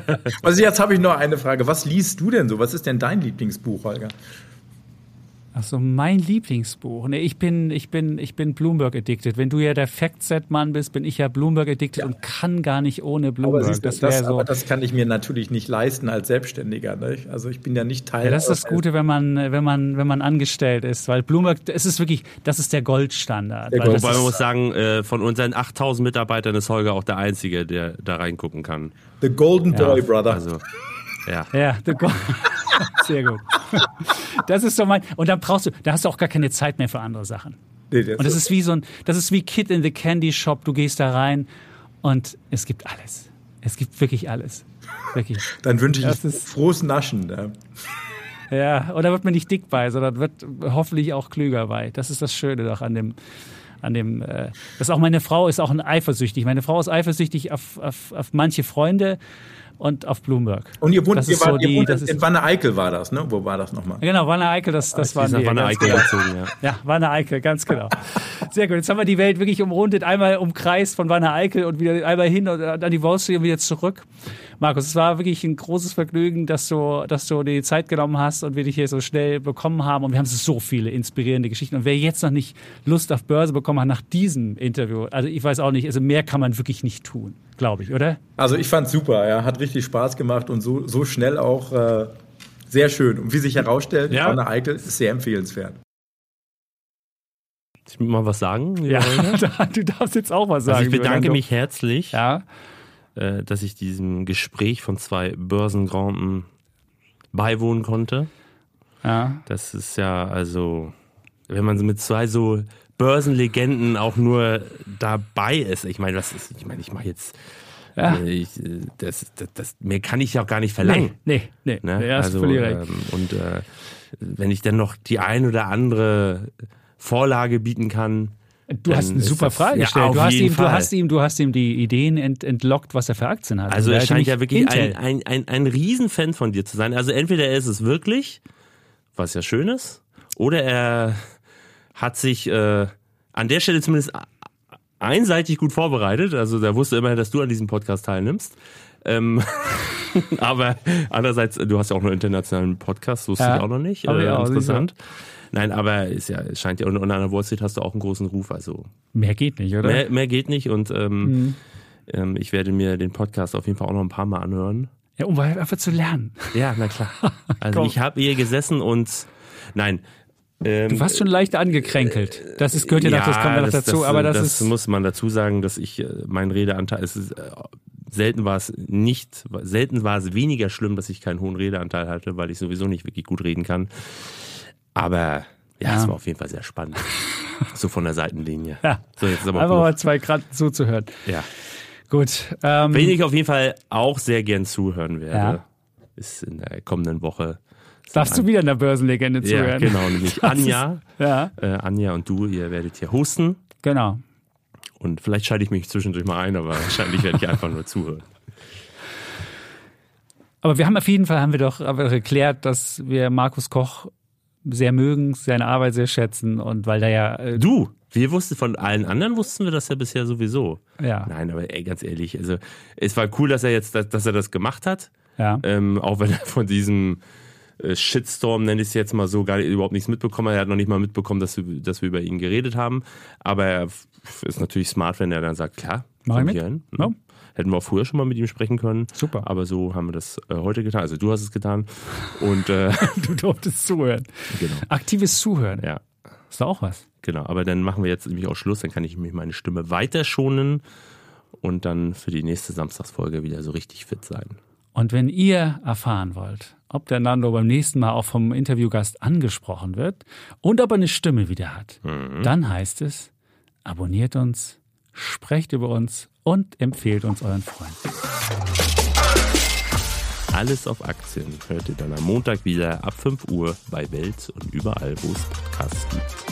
Frage. Was liest du denn so? Was ist denn dein Lieblingsbuch, Holger? Achso, mein Lieblingsbuch. Nee, ich bin Bloomberg addicted. Wenn du ja der Fact-Set-Mann bist, bin ich ja Bloomberg addicted und kann gar nicht ohne Bloomberg. Aber das kann ich mir natürlich nicht leisten als Selbstständiger. Ne? Also ich bin ja nicht Teil. Ja, das ist das Gute, wenn man angestellt ist, weil Bloomberg, das ist der Goldstandard. Wobei man muss sagen, von unseren 8000 Mitarbeitern ist Holger auch der Einzige, der da reingucken kann. The Golden Boy, Brother. Also, ja, sehr gut. Das ist so und dann da hast du auch gar keine Zeit mehr für andere Sachen. Nee, und das ist wie Kid in the Candy Shop. Du gehst da rein und es gibt alles. Es gibt wirklich alles. Wirklich. Dann wünsche ich frohes Naschen. Ja, und da wird man nicht dick bei, sondern wird hoffentlich auch klüger bei. Das ist das Schöne doch an dem, dass auch meine Frau ist auch eifersüchtig. Meine Frau ist eifersüchtig auf manche Freunde und auf Bloomberg. Und ihr wohnt in Wanne-Eickel war das, ne? Wo war das nochmal? Genau, Wanne-Eickel, das war die. Wanne-Eickel gezogen, ja. Ja, Wanne-Eickel, ganz genau. Sehr gut, jetzt haben wir die Welt wirklich umrundet, einmal umkreist von Wanne-Eickel und wieder einmal hin und dann die Wall Street und wieder zurück. Markus, es war wirklich ein großes Vergnügen, dass du die Zeit genommen hast und wir dich hier so schnell bekommen haben. Und wir haben so viele inspirierende Geschichten. Und wer jetzt noch nicht Lust auf Börse bekommen hat nach diesem Interview, also ich weiß auch nicht, also mehr kann man wirklich nicht tun, glaube ich, oder? Also ich fand's super, ja, hat richtig Spaß gemacht und so schnell auch sehr schön. Und wie sich herausstellt, Wanne-Eickel ist sehr empfehlenswert. Ich will mal was sagen? Ja, du darfst jetzt auch was sagen. Also ich bedanke mich herzlich, dass ich diesem Gespräch von zwei Börsengranden beiwohnen konnte. Ja. Das ist ja, also, wenn man mit zwei so Börsenlegenden auch nur dabei ist. Ich meine, ich mache jetzt, mehr kann ich ja auch gar nicht verlangen. Nee, ne? Hast völlig recht. Und wenn ich dann noch die ein oder andere Vorlage bieten kann. Du hast eine super Frage gestellt. Du hast ihm die Ideen entlockt, was er für Aktien hat. Also er scheint ja wirklich ein Riesenfan von dir zu sein. Also entweder er ist es wirklich, was ja schön ist, oder er hat sich an der Stelle zumindest einseitig gut vorbereitet. Also der wusste immerhin, dass du an diesem Podcast teilnimmst. Aber andererseits, du hast ja auch einen internationalen Podcast, wusste ich auch noch nicht. Interessant. Nein, aber es scheint ja, und an der Wall Street hast du auch einen großen Ruf. Also mehr geht nicht, oder? Mehr geht nicht und ich werde mir den Podcast auf jeden Fall auch noch ein paar Mal anhören. Ja, um einfach zu lernen. Ja, na klar. Also ich habe hier gesessen und nein. Du warst schon leicht angekränkelt. Das gehört ja noch, das kommt ja noch dazu. Aber das muss man dazu sagen, dass ich mein Redeanteil selten war es weniger schlimm, dass ich keinen hohen Redeanteil hatte, weil ich sowieso nicht wirklich gut reden kann. Aber es war auf jeden Fall sehr spannend. So von der Seitenlinie. Ja. So, jetzt ist aber einfach mal 2 Grad zuzuhören. Ja. Gut. Wen ich auf jeden Fall auch sehr gern zuhören werde, ist in der kommenden Woche. Darfst du wieder in der Börsenlegende zuhören? Ja, genau, nämlich Anja. Ja. Anja und du, ihr werdet hier hosten. Genau. Und vielleicht schalte ich mich zwischendurch mal ein, aber wahrscheinlich werde ich einfach nur zuhören. Aber wir haben auf jeden Fall doch erklärt, dass wir Markus Koch sehr mögen, seine Arbeit sehr schätzen und weil da ja... wir wussten von allen anderen, wussten wir das ja bisher sowieso. Ja. Nein, aber ganz ehrlich, also es war cool, dass er das gemacht hat. Ja. Auch wenn er von diesem Shitstorm, nenne ich es jetzt mal so, überhaupt nichts mitbekommen hat. Er hat noch nicht mal mitbekommen, dass wir über ihn geredet haben. Aber er ist natürlich smart, wenn er dann sagt, klar, Mach ich mit? Ja. Hätten wir auch früher schon mal mit ihm sprechen können. Super. Aber so haben wir das heute getan. Also du hast es getan. Und Du durftest zuhören. Genau. Aktives Zuhören. Ja. Ist doch auch was. Genau, aber dann machen wir jetzt nämlich auch Schluss, dann kann ich mich meine Stimme weiter schonen und dann für die nächste Samstagsfolge wieder so richtig fit sein. Und wenn ihr erfahren wollt, ob der Nando beim nächsten Mal auch vom Interviewgast angesprochen wird und ob er eine Stimme wieder hat, dann heißt es, abonniert uns, sprecht über uns und empfehlt uns euren Freunden. Alles auf Aktien hört ihr dann am Montag wieder ab 5 Uhr bei Welt und überall, wo es Podcasts gibt.